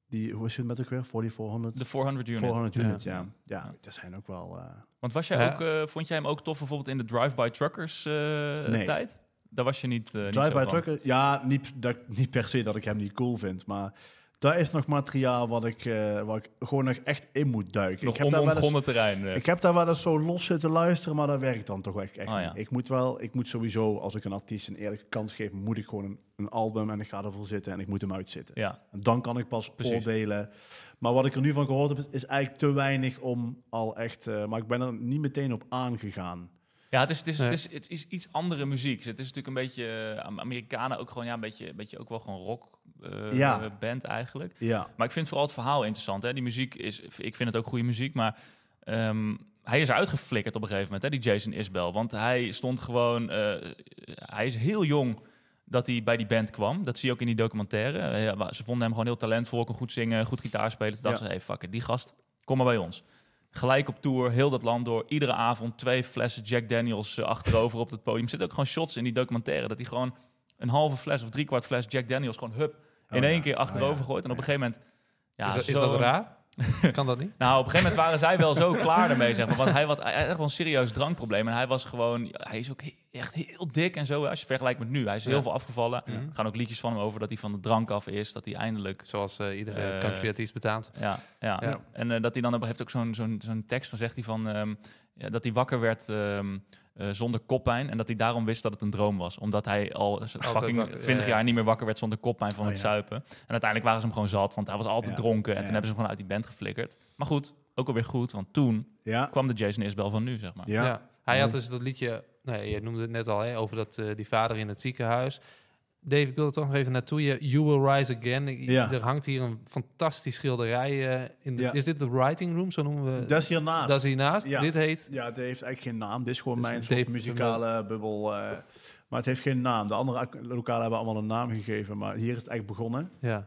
Die, hoe is het met ook weer? vierduizend De vierhonderd unit. vierhonderd unit, Ja. ja. Ja, ja dat zijn ook wel... Uh, Want was jij Ja. ook, uh, vond jij hem ook tof bijvoorbeeld in de Drive-By Truckers uh, Nee. tijd? Daar was je niet, uh, niet zo Drive-by van. trucker, ja, niet, dat, niet per se dat ik hem niet cool vind, maar daar is nog materiaal wat ik, uh, waar ik gewoon nog echt in moet duiken. Nog ik heb daar wel eens- onontgonnen terrein. uh. Ik heb daar wel eens zo los zitten luisteren, maar dat werkt dan toch echt, echt Oh, niet. ja. Ik moet wel, ik moet sowieso, als ik een artiest een eerlijke kans geef, moet ik gewoon een, een album en ik ga ervoor zitten en ik moet hem uitzitten. Ja, En dan kan ik pas Precies. oordelen. Maar wat ik er nu van gehoord heb, is, is eigenlijk te weinig om al echt... Uh, maar ik ben er niet meteen op aangegaan. ja het, is, het, is, Nee. het, is, het is iets andere muziek. Het is natuurlijk een beetje... Uh, Amerikanen ook gewoon, ja, een beetje, een beetje ook wel gewoon rock uh, Ja. band eigenlijk. Ja, Maar ik vind vooral het verhaal interessant. Hè? Die muziek is... Ik vind het ook goede muziek, maar... Um, hij is uitgeflikkerd op een gegeven moment, hè, die Jason Isbell. Want hij stond gewoon... Uh, hij is heel jong dat hij bij die band kwam. Dat zie je ook in die documentaire. Uh, ja, ze vonden hem gewoon heel talentvol, kon goed zingen, goed gitaar spelen. Toen dachten Ja. ze, hey, fuck it, die gast, kom maar bij ons. Gelijk op tour, heel dat land door. Iedere avond twee flessen Jack Daniels uh, achterover op het podium. Er zitten ook gewoon shots in die documentaire... dat hij gewoon een halve fles of driekwart fles Jack Daniels... gewoon hup, in Oh, één ja. keer achterover Oh, ja. gooit. En op een gegeven moment... Ja, is, dat, is zo- dat raar? Kan dat niet? Nou, op een gegeven moment waren zij wel zo klaar ermee, zeg maar. Want hij had, hij had echt wel een serieus drankprobleem. En hij was gewoon... Hij is ook he- echt heel dik en zo. Als je vergelijkt met nu. Hij is Ja. heel veel afgevallen. Mhm. Er gaan ook liedjes van hem over dat hij van de drank af is. Dat hij eindelijk... Zoals uh, iedere Eh, country-artiest betaamt. Ja, ja. Ja. En uh, dat hij dan op- heeft ook zo'n zo'n zo'n tekst. Dan zegt hij van... Um, ja, dat hij wakker werd... Um, Uh, zonder koppijn. En dat hij daarom wist dat het een droom was. Omdat hij al z- fucking wakker, twintig ja, ja. jaar niet meer wakker werd zonder koppijn van Oh, het ja. zuipen. En uiteindelijk waren ze hem gewoon zat, want hij was altijd Ja. dronken. En Ja. toen hebben ze hem gewoon uit die band geflikkerd. Maar goed, ook alweer goed, want toen ja, kwam de Jason Isbell van nu, zeg maar. ja. Ja. Hij Ja. had dus dat liedje... Nee, je noemde het net al, hè, over dat, uh, die vader in het ziekenhuis. Dave, ik wil er toch nog even naartoe. Je, You Will Rise Again. Ik- Ja. Er hangt hier een fantastisch schilderij. Uh, in de, Ja. Is dit de writing room? Zo noemen we Dat is hiernaast. Dat is hiernaast. Ja. Dit heet... Ja, het heeft eigenlijk geen naam. Dit is gewoon Dus mijn Dave soort muzikale bubbel. uh, maar het heeft geen naam. De andere ak- lokalen hebben allemaal een naam gegeven. Maar hier is het eigenlijk begonnen. Ja.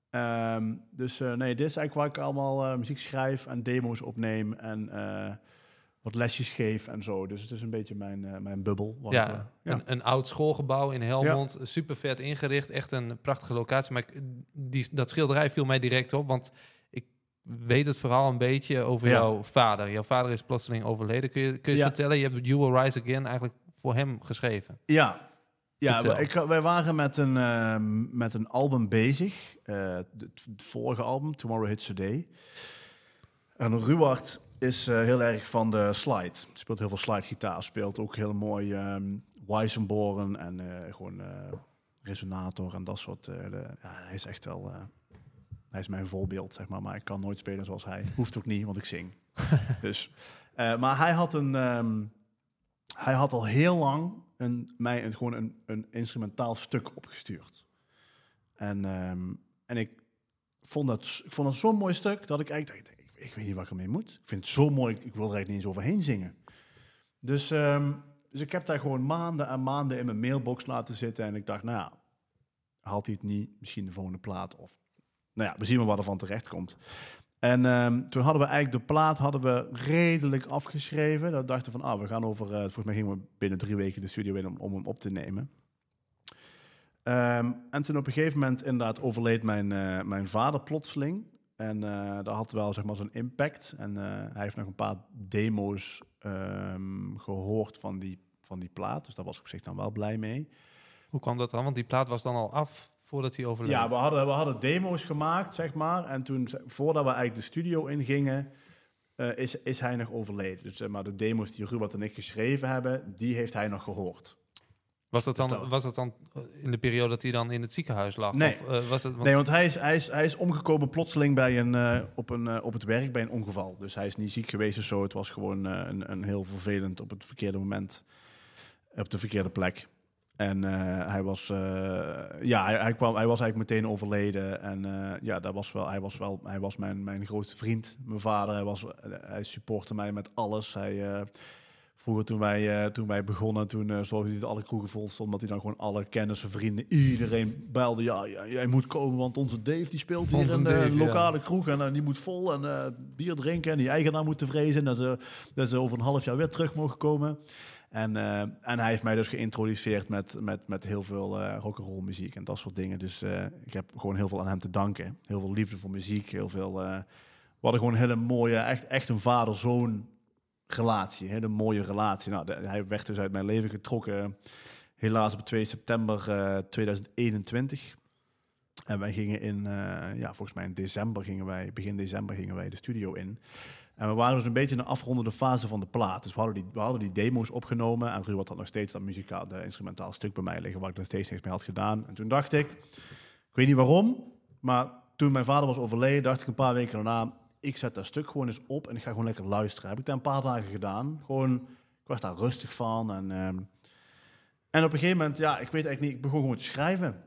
Um, dus uh, nee, dit is eigenlijk waar ik allemaal uh, muziek schrijf en demo's opneem. En uh, wat lesjes geef en zo. Dus het is een beetje mijn, uh, mijn bubbel. waar Ja, ik, uh, ja. Een, een oud schoolgebouw in Helmond. Super vet ingericht. Echt een prachtige locatie. Maar ik, die, dat schilderij viel mij direct op. Want ik weet het verhaal een beetje over Ja. jouw vader. Jouw vader is plotseling overleden. Kun je, kun je Ja. vertellen? Je hebt You Will Rise Again eigenlijk voor hem geschreven. Ja, ja Vertel. wij, ik, wij waren met een, uh, met een album bezig. Uh, het, het vorige album, Tomorrow Hits Today. En Ruwart is uh, heel erg van de slide. Speelt heel veel slidegitaar. Speelt ook heel mooi um, Weissenboren en uh, gewoon uh, resonator en dat soort. Uh, de, ja, hij is echt wel... Uh, hij is mijn voorbeeld, zeg maar. Maar ik kan nooit spelen zoals hij. Hoeft ook niet, want ik zing. dus, uh, maar hij had een... Um, hij had al heel lang een, mij een, gewoon een, een instrumentaal stuk opgestuurd. En, um, en ik vond dat, ik vond dat zo'n mooi stuk dat ik eigenlijk dacht, ik, ik weet niet wat ik ermee moet. Ik vind het zo mooi, ik, ik wil er eigenlijk niet eens overheen zingen. Dus, um, dus ik heb daar gewoon maanden en maanden in mijn mailbox laten zitten. En ik dacht, nou ja, haalt hij het niet, misschien de volgende plaat. Of, nou ja, we zien maar wat er van terecht komt. En um, toen hadden we eigenlijk de plaat hadden we redelijk afgeschreven. Dat dachten we van, ah, we gaan over... Uh, volgens mij gingen we binnen drie weken de studio in om, om hem op te nemen. Um, en toen op een gegeven moment inderdaad overleed mijn, uh, mijn vader plotseling. En uh, dat had wel zeg maar zo'n impact. En uh, hij heeft nog een paar demo's um, gehoord van die, van die plaat. Dus daar was ik op zich dan wel blij mee. Hoe kwam dat dan? Want die plaat was dan al af voordat hij overleed. Ja, we hadden, we hadden demo's gemaakt, zeg maar. En toen, voordat we eigenlijk de studio ingingen, uh, is, is hij nog overleden. Dus zeg maar, de demo's die Ruwart en ik geschreven hebben, die heeft hij nog gehoord. Was dat dan, Dus dat- was dat dan in de periode dat hij dan in het ziekenhuis lag? Nee. Of, uh, was het, want Nee, want hij is, hij is, hij is omgekomen plotseling bij een, uh, op, een, uh, op het werk bij een ongeval. Dus hij is niet ziek geweest of zo. Het was gewoon uh, een, een heel vervelend op het verkeerde moment, op de verkeerde plek. En uh, hij was, uh, ja, hij, hij, kwam, hij was eigenlijk meteen overleden. En uh, ja, dat was wel, hij was wel, hij was mijn, mijn grootste vriend, mijn vader. Hij was, hij supportte mij met alles. Hij, uh, vroeger toen wij, uh, toen wij begonnen, toen uh, zorgde hij dat alle kroegen vol stonden, dat hij dan gewoon alle kennissen, vrienden, iedereen belde. Ja, ja, jij moet komen, want onze Dave die speelt hier Onze in de Dave, lokale kroeg en uh, die moet vol en uh, bier drinken en die eigenaar moet tevreden. En dat ze, dat ze over een half jaar weer terug mogen komen. En, uh, en hij heeft mij dus geïntroduceerd met, met, met heel veel uh, rock'n'roll muziek en dat soort dingen. Dus uh, ik heb gewoon heel veel aan hem te danken. Heel veel liefde voor muziek, heel veel... Uh, we hadden gewoon een hele mooie, echt, echt een vader-zoon relatie. Een hele mooie relatie. Nou, de, hij werd dus uit mijn leven getrokken, helaas op twee september uh, tweeduizend eenentwintig. En wij gingen in, uh, ja, volgens mij in december gingen wij, begin december gingen wij de studio in. En we waren dus een beetje in de afrondende fase van de plaat. Dus we hadden die, we hadden die demo's opgenomen. En Ruud had nog steeds dat muzikaal, de instrumentaal stuk bij mij liggen, waar ik nog steeds niks mee had gedaan. En toen dacht ik, ik weet niet waarom, maar toen mijn vader was overleden, dacht ik een paar weken daarna, ik zet dat stuk gewoon eens op en ik ga gewoon lekker luisteren. Heb ik dat een paar dagen gedaan. Gewoon, ik was daar rustig van. En, um, en op een gegeven moment, ja, ik weet eigenlijk niet, ik begon gewoon te schrijven.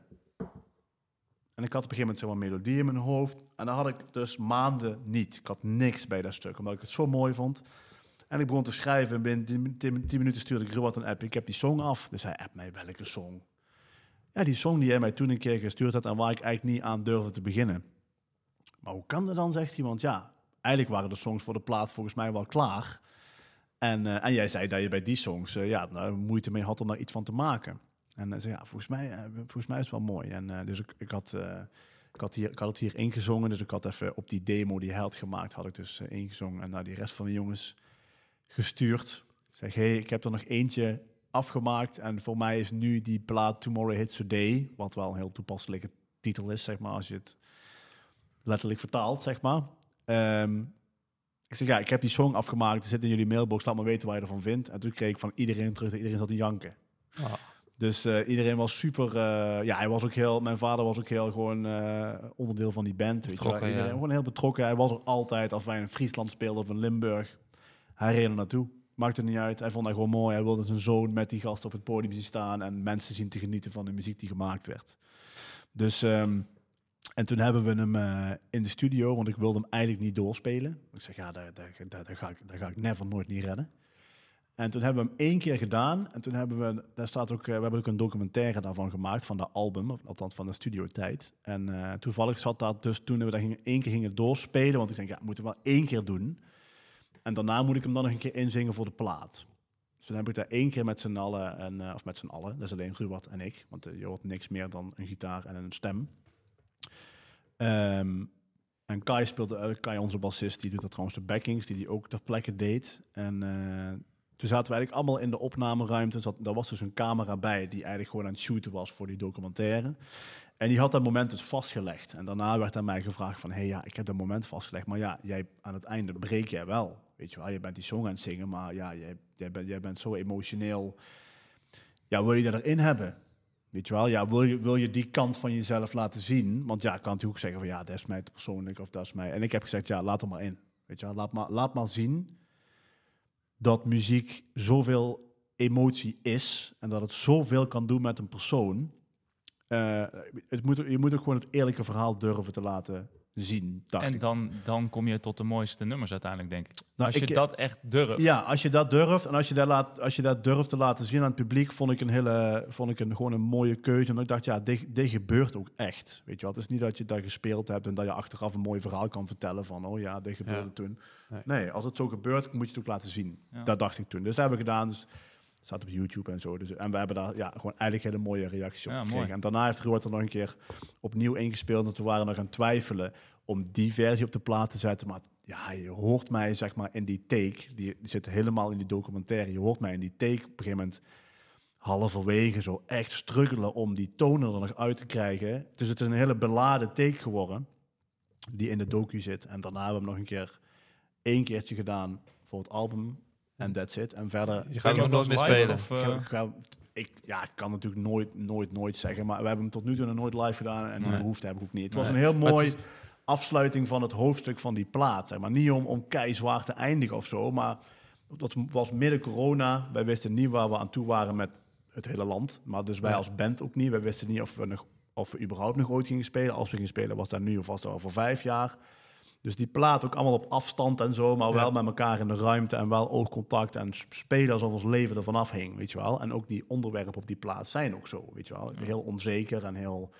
En ik had op een gegeven moment zo'n melodie in mijn hoofd. En dan had ik dus maanden niet. Ik had niks bij dat stuk, omdat ik het zo mooi vond. En ik begon te schrijven en binnen tien minuten stuurde ik Ruud een app. Ik heb die song af. Dus hij appt mij, welke song? Ja, die song die hij mij toen een keer gestuurd had en waar ik eigenlijk niet aan durfde te beginnen. Maar hoe kan dat dan, zegt hij? Want ja, eigenlijk waren de songs voor de plaat volgens mij wel klaar. En, uh, en jij zei dat je bij die songs uh, ja, nou, moeite mee had om daar iets van te maken. En hij zei, ja, volgens mij, uh, volgens mij is het wel mooi. En uh, dus ik, ik, had, uh, ik, had hier, ik had het hier ingezongen. Dus ik had even op die demo die hij had gemaakt, had ik dus uh, ingezongen. En naar die rest van de jongens gestuurd. Ik zeg, hé, hey, ik heb er nog eentje afgemaakt. En voor mij is nu die plaat Tomorrow Hits Today. Wat wel een heel toepasselijke titel is, zeg maar, als je het letterlijk vertaald, zeg maar. Um, ik zeg, ja, ik heb die song afgemaakt. Het zit in jullie mailbox, laat maar weten waar je ervan vindt. En toen kreeg ik van iedereen terug, iedereen zat te janken. Oh. Dus uh, iedereen was super... Uh, ja, hij was ook heel... Mijn vader was ook heel gewoon uh, onderdeel van die band. Weet je wel. Iedereen ja. Gewoon heel betrokken. Hij was er altijd, als wij in Friesland speelden of in Limburg. Hij reed er naartoe. Maakte niet uit. Hij vond dat gewoon mooi. Hij wilde zijn zoon met die gast op het podium zien staan en mensen zien te genieten van de muziek die gemaakt werd. Dus... Um, En toen hebben we hem uh, in de studio, want ik wilde hem eigenlijk niet doorspelen. Ik zeg, ja, daar, daar, daar, daar, ga, ik, daar ga ik never nooit niet redden. En toen hebben we hem één keer gedaan. En toen hebben we, daar staat ook, uh, we hebben ook een documentaire daarvan gemaakt, van de album, of althans van de studiotijd. En uh, toevallig zat dat dus toen we dat gingen, één keer gingen doorspelen, want ik denk, ja, moeten we wel één keer doen. En daarna moet ik hem dan nog een keer inzingen voor de plaat. Dus toen heb ik daar één keer met z'n allen, en, uh, of met z'n allen, dat is alleen Ruud en ik, want uh, je hoort niks meer dan een gitaar en een stem. Um, en Kai speelde, uh, Kai onze bassist, die doet dat trouwens de backings, die die ook ter plekke deed. En uh, toen zaten we eigenlijk allemaal in de opnameruimte. Zat, daar was dus een camera bij die eigenlijk gewoon aan het shooten was voor die documentaire. En die had dat moment dus vastgelegd. En daarna werd aan mij gevraagd van, hé hey, ja, ik heb dat moment vastgelegd, maar ja, jij aan het einde breek jij wel. Weet je wel, je bent die song aan het zingen, maar ja, jij, jij, bent, jij bent zo emotioneel. Ja, wil je dat erin hebben? Weet je wel, ja, wil je, wil je die kant van jezelf laten zien? Want ja, ik kan natuurlijk zeggen van ja, dat is mij te persoonlijk of dat is mij. En ik heb gezegd, ja, laat er maar in. Weet je wel, laat maar, laat maar zien dat muziek zoveel emotie is en dat het zoveel kan doen met een persoon. Uh, het moet, je moet ook gewoon het eerlijke verhaal durven te laten zien. En ik. dan, dan kom je tot de mooiste nummers uiteindelijk, denk ik. Nou, als je ik, dat echt durft. Ja, als je dat durft en als je dat, laat, als je dat durft te laten zien aan het publiek, vond ik een hele, vond ik een, gewoon een mooie keuze. En ik dacht, ja, dit, dit gebeurt ook echt. Weet je wel, het is niet dat je dat gespeeld hebt en dat je achteraf een mooi verhaal kan vertellen van, oh ja, dit gebeurde ja. toen. Nee. nee, als het zo gebeurt, moet je het ook laten zien. Ja. Dat dacht ik toen. Dus dat hebben we gedaan. Dus, staat op YouTube en zo. Dus, en we hebben daar ja, gewoon eigenlijk hele mooie reacties op ja, gekregen. Mooi. En daarna heeft Ruud er nog een keer opnieuw ingespeeld. En toen waren we nog aan het twijfelen om die versie op de plaat te zetten. Maar ja, je hoort mij zeg maar in die take. Die, die zit helemaal in die documentaire. Je hoort mij in die take op een gegeven moment halverwege zo echt struggelen om die tonen er nog uit te krijgen. Dus het is een hele beladen take geworden die in de docu zit. En daarna hebben we hem nog een keer één keertje gedaan voor het album. En that's it. En verder... Je gaat hem nooit meer spelen? Of, uh... ik, ga, ik, ja, ik kan natuurlijk nooit, nooit, nooit zeggen. Maar we hebben hem tot nu toe nog nooit live gedaan. En die nee. behoefte heb ik ook niet. Het nee. was een heel mooi is... afsluiting van het hoofdstuk van die plaat. Zeg maar. Niet om, om keizwaar te eindigen of zo. Maar dat was midden corona. Wij wisten niet waar we aan toe waren met het hele land. Maar dus wij ja. als band ook niet. Wij wisten niet of we, nog, of we überhaupt nog ooit gingen spelen. Als we gingen spelen was dat nu of was dat over vijf jaar. Dus die plaat ook allemaal op afstand en zo, maar wel ja. met elkaar in de ruimte en wel oogcontact en spelen alsof ons leven ervan afhing, weet je wel. En ook die onderwerpen op die plaat zijn ook zo, weet je wel. Heel onzeker en heel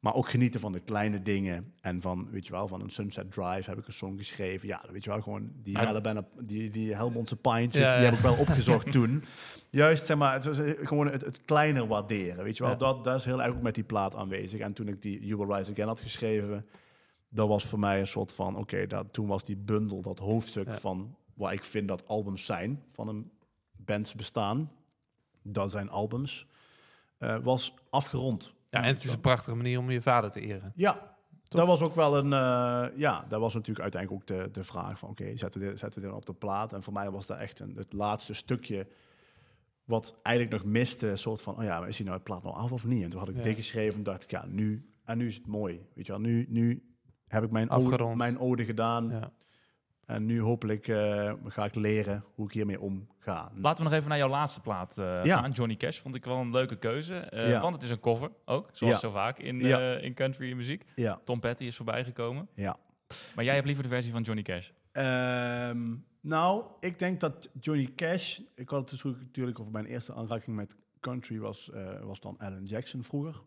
Maar ook genieten van de kleine dingen. En van, weet je wel, van een Sunset Drive heb ik een song geschreven. Ja, weet je wel, gewoon die, Maar- Alabama, die, die Helmondse Pint, Ja, die ja. heb ik wel opgezocht toen. Juist, zeg maar, het was eh, gewoon het, het kleiner waarderen, weet je wel. Ja. Dat, dat is heel erg ook met die plaat aanwezig. En toen ik die You Will Rise Again had geschreven, dat was voor mij een soort van, oké, okay, toen was die bundel, dat hoofdstuk Ja. van waar ik vind dat albums zijn, van een bands bestaan, dat zijn albums, uh, was afgerond. Ja, en het is een prachtige manier om je vader te eren. Ja, dat was ook wel een... Uh, ja, dat was natuurlijk uiteindelijk ook de, de vraag van... oké, okay, zetten we dit, zetten we dit op de plaat? En voor mij was dat echt een, het laatste stukje... wat eigenlijk nog miste. Een soort van, oh ja, is die nou het plaat nou af of niet? En toen had ik Ja. dit geschreven en dacht ik... ja, nu, en nu is het mooi. Weet je wel, nu, nu heb ik mijn Afgerond. ode, mijn ode gedaan. Ja. En nu hopelijk uh, ga ik leren hoe ik hiermee omga. Laten we nog even naar jouw laatste plaat uh, Ja. gaan. Johnny Cash vond ik wel een leuke keuze. Uh, Ja. Want het is een cover ook, zoals Ja. zo vaak in, Ja. uh, in country muziek. Ja, Tom Petty is voorbij gekomen. ja. Maar jij hebt liever de versie van Johnny Cash. Um, nou, ik denk dat Johnny Cash... Ik had het dus natuurlijk over mijn eerste aanraking met country... was, uh, was dan Alan Jackson vroeger.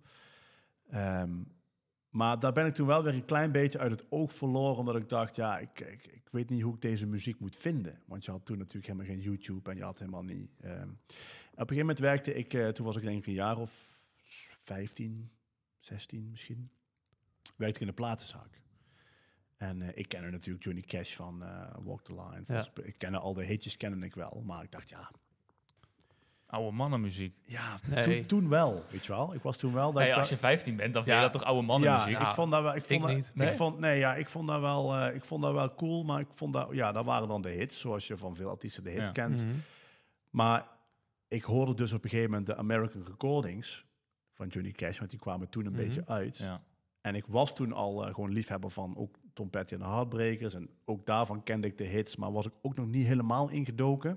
Um, maar daar ben ik toen wel weer een klein beetje uit het oog verloren... omdat ik dacht, ja, ik, ik, ik weet niet hoe ik deze muziek moet vinden. Want je had toen natuurlijk helemaal geen YouTube... en je had helemaal niet... Um, op een gegeven moment werkte ik... Uh, toen was ik denk ik een jaar of vijftien, zestien misschien... werkte ik in een platenzaak. En uh, ik kende natuurlijk Johnny Cash van uh, Walk the Line. Ja. Ik kende al de hitjes, kende ik wel. Maar ik dacht, ja, Oude mannenmuziek. ja Nee. toen, toen wel, weet je wel. Ik was toen wel... Dat Hey, ik als je dacht- vijftien bent, dan vind Ja. je dat toch oude ja, mannenmuziek? Nou, ik vond dat wel... Ik, vond ik dat, niet. Ik Nee? vond, nee, ja, ik vond dat wel, uh, ik vond dat wel cool. Maar ik vond dat... Ja, dat waren dan de hits. Zoals je van veel artiesten de hits Ja. kent. Mhm. Maar ik hoorde dus op een gegeven moment de American Recordings van Johnny Cash. Want die kwamen toen een Mhm. beetje uit. Ja. En ik was toen al uh, gewoon liefhebber van ook Tom Petty en de Heartbreakers. En ook daarvan kende ik de hits, maar was ik ook nog niet helemaal ingedoken.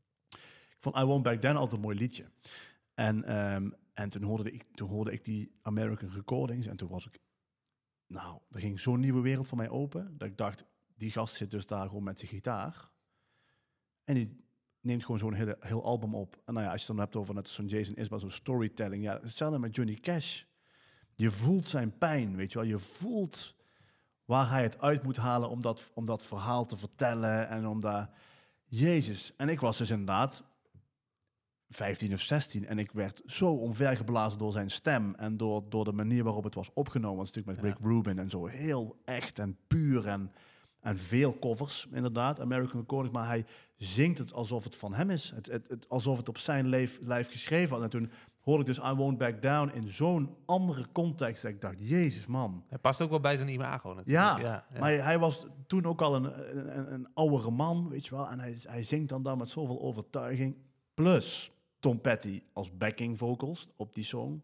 Ik vond I Won't Back Down altijd een mooi liedje. En, um, en toen, hoorde ik, toen hoorde ik die American Recordings en toen was ik... Nou, er ging zo'n nieuwe wereld voor mij open, dat ik dacht, die gast zit dus daar gewoon met zijn gitaar. En die neemt gewoon zo'n hele, heel album op. En nou ja, als je het dan hebt over net zo'n Jason Isbell, zo'n storytelling. Ja, hetzelfde met Johnny Cash. Je voelt zijn pijn, weet je wel. Je voelt waar hij het uit moet halen om dat, om dat verhaal te vertellen. En om daar... Jezus. En ik was dus inderdaad vijftien of zestien. En ik werd zo omvergeblazen door zijn stem. En door, door de manier waarop het was opgenomen. Het is natuurlijk met Ja. Rick Rubin en zo. Heel echt en puur. En, en veel covers, inderdaad. American Recordings. Maar hij zingt het alsof het van hem is. Het, het, het, alsof het op zijn lijf, lijf geschreven had. En toen hoorde ik dus I Won't Back Down in zo'n andere context. Dat ik dacht, Jezus man. Hij past ook wel bij zijn imago natuurlijk. Ja, ja, ja. maar hij, hij was toen ook al een, een, een oudere man, weet je wel. En hij, hij zingt dan daar met zoveel overtuiging. Plus Tom Petty als backing vocals op die song.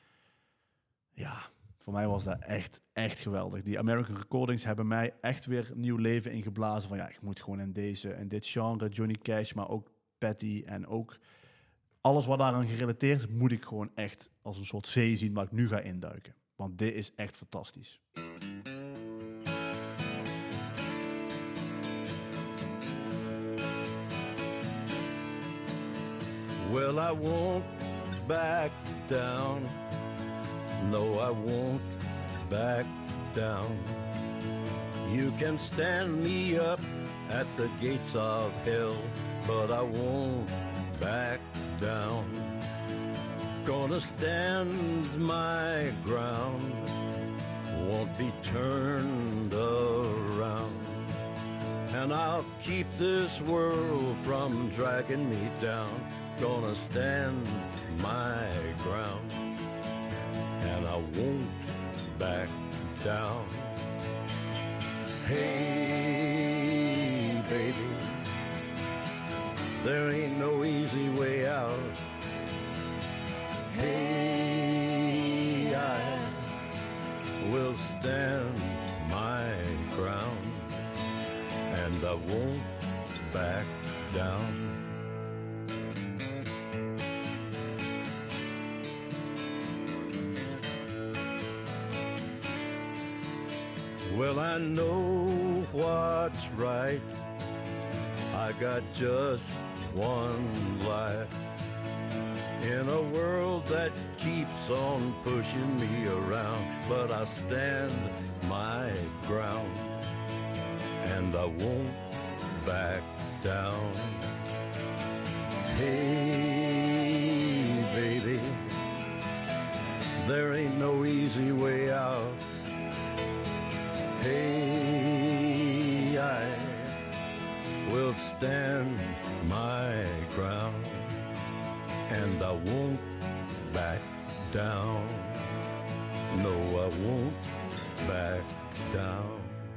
Ja, voor mij was dat echt, echt geweldig. Die American Recordings hebben mij echt weer nieuw leven ingeblazen. Van ja, ik moet gewoon in, deze, in dit genre, Johnny Cash, maar ook Petty en ook alles wat daaraan gerelateerd is, moet ik gewoon echt als een soort zee zien waar ik nu ga induiken. Want dit is echt fantastisch. Well, I won't back down. No, I won't back down. You can stand me up at the gates of hell, but I won't back down. Gonna stand my ground, won't be turned around. And I'll keep this world from dragging me down. Gonna stand my ground, and I won't back down. Hey, baby, there ain't no easy way out. Hey, I will stand my ground, and I won't back down. Well, I know what's right. I got just one life. in a world that keeps on pushing me around, but I stand my ground and I won't back down. Hey, baby, there ain't no easy way out. Hey, I will stand my ground and I won't back down. No, I won't back down.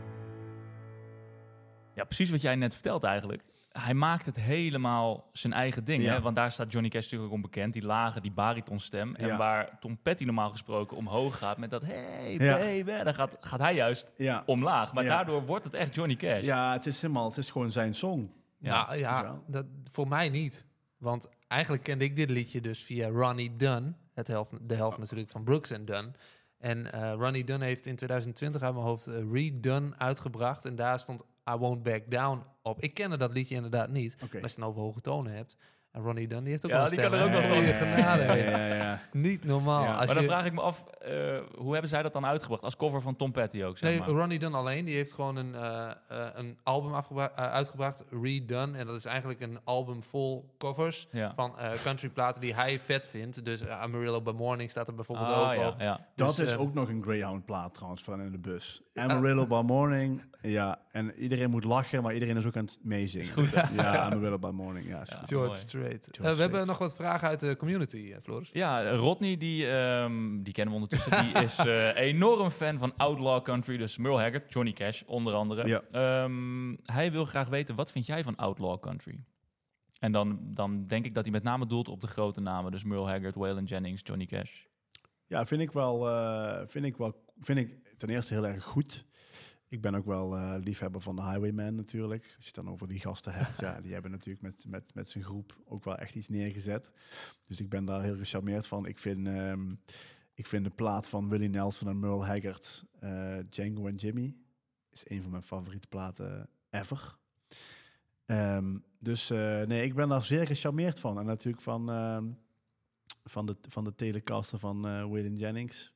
Ja, precies wat jij net vertelt eigenlijk. Hij maakt het helemaal zijn eigen ding. Ja. Hè? Want daar staat Johnny Cash natuurlijk ook onbekend. Die lage, die baritonstem. En Ja. waar Tom Petty normaal gesproken omhoog gaat met dat hey Ja. baby. Dan gaat, gaat hij juist Ja. omlaag. Maar Ja. daardoor wordt het echt Johnny Cash. Ja, het is helemaal, het is gewoon zijn song. Ja, Ja, ja, wel. dat, voor mij niet. Want eigenlijk kende ik dit liedje dus via Ronnie Dunn. Het helft, de helft natuurlijk van Brooks and Dunn. En uh, Ronnie Dunn heeft in twintig twintig uit mijn hoofd uh, Redone uitgebracht. En daar stond I Won't Back Down op. Ik kende dat liedje inderdaad niet. Oké. Maar als je het over hoge tonen hebt. En Ronnie Dunn die heeft ook Ja, wel een die stem. kan er ook hè? nog wel. Goeie Ja, genade. ja, hè. ja, ja. Niet normaal. Ja, Als Maar dan je, vraag ik me af, uh, hoe hebben zij dat dan uitgebracht? Als cover van Tom Petty ook, zeg nee, maar. Ronnie Dunn alleen. Die heeft gewoon een, uh, uh, een album afgebra- uh, uitgebracht. Redone. En dat is eigenlijk een album vol covers. Ja. Van uh, countryplaten die hij vet vindt. Dus uh, Amarillo by Morning staat er bijvoorbeeld Ah, ook ja, op. ja. Dat Dus, is eh, ook nog een Greyhound plaat trouwens van in de bus. Amarillo by Morning. Ja, en iedereen moet lachen, maar iedereen is ook aan het meezingen. Goed, ja, Amarillo by Morning. Ja, is Ja. goed. George Mooi. Strait. George Uh, we hebben Strait. nog wat vragen uit de community, uh, Floris. Ja, Rodney, die, ehm, die kennen we ondertussen. Die is eh, enorm fan van Outlaw Country. Dus Merle Haggard, Johnny Cash onder andere. Ja. Ehm, hij wil graag weten, wat vind jij van Outlaw Country? En dan, dan denk ik dat hij met name doelt op de grote namen. Dus Merle Haggard, Waylon Jennings, Johnny Cash. Ja, vind ik wel, uh, vind ik wel, vind ik ten eerste heel erg goed. Ik ben ook wel uh, liefhebber van de Highwaymen natuurlijk. Als je het dan over die gasten hebt, ja, die hebben natuurlijk met, met, met zijn groep ook wel echt iets neergezet. Dus ik ben daar heel gecharmeerd van. Ik vind, um, ik vind de plaat van Willie Nelson en Merle Haggard, uh, Django en Jimmy, is een van mijn favoriete platen ever. Um, dus uh, nee, ik ben daar zeer gecharmeerd van. En natuurlijk van, um, van, de, van de Telecaster van uh, Waylon Jennings.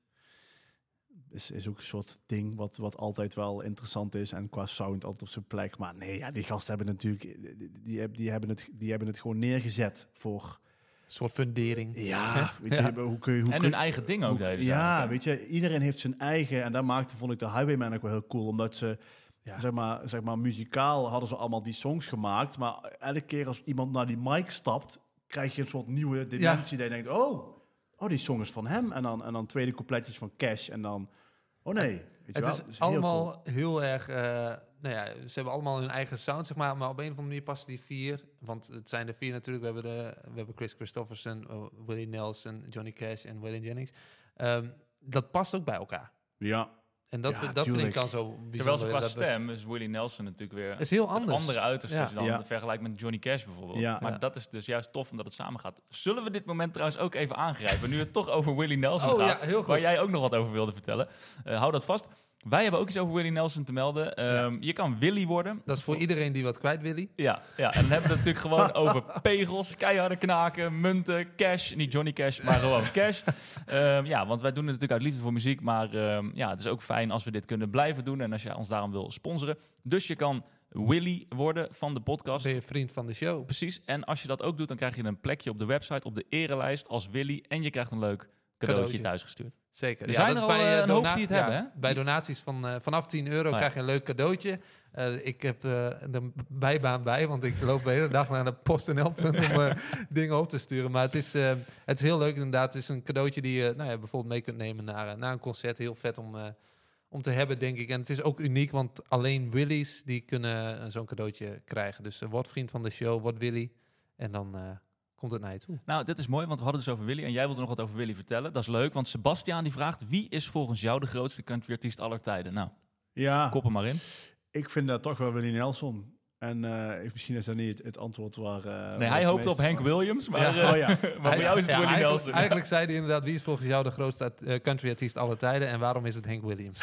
Is, is ook een soort ding wat, wat altijd wel interessant is en qua sound altijd op zijn plek. Maar nee, ja, die gasten hebben natuurlijk, die, die, die, hebben het, die hebben het gewoon neergezet voor... Een soort fundering. Ja, weet je, Ja. hoe kun je... Hoe En kun, hun eigen ding ook hoe- deden. Ja, weet je, iedereen heeft zijn eigen... En daar maakte, vond ik de Highwaymen ook wel heel cool, omdat ze... Ja. Zeg maar, zeg maar, muzikaal hadden ze allemaal die songs gemaakt, maar elke keer als iemand naar die mic stapt, krijg je een soort nieuwe dimensie. Dat je denkt, oh, oh, die song is van hem. En dan, en dan tweede coupletjes van Cash en dan... Oh nee, weet je Het wel? is Dat heel allemaal cool. heel erg... Uh, nou ja, ze hebben allemaal hun eigen sound, zeg maar. Maar op een of andere manier passen die vier. Want het zijn er vier natuurlijk. We hebben, de, we hebben Chris Christopherson, uh, Willie Nelson, Johnny Cash en Waylon Jennings. Um, dat past ook bij elkaar. Ja, En dat, Ja, vind- dat vind ik tuurlijk. dan zo bijzonder. Terwijl ze qua dat het- stem is Willie Nelson natuurlijk weer is heel het anders. andere uiterste Ja. als je dan Ja. vergelijkt met Johnny Cash bijvoorbeeld. Ja. Maar Ja. dat is dus juist tof omdat het samen gaat. Zullen we dit moment trouwens ook even aangrijpen? Nu het toch over Willie Nelson Oh, gaat, ja, heel goed. waar jij ook nog wat over wilde vertellen. Uh, hou dat vast. Wij hebben ook iets over Willie Nelson te melden. Um, Je kan Willy worden. Dat is voor iedereen die wat kwijt wil. Ja, ja, en dan hebben we het natuurlijk gewoon over pegels, keiharde knaken, munten, cash. Niet Johnny Cash, maar gewoon cash. Um, ja, want wij doen het natuurlijk uit liefde voor muziek. Maar um, ja, het is ook fijn als we dit kunnen blijven doen. En als je ons daarom wil sponsoren. Dus je kan Willy worden van de podcast. Ben je vriend van de show. Precies. En als je dat ook doet, dan krijg je een plekje op de website, op de erelijst als Willy. En je krijgt een leuk cadeautje, Cadeautje. thuisgestuurd. Zeker. Er zijn dat er is al, bij, eh, eh, een hoop dona- die het ja, hebben, hè? Bij donaties van uh, vanaf tien euro ja. krijg je een leuk cadeautje. Uh, ik heb uh, de bijbaan bij, want ik loop de hele dag naar de PostNL punt om uh, dingen op te sturen. Maar het is, uh, het is heel leuk inderdaad. Het is een cadeautje die je nou ja, bijvoorbeeld mee kunt nemen naar, uh, naar een concert. Heel vet om, uh, om te hebben, denk ik. En het is ook uniek, want alleen Willy's die kunnen uh, zo'n cadeautje krijgen. Dus uh, word vriend van de show, word Willy. En dan... Uh, komt het naar je toe. Nou, dit is mooi, want we hadden het dus over Willy. En jij wilde nog wat over Willy vertellen. Dat is leuk, want Sebastiaan die vraagt... wie is volgens jou de grootste countryartiest aller tijden? Nou, ja. kop er maar in. Ik vind dat toch wel Willie Nelson. En uh, misschien is dat niet het, het antwoord waar... Uh, nee, hij hoopte op Hank Williams, maar, Ja. uh, oh, ja. maar voor jou is het ja, Willie eigenlijk, Nelson. Eigenlijk zei hij inderdaad, wie is volgens jou de grootste uh, countryartiest aller tijden en waarom is het Hank Williams?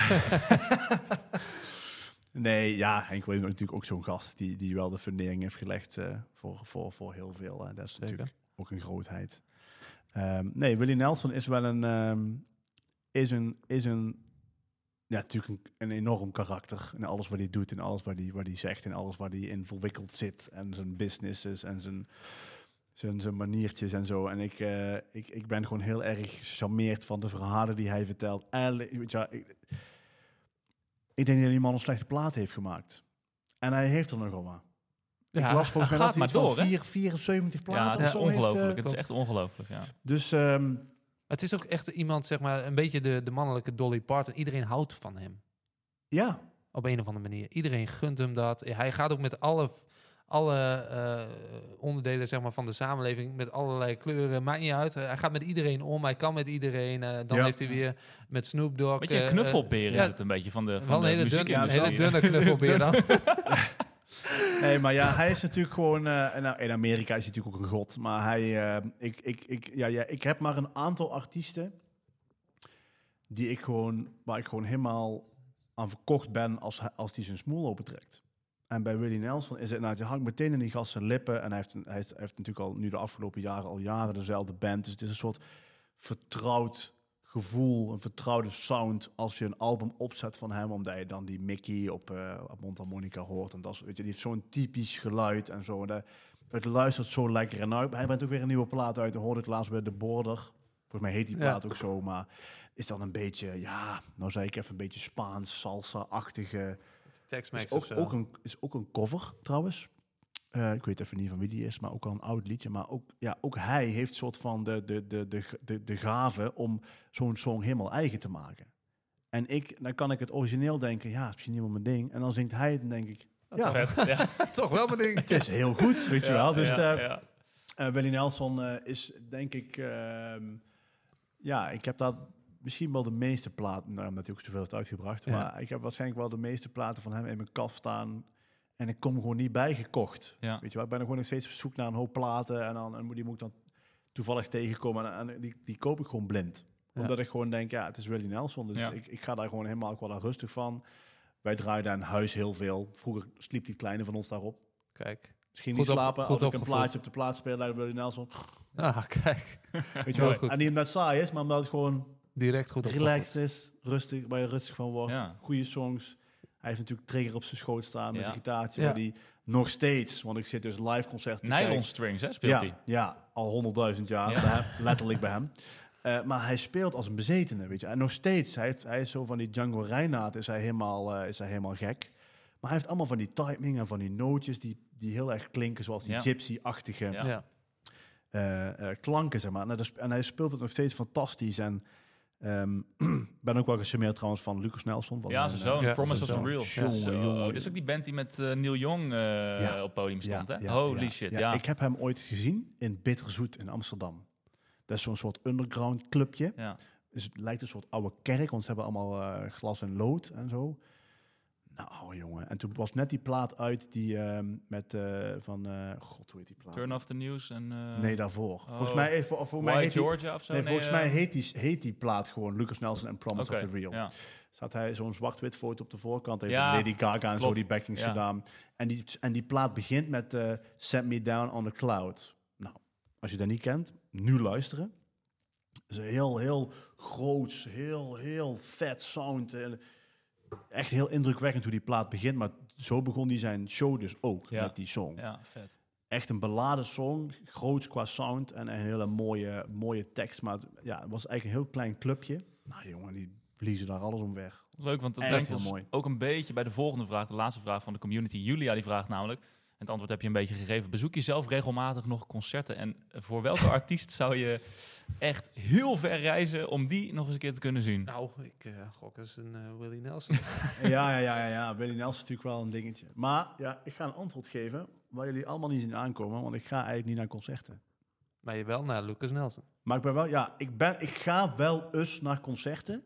Nee, ja, Hank Williams is natuurlijk ook zo'n gast die, die wel de fundering heeft gelegd uh, voor, voor, voor heel veel. Hè. Dat is Zeker. natuurlijk ook een grootheid. Um, nee, Willie Nelson is wel een... Um, is een, is een ja, natuurlijk een, een enorm karakter in alles wat hij doet, in alles wat hij, wat hij zegt, in alles waar hij in verwikkeld zit. En zijn businesses en zijn, zijn, zijn maniertjes en zo. En ik, uh, ik, ik ben gewoon heel erg gecharmeerd van de verhalen die hij vertelt. En, weet je, ik, ik denk dat die man een slechte plaat heeft gemaakt. En hij heeft er nogal wat. Ja, ik las volgens mij gaat dat hij maar iets van door, vier, vierenzeventig platen Ja, het of is zo ongelooflijk. heeft, uh, Het is echt ongelooflijk, ja. Dus... Um, Het is ook echt iemand, zeg maar, een beetje de, de mannelijke Dolly Parton. Iedereen houdt van hem. ja, Op een of andere manier. Iedereen gunt hem dat. Hij gaat ook met alle, alle uh, onderdelen, zeg maar, van de samenleving, met allerlei kleuren. Maakt niet uit. Hij gaat met iedereen om. Hij kan met iedereen. Uh, dan Ja. heeft hij weer met Snoop Dogg... Beetje een uh, knuffelbeer uh, is ja, het een beetje van de, van wel de een hele, muziek. dun, ja, een hele sorry. dunne knuffelbeer dan. nee, maar ja, hij is natuurlijk gewoon... Uh, nou, in Amerika is hij natuurlijk ook een god. Maar hij... Uh, ik, ik, ik, ja, ja, ik heb maar een aantal artiesten die ik gewoon... waar ik gewoon helemaal aan verkocht ben als, hij, als die zijn smoel opentrekt. En bij Willie Nelson is het... Nou, je hangt meteen in die gast zijn lippen. En hij heeft, hij heeft, hij heeft natuurlijk al nu de afgelopen jaren... al jaren dezelfde band. Dus het is een soort vertrouwd gevoel, een vertrouwde sound als je een album opzet van hem, omdat je dan die Mickey op, uh, op Mondharmonica hoort en dat, weet je, die heeft zo'n typisch geluid en zo. En de, het luistert zo lekker. En nou, hij brengt ook weer een nieuwe plaat uit. Dan hoorde ik laatst bij The Border. Volgens mij heet die plaat ja. ook zo, maar is dan een beetje, ja, nou zei ik even een beetje Spaans, salsa-achtige. Tex-Mex is ook, ook een is ook een cover trouwens. Uh, ik weet even niet van wie die is, maar ook al een oud liedje. Maar ook, ja, ook hij heeft soort van de, de, de, de, de, de gave om zo'n song helemaal eigen te maken. En ik, dan kan ik het origineel denken, ja, het is misschien niet meer mijn ding. En dan zingt hij het en denk ik, ja, vet, ja. toch wel mijn ding. Het is heel goed, weet je wel. Dus ja, de, ja. Uh, Willie Nelson uh, is, denk ik, uh, ja, ik heb daar misschien wel de meeste platen, nou, natuurlijk zoveel heeft uitgebracht, ja. maar ik heb waarschijnlijk wel de meeste platen van hem in mijn kast staan. En ik kom er gewoon niet bij gekocht. Ja. Weet je wel, ik ben er gewoon nog steeds op zoek naar een hoop platen. En, dan, en die moet ik dan toevallig tegenkomen. En, en die, die koop ik gewoon blind. Ja. Omdat ik gewoon denk, ja, het is Willie Nelson. Dus ja. ik, ik ga daar gewoon helemaal ook wel aan rustig van. Wij draaiden aan huis heel veel. Vroeger sliep die kleine van ons daarop. Kijk. Misschien goed niet slapen. Op, als ik een plaatje op de plaats speel, bij Willie Nelson. Ah, kijk. Weet je wel, goed. En niet omdat het saai is, maar omdat het gewoon direct goed relaxed is. Rustig, waar je rustig van wordt. Ja. Goede songs. Hij heeft natuurlijk Trigger op zijn schoot staan met ja. zijn gitaartje. Ja. Waar die nog steeds, want ik zit dus live concerten te Nylon kijken. strings, hè, speelt ja, hij? Ja, al honderdduizend jaar, Ja. bij hem, letterlijk bij hem. Uh, maar hij speelt als een bezetene, weet je. En nog steeds, hij, heeft, hij is zo van die Django Reinhardt, is hij helemaal, uh, is hij helemaal gek. Maar hij heeft allemaal van die timing en van die nootjes die, die heel erg klinken zoals die Ja. gypsy-achtige Ja. Ja. uh, uh, klanken, zeg maar. En, en hij speelt het nog steeds fantastisch en Um, ben ook wel gecharmeerd trouwens van Lucas Nelson. Van ja, zijn zoon. Ja, Promise of zijn the zoon. Real. Jongen, Zo, jongen. dit is ook die band die met uh, Neil Young uh, Ja. op podium stond, Ja, hè? ja, Holy ja, shit, ja. ja. Ik heb hem ooit gezien in Bitterzoet in Amsterdam. Dat is zo'n soort underground clubje. ja. Dus het lijkt een soort oude kerk, want ze hebben allemaal uh, glas en lood en zo. Nou, jongen. En toen was net die plaat uit die um, met uh, van... Uh, God, hoe heet die plaat? Turn Off the News en... Uh, Nee, daarvoor. Oh. Volgens mij, voor, voor mij Why heet die, Georgia of zo? nee, Nee, volgens uh, mij heet die, heet die plaat gewoon Lucas Nelson en Promise okay, of the Real. ja. Staat hij zo'n zwart-wit foto op de voorkant. Heeft Ja, Lady Gaga en klopt. zo die backings Ja. gedaan. En die, en die plaat begint met uh, Set Me Down on the Cloud. Nou, als je dat niet kent, nu luisteren. Het is een heel, heel groots, heel, heel vet sound. En echt heel indrukwekkend hoe die plaat begint. Maar zo begon hij zijn show dus ook, Ja. met die song. Ja, vet. Echt een beladen song, groots qua sound en een hele mooie, mooie tekst. Maar ja, het was eigenlijk een heel klein clubje. Nou jongen, die bliezen daar alles om weg. Leuk, want dat Echt brengt heel ons mooi. ook een beetje bij de volgende vraag, de laatste vraag van de community. Julia die vraagt namelijk, en het antwoord heb je een beetje gegeven, bezoek je zelf regelmatig nog concerten? En voor welke artiest zou je echt heel ver reizen om die nog eens een keer te kunnen zien? Nou, ik uh, gok eens een uh, Willie Nelson. ja, ja, ja, ja, ja. Willie Nelson is natuurlijk wel een dingetje. Maar ja, ik ga een antwoord geven waar jullie allemaal niet zien aankomen, want ik ga eigenlijk niet naar concerten. Maar je wel naar Lucas Nelson. Maar ik ben wel, ja, ik, ben, ik ga wel eens naar concerten.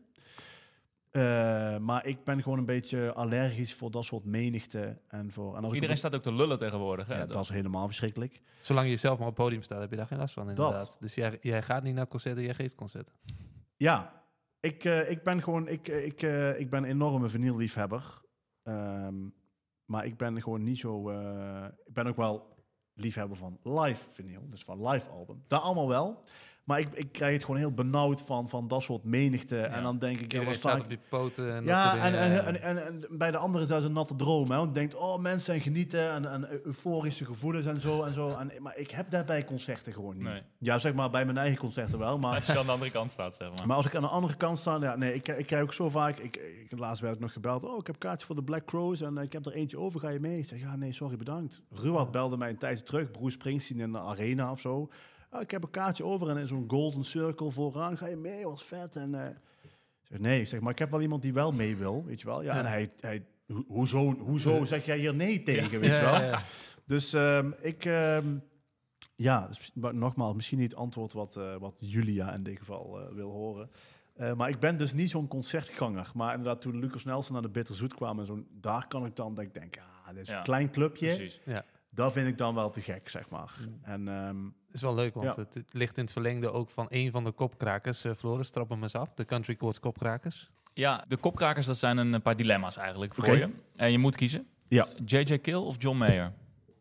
Uh, maar ik ben gewoon een beetje allergisch voor dat soort menigte. En voor, en als Iedereen ik staat ook te lullen tegenwoordig. Hè? ja, dat is helemaal verschrikkelijk. Zolang je zelf maar op het podium staat, heb je daar geen last van, inderdaad. Dat. Dus jij, jij gaat niet naar concerten, jij geeft concerten. Ja, ik, uh, ik ben gewoon, ik, ik, uh, ik ben een enorme vinylliefhebber. Um, maar ik ben gewoon niet zo, uh, ik ben ook wel liefhebber van live vinyl, dus van live album. Daar allemaal wel. Maar ik, ik krijg het gewoon heel benauwd van, van dat soort menigte. Ja. En dan denk ik, ja, Iedereen wat sta staat ik... op je poten. En Ja, dat soort en, dingen. en, en, en, en bij de anderen is dat een natte droom. Hè? Want je denkt, oh, mensen zijn genieten en, en euforische gevoelens en zo. En zo. En, maar ik heb dat bij concerten gewoon niet. Nee. Ja, zeg maar bij mijn eigen concerten wel. Maar, Als je aan de andere kant staat, zeg maar. maar als ik aan de andere kant sta, ja, nee, ik, ik krijg ook zo vaak... Ik, ik, laatst werd ik nog gebeld, oh, ik heb kaartje voor de Black Crowes en uh, ik heb er eentje over, ga je mee? Ik zeg, ja, nee, sorry, bedankt. Ruud belde mij een tijdje terug, Bruce Springsteen in de arena of zo. Oh, ik heb een kaartje over en in zo'n golden circle vooraan, ga je mee? Was vet. En uh, ik zeg, nee, ik zeg, maar ik heb wel iemand die wel mee wil, weet je wel. Ja, Ja. en hij, hij ho- hoezo, hoezo zeg jij hier nee tegen, weet je Ja, wel. ja, ja. Dus um, ik, um, ja, dus, maar nogmaals, misschien niet het antwoord wat, uh, wat Julia in dit geval uh, wil horen. Uh, maar ik ben dus niet zo'n concertganger. Maar inderdaad, toen Lucas Nelson naar de Bitterzoet kwam en zo, daar kan ik dan denk, denk ja, dit is Ja, een klein clubje. Precies. Ja. Dat vind ik dan wel te gek, zeg maar. Mm. En um, Het is wel leuk, want Ja. het, het ligt in het verlengde ook van een van de kopkrakers. Uh, Floris, trap hem eens af. De Country Chords kopkrakers. Ja, de kopkrakers, dat zijn een paar dilemma's eigenlijk voor Oké. je. En je moet kiezen. Ja. J J. Kill of John Mayer?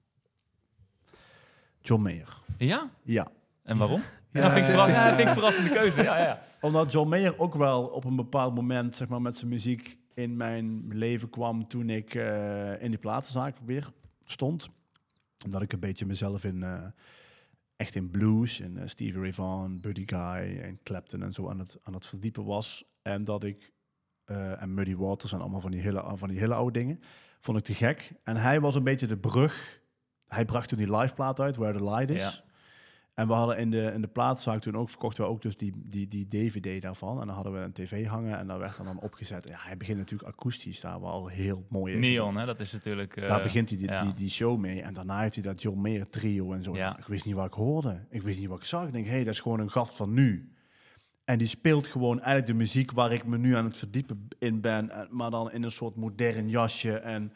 John Mayer. Ja? Ja. En waarom? Ja, Ja, vind ik, ja, verras- ja. ja, vind ik verrassende keuze. Ja, ja. Omdat John Mayer ook wel op een bepaald moment, zeg maar, met zijn muziek in mijn leven kwam toen ik uh, in die platenzaak weer stond. En dat ik een beetje mezelf in, uh, echt in blues, in uh, Stevie Ray Vaughan, Buddy Guy en Clapton en zo aan het, aan het verdiepen was. En dat ik, uh, en Muddy Waters en allemaal van die, hele, van die hele oude dingen, vond ik te gek. En hij was een beetje de brug. Hij bracht toen die live plaat uit, Where the Light Is. Ja. En we hadden in de, in de platenzaak toen ook, verkochten we ook dus die, die, die D V D daarvan. En dan hadden we een tv hangen en daar werd dan, dan opgezet. Ja, hij begint natuurlijk akoestisch daar, wel heel mooi is. Neon, hè, dat is natuurlijk... Uh, Daar begint hij die, ja. die, die show mee. En daarna heeft hij dat John Mayer trio en zo. Ja. Nou, ik wist niet wat ik hoorde. Ik wist niet wat ik zag. Ik denk, hé, hey, dat is gewoon een gast van nu. En die speelt gewoon eigenlijk de muziek waar ik me nu aan het verdiepen in ben. en- Maar dan in een soort modern jasje. En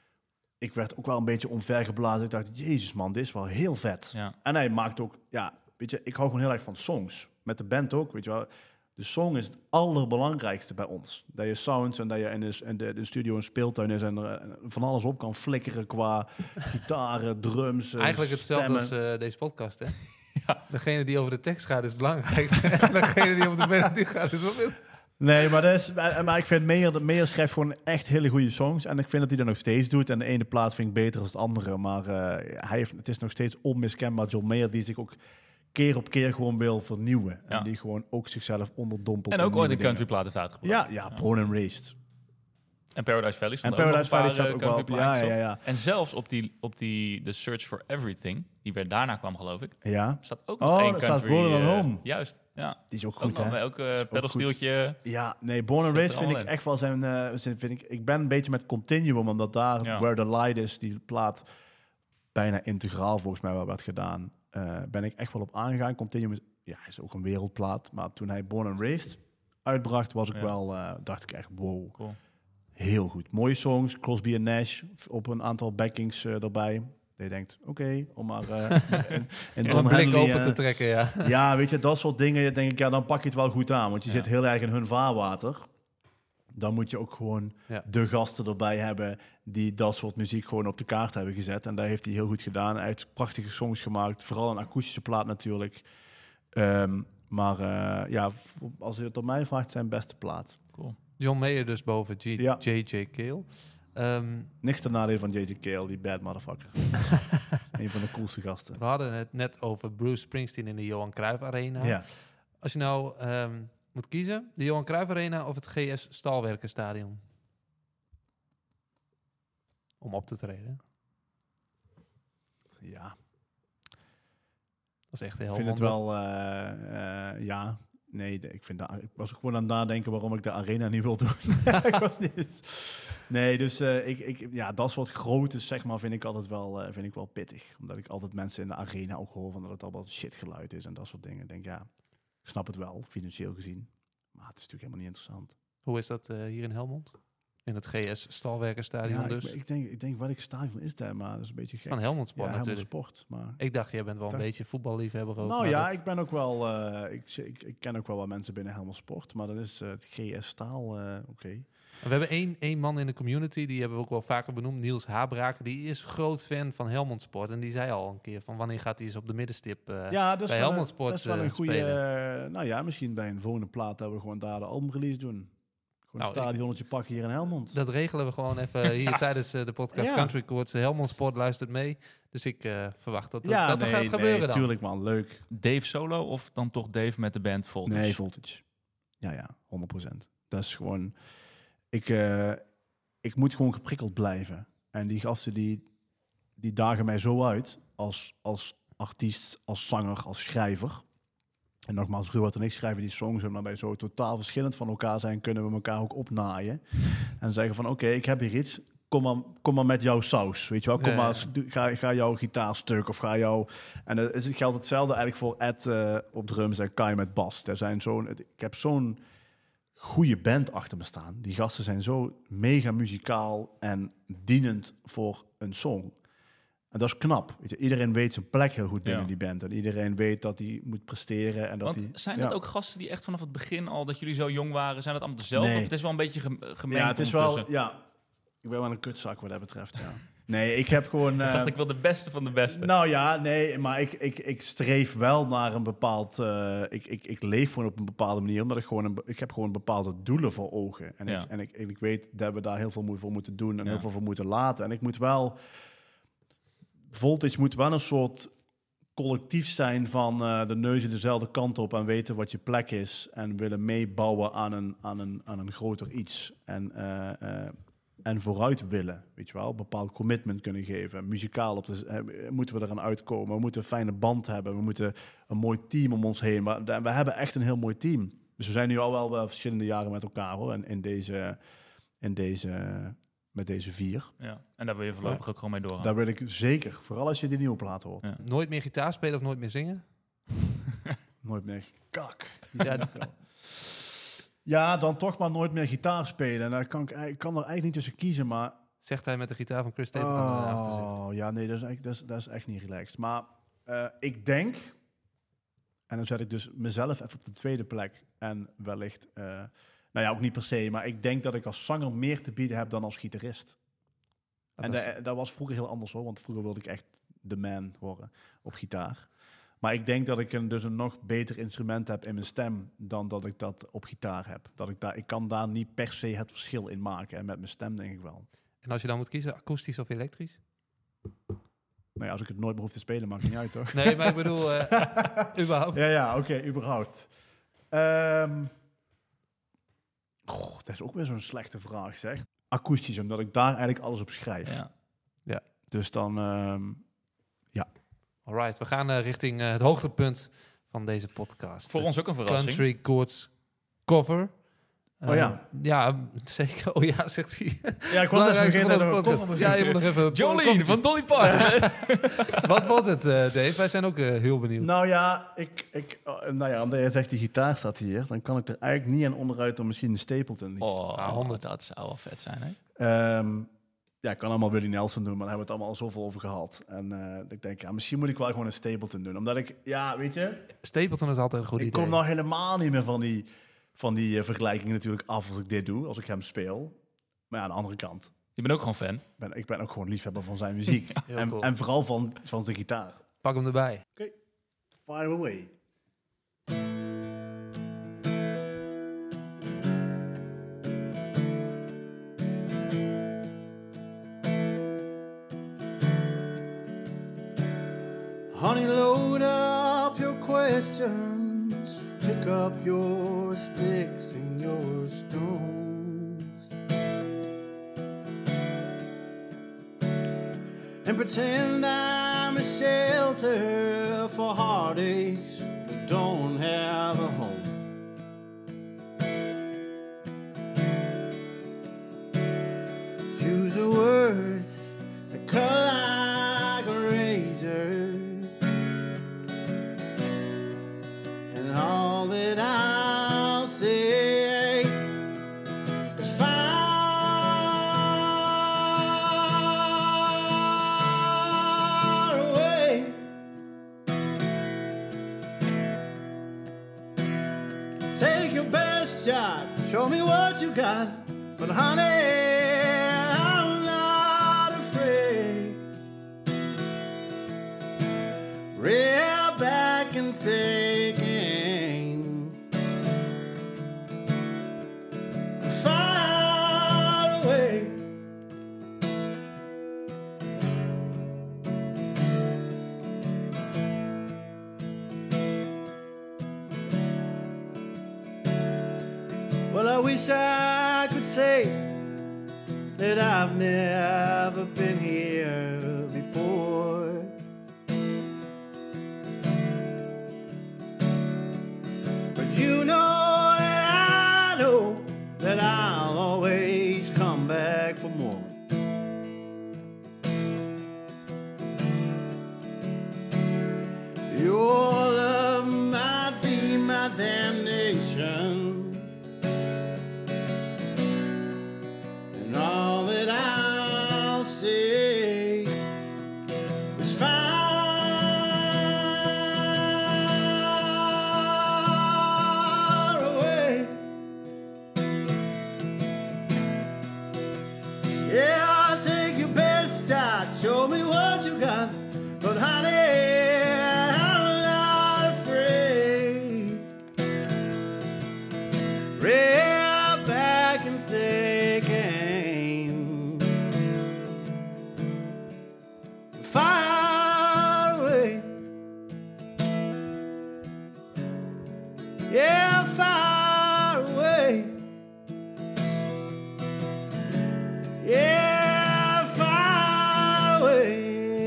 ik werd ook wel een beetje omvergeblazen. Ik dacht, jezus man, dit is wel heel vet. Ja. En hij maakt ook, ja, weet je, ik hou gewoon heel erg van songs. Met de band ook, weet je wel. De song is het allerbelangrijkste bij ons. Dat je sounds en dat je in de, in de, de studio een speeltuin is en er en van alles op kan flikkeren qua gitaren, drums, eh, Eigenlijk hetzelfde stemmen. als uh, deze podcast, hè? Ja. Degene die over de tekst gaat is het belangrijkste. En degene die over de melodie gaat is wat minder. Nee, maar, dat is, maar maar ik vind Meyer, Meyer schrijft gewoon echt hele goede songs. En ik vind dat hij dat nog steeds doet. En de ene plaat vind ik beter dan de andere. Maar uh, hij heeft, het is nog steeds onmiskenbaar John Mayer die zich ook keer op keer gewoon wil vernieuwen. Ja. En die gewoon ook zichzelf onderdompelt. En in ook ooit een nieuwe country dingen. plaat heeft uitgebracht. Ja, ja, Born and Raised. En Paradise Valley stond En ook nog Paradise een Valley paar, staat ook eh, wel op. country Ja, plaatjes ja, op. ja. En zelfs op die, op die The Search for Everything, die weer daarna kwam, geloof ik, Ja, staat ook nog Oh, één daar country. staat Born on eh, Home. Juist, ja. die is ook Ook goed, nog, hè? ook uh, ook pedalstieltje. Ja, nee, Born and Zit Raised er vind ik allemaal in. echt wel zijn... Uh, zijn- vind ik, ik ben een beetje met Continuum, omdat daar, Ja. Where the Light Is, die plaat bijna integraal volgens mij wel werd gedaan, uh, ben ik echt wel op aangegaan. Continuum is, ja, is ook een wereldplaat, maar toen hij Born and Raised uitbracht, was ik Ja. wel, uh, dacht ik echt, wow, Cool. heel goed. Mooie songs, Crosby en Nash op een aantal backings uh, erbij. Je denkt, oké, okay, om maar uh, in, in Om Don een blik Henley, open uh, te trekken, ja. ja, weet je, dat soort dingen, denk ik, ja, dan pak je het wel goed aan. Want je Ja. zit heel erg in hun vaarwater. Dan moet je ook gewoon Ja. de gasten erbij hebben die dat soort muziek gewoon op de kaart hebben gezet. En dat heeft hij heel goed gedaan. Hij heeft prachtige songs gemaakt. Vooral een akoestische plaat natuurlijk. Um, maar uh, ja, v- als je het op mij vraagt, zijn beste plaat. Cool. John Mayer dus boven G- Ja. J J. Cale. Um, Niks ten nadele van J J. Cale, die bad motherfucker. Een van de coolste gasten. we hadden het net over Bruce Springsteen in de Johan Cruijff Arena. Ja. Als je nou um, moet kiezen, de Johan Cruijff Arena of het G S Staalwerkenstadion? Om op te treden. Ja. Dat is echt Ik heel vind het wonder- wel, uh, uh, ja, nee, de, ik, vind de, ik was gewoon aan het nadenken waarom ik de arena niet wil doen. ik was niet, nee, dus uh, ik, ik, ja, dat soort grote, zeg maar, vind ik altijd wel, uh, vind ik wel pittig. Omdat ik altijd mensen in de arena ook hoor van dat het allemaal shit geluid is en dat soort dingen. Ik denk, ja, ik snap het wel, financieel gezien. Maar het is natuurlijk helemaal niet interessant. Hoe is dat uh, hier in Helmond? In het G S Staalwerkenstadion Ja, dus? ik, ik, denk, ik denk, welk stadion is dat? Maar dat is een beetje gek. Van Helmond Sport ja, natuurlijk. Helmond Sport, maar... Ik dacht, jij bent wel een Dacht- beetje voetballiefhebber ook. Nou maar ja, dat- ik ben ook wel. Uh, ik, ik, ik ken ook wel wat mensen binnen Helmond Sport, maar dat is uh, het G S Staal. Uh, Oké. Okay. We hebben één, één man in de community, die hebben we ook wel vaker benoemd, Niels Habraken. Die is groot fan van Helmond Sport. En die zei al een keer van wanneer gaat hij eens op de middenstip uh, Ja, dat is bij wel, Helmond een- Sport dat is wel uh, een goede... spelen. uh, nou ja, misschien bij een volgende plaat dat we gewoon daar de albumrelease doen. Gewoon Nou, een stadionnetje pakken hier in Helmond. Dat regelen we gewoon even hier tijdens uh, de podcast Ja. Country Chords. Helmond Sport luistert mee. Dus ik uh, verwacht dat, ja, dat nee, er gaat gebeuren nee, dan. tuurlijk man, leuk. Dave solo of dan toch Dave met de band Voltage? Nee, Voltage. Ja, ja, honderd procent. Dat is gewoon... Ik, uh, ik moet gewoon geprikkeld blijven. En die gasten die, die dagen mij zo uit als, als artiest, als zanger, als schrijver. En nogmaals, Ruud en ik schrijven die songs en waarbij zo totaal verschillend van elkaar zijn, kunnen we elkaar ook opnaaien. En zeggen van, oké, okay, ik heb hier iets, kom maar, kom maar met jouw saus, weet je wel. Kom Ja, maar, ja. doe- ga, ga jouw gitaarstuk of ga jouw... En het is- het geldt hetzelfde eigenlijk voor Ed uh, op drums en Kai met bas. Er zijn zo'n, ik heb zo'n goede band achter me staan. Die gasten zijn zo mega muzikaal en dienend voor een song. En dat is knap. Weet je, iedereen weet zijn plek heel goed binnen Ja. die band. En iedereen weet dat hij moet presteren. En dat Want hij, zijn ja. dat ook gasten die echt vanaf het begin al, dat jullie zo jong waren, zijn dat allemaal dezelfde? Nee. Of het is wel een beetje gem- gemengd Ja, het is wel... ondertussen? Ja, ik ben wel een kutzak wat dat betreft, ja. Nee, ik heb gewoon... Ik eh, dacht, ik wil de beste van de beste. Nou ja, nee, maar ik, ik, ik streef wel naar een bepaald... Uh, ik, ik, ik leef gewoon op een bepaalde manier, omdat ik gewoon... Een, ik heb gewoon bepaalde doelen voor ogen. En, Ja. ik, en, ik, en ik weet dat we daar heel veel voor moeten doen en Ja. heel veel voor moeten laten. En ik moet wel... Voltage moet wel een soort collectief zijn van uh, de neus in dezelfde kant op en weten wat je plek is en willen meebouwen aan een, aan een, aan een groter iets. En, uh, uh, en vooruit willen, weet je wel, een bepaald commitment kunnen geven. Muzikaal op de, uh, moeten we eraan uitkomen. We moeten een fijne band hebben. We moeten een mooi team om ons heen. Maar we hebben echt een heel mooi team. Dus we zijn nu al wel uh, verschillende jaren met elkaar hoor. En in deze, in deze, met deze vier. Ja. En daar wil je voorlopig Ja. ook gewoon mee doorgaan. Daar wil ik zeker, vooral als je die nieuwe plaat hoort. Ja. Nooit meer gitaar spelen of nooit meer zingen? Nooit meer kak. Ja, Ja, dan toch maar nooit meer gitaar spelen. En daar kan ik, ik kan er eigenlijk niet tussen kiezen, maar... zegt hij met de gitaar van Chris Stapleton uh, achter zich. Oh, ja, nee, dat is, echt, dat, is, dat is echt niet relaxed. Maar uh, ik denk... En dan zet ik dus mezelf even op de tweede plek. En wellicht... Uh, nou ja, ook niet per se. Maar ik denk dat ik als zanger meer te bieden heb dan als gitarist. Dat en was- da- dat was vroeger heel anders hoor. Want vroeger wilde ik echt de man worden op gitaar. Maar ik denk dat ik een, dus een nog beter instrument heb in mijn stem dan dat ik dat op gitaar heb. Dat ik, daar, ik kan daar niet per se het verschil in maken. En met mijn stem denk ik wel. En als je dan moet kiezen, akoestisch of elektrisch? Nou ja, als ik het nooit meer hoef te spelen, maakt niet uit toch? Nee, maar ik bedoel, uh, überhaupt. Ja, ja, oké, okay, überhaupt. Um, goh, dat is ook weer zo'n slechte vraag, zeg. Akoestisch, omdat ik daar eigenlijk alles op schrijf. Ja. Dus dan, um, ja. Alright, we gaan uh, richting uh, het hoogtepunt van deze podcast. Voor De ons ook een verrassing. Country Chords cover. Oh ja. Uh, ja, zeker. Oh ja, zegt hij. Ja, ik was even Belangrijkste vergeten van dat onze er een podcast. cover Ja, je moet nog even... Jolene van Dolly Parton. Wat wordt het, uh, Dave? Wij zijn ook uh, heel benieuwd. Nou ja, ik, ik, oh, nou ja, omdat jij zegt die gitaar staat hier, dan kan ik er eigenlijk niet aan onderuit om misschien een Stapleton. iets- Oh, Ah, honderd. dat zou wel vet zijn, hè? Um, ja, ik kan allemaal Willie Nelson doen, maar daar hebben we het allemaal al zoveel over gehad. En uh, ik denk, ja, misschien moet ik wel gewoon een Stapleton doen. Omdat ik, ja, weet je, Stapleton is altijd een goed ik idee. kom nou helemaal niet meer van die, van die uh, vergelijkingen natuurlijk af als ik dit doe, als ik hem speel. Maar ja, aan de andere kant, Je bent ook gewoon fan. ben, ik ben ook gewoon liefhebber van zijn muziek. Heel en, cool. en vooral van, van zijn gitaar. Pak hem erbij. Fire away. Honey, load up your questions, pick up your sticks and your stones, and pretend I'm a shelter for heartaches that don't have a home. Choose the words that cut like a razor, and all that I'll say is far away. Take your best shot, show me what you got, but But honey, I'm not afraid. Rear back and take aim. Far away. Well, I wish I could say that I've never been here before. But you know that I know that I'll always come back for more. Your love might be my damnation. All that I'll say is far away. Yeah, I'll take your best shot. Show me what you got. But honey, I'm not afraid. Rear back and take aim. Far away. Yeah, far away. Yeah, far away.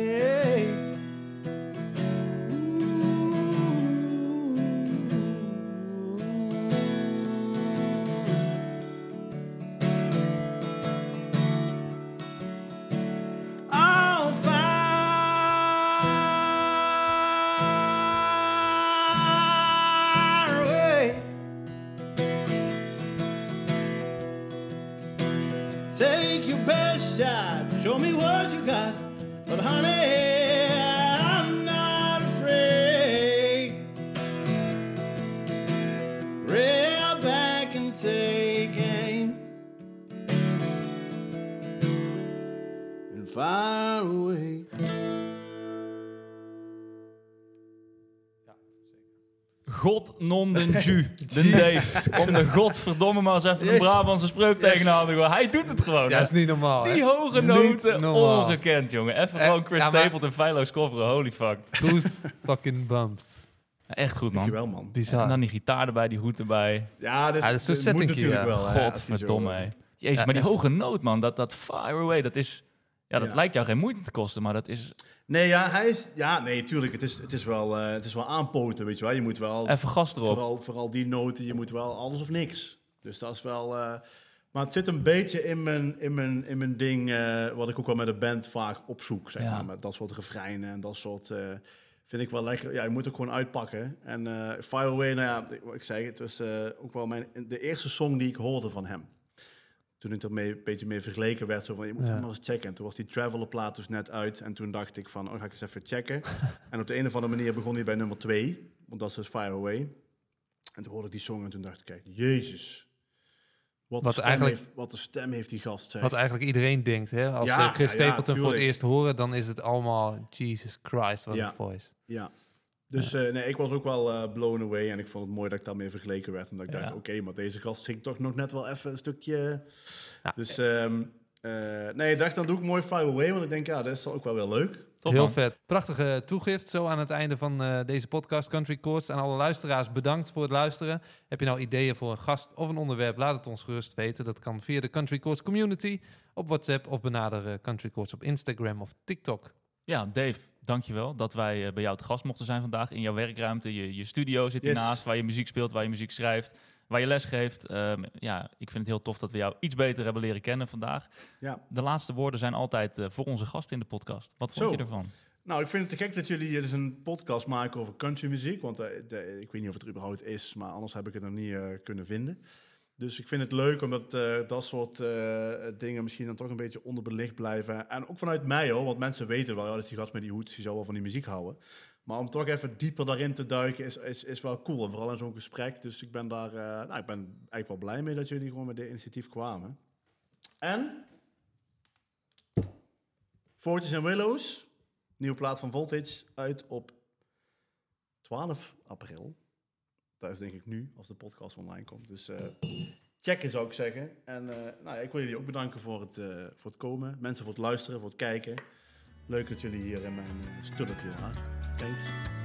Oh, far away. Take your best shot. Show me what you got. But honey, I'm not afraid. Rear back and take aim. And far away. God non den Ju, den Dave. Om de godverdomme maar eens even een Yes. Brabantse spreuk Yes. tegen te houden. Hij doet het gewoon. Ja, hè. dat is niet normaal, hè? Die hoge Niet noten, normaal. ongekend, jongen. Even Eh, gewoon Chris ja, maar- Stapleton feilloos coveren, holy fuck. Goose fucking bumps. Ja, echt goed, man. Dankjewel, man. Bizar. En dan die gitaar erbij, die hoed erbij. Ja, dat Ja, dat is zo'n moet settingje, natuurlijk ja. wel. hè, als die zo- Godverdomme, hé. Jezus, Ja, maar die echt. hoge noot, man. Dat, dat far away, dat is... Ja, dat Ja. lijkt jou geen moeite te kosten, maar dat is Nee, ja, hij is... Ja, nee, tuurlijk. Het is, het is, wel, eh, het is wel aanpoten, weet je wel. Je moet wel... even gas erop. Vooral, vooral die noten, je moet wel alles of niks. Dus dat is wel... eh, maar het zit een beetje in mijn, in mijn, in mijn ding... eh, wat ik ook wel met de band vaak opzoek, zeg Ja. maar. Met dat soort refreinen en dat soort... eh, vind ik wel lekker. Ja, je moet ook gewoon uitpakken. En eh Fire Away, nou ja, ik, ik zeg het, was eh, ook wel mijn, de eerste song die ik hoorde van hem. Toen ik er mee, een beetje mee vergeleken werd, zo van, je moet Ja. hem maar eens checken. En toen was die Traveler plaat dus net uit. En toen dacht ik van, oh, ga ik eens even checken. En op de een of andere manier begon hij bij nummer twee. Want dat is dus Fire Away. En toen hoorde ik die song en toen dacht ik, kijk, jezus. Wat, Wat een stem eigenlijk- heeft, wat een stem heeft die gast. Zeg. Wat eigenlijk iedereen denkt, hè? Als Ja, eh, Chris ja, ja, Stapleton voor het tuurlijk. eerst horen, dan is het allemaal Jesus Christ, wat Ja. een voice. Ja. Dus eh, nee, ik was ook wel eh, blown away. En ik vond het mooi dat ik daarmee vergeleken werd. En dat ik Ja. dacht, oké, maar deze gast zingt toch nog net wel even een stukje. Ja. Dus ehm, eh, nee, ik dacht, dan doe ik mooi Fire Away. Want ik denk, ja, dat is ook wel weer leuk. Top, Heel man. vet. Prachtige toegift zo aan het einde van eh, deze podcast Country Chords. Aan alle luisteraars bedankt voor het luisteren. Heb je nou ideeën voor een gast of een onderwerp? Laat het ons gerust weten. Dat kan via de Country Chords community op WhatsApp of benader eh, Country Chords op Instagram of TikTok. Ja, Dave, dankjewel dat wij eh, bij jou te gast mochten zijn vandaag. In jouw werkruimte, je, je studio zit Yes. hiernaast, waar je muziek speelt, waar je muziek schrijft, waar je les geeft. Ehm, ja, ik vind het heel tof dat we jou iets beter hebben leren kennen vandaag. Ja. De laatste woorden zijn altijd eh, voor onze gast in de podcast. Wat vond Zo. je ervan? Nou, ik vind het te gek dat jullie dus een podcast maken over countrymuziek. Want eh, de- ik weet niet of het er überhaupt is, maar anders heb ik het nog niet eh, kunnen vinden. Dus ik vind het leuk omdat eh, dat soort eh, dingen misschien dan toch een beetje onderbelicht blijven. En ook vanuit mij hoor, want mensen weten wel, ja, dat is die gast met die hoed, die zal wel van die muziek houden. Maar om toch even dieper daarin te duiken is, is, is wel cool. En vooral in zo'n gesprek. Dus ik ben daar, eh, nou, ik ben eigenlijk wel blij mee dat jullie gewoon met dit initiatief kwamen. En Forties and Willows, nieuwe plaat van Voltage, uit op twaalf april. Dat is denk ik nu, als de podcast online komt. Dus uh, checken zou ik zeggen. En uh, nou ja, ik wil jullie ook bedanken voor het, uh, voor het komen. Mensen voor het luisteren, voor het kijken. Leuk dat jullie hier in mijn uh, stulpje waren. Thanks.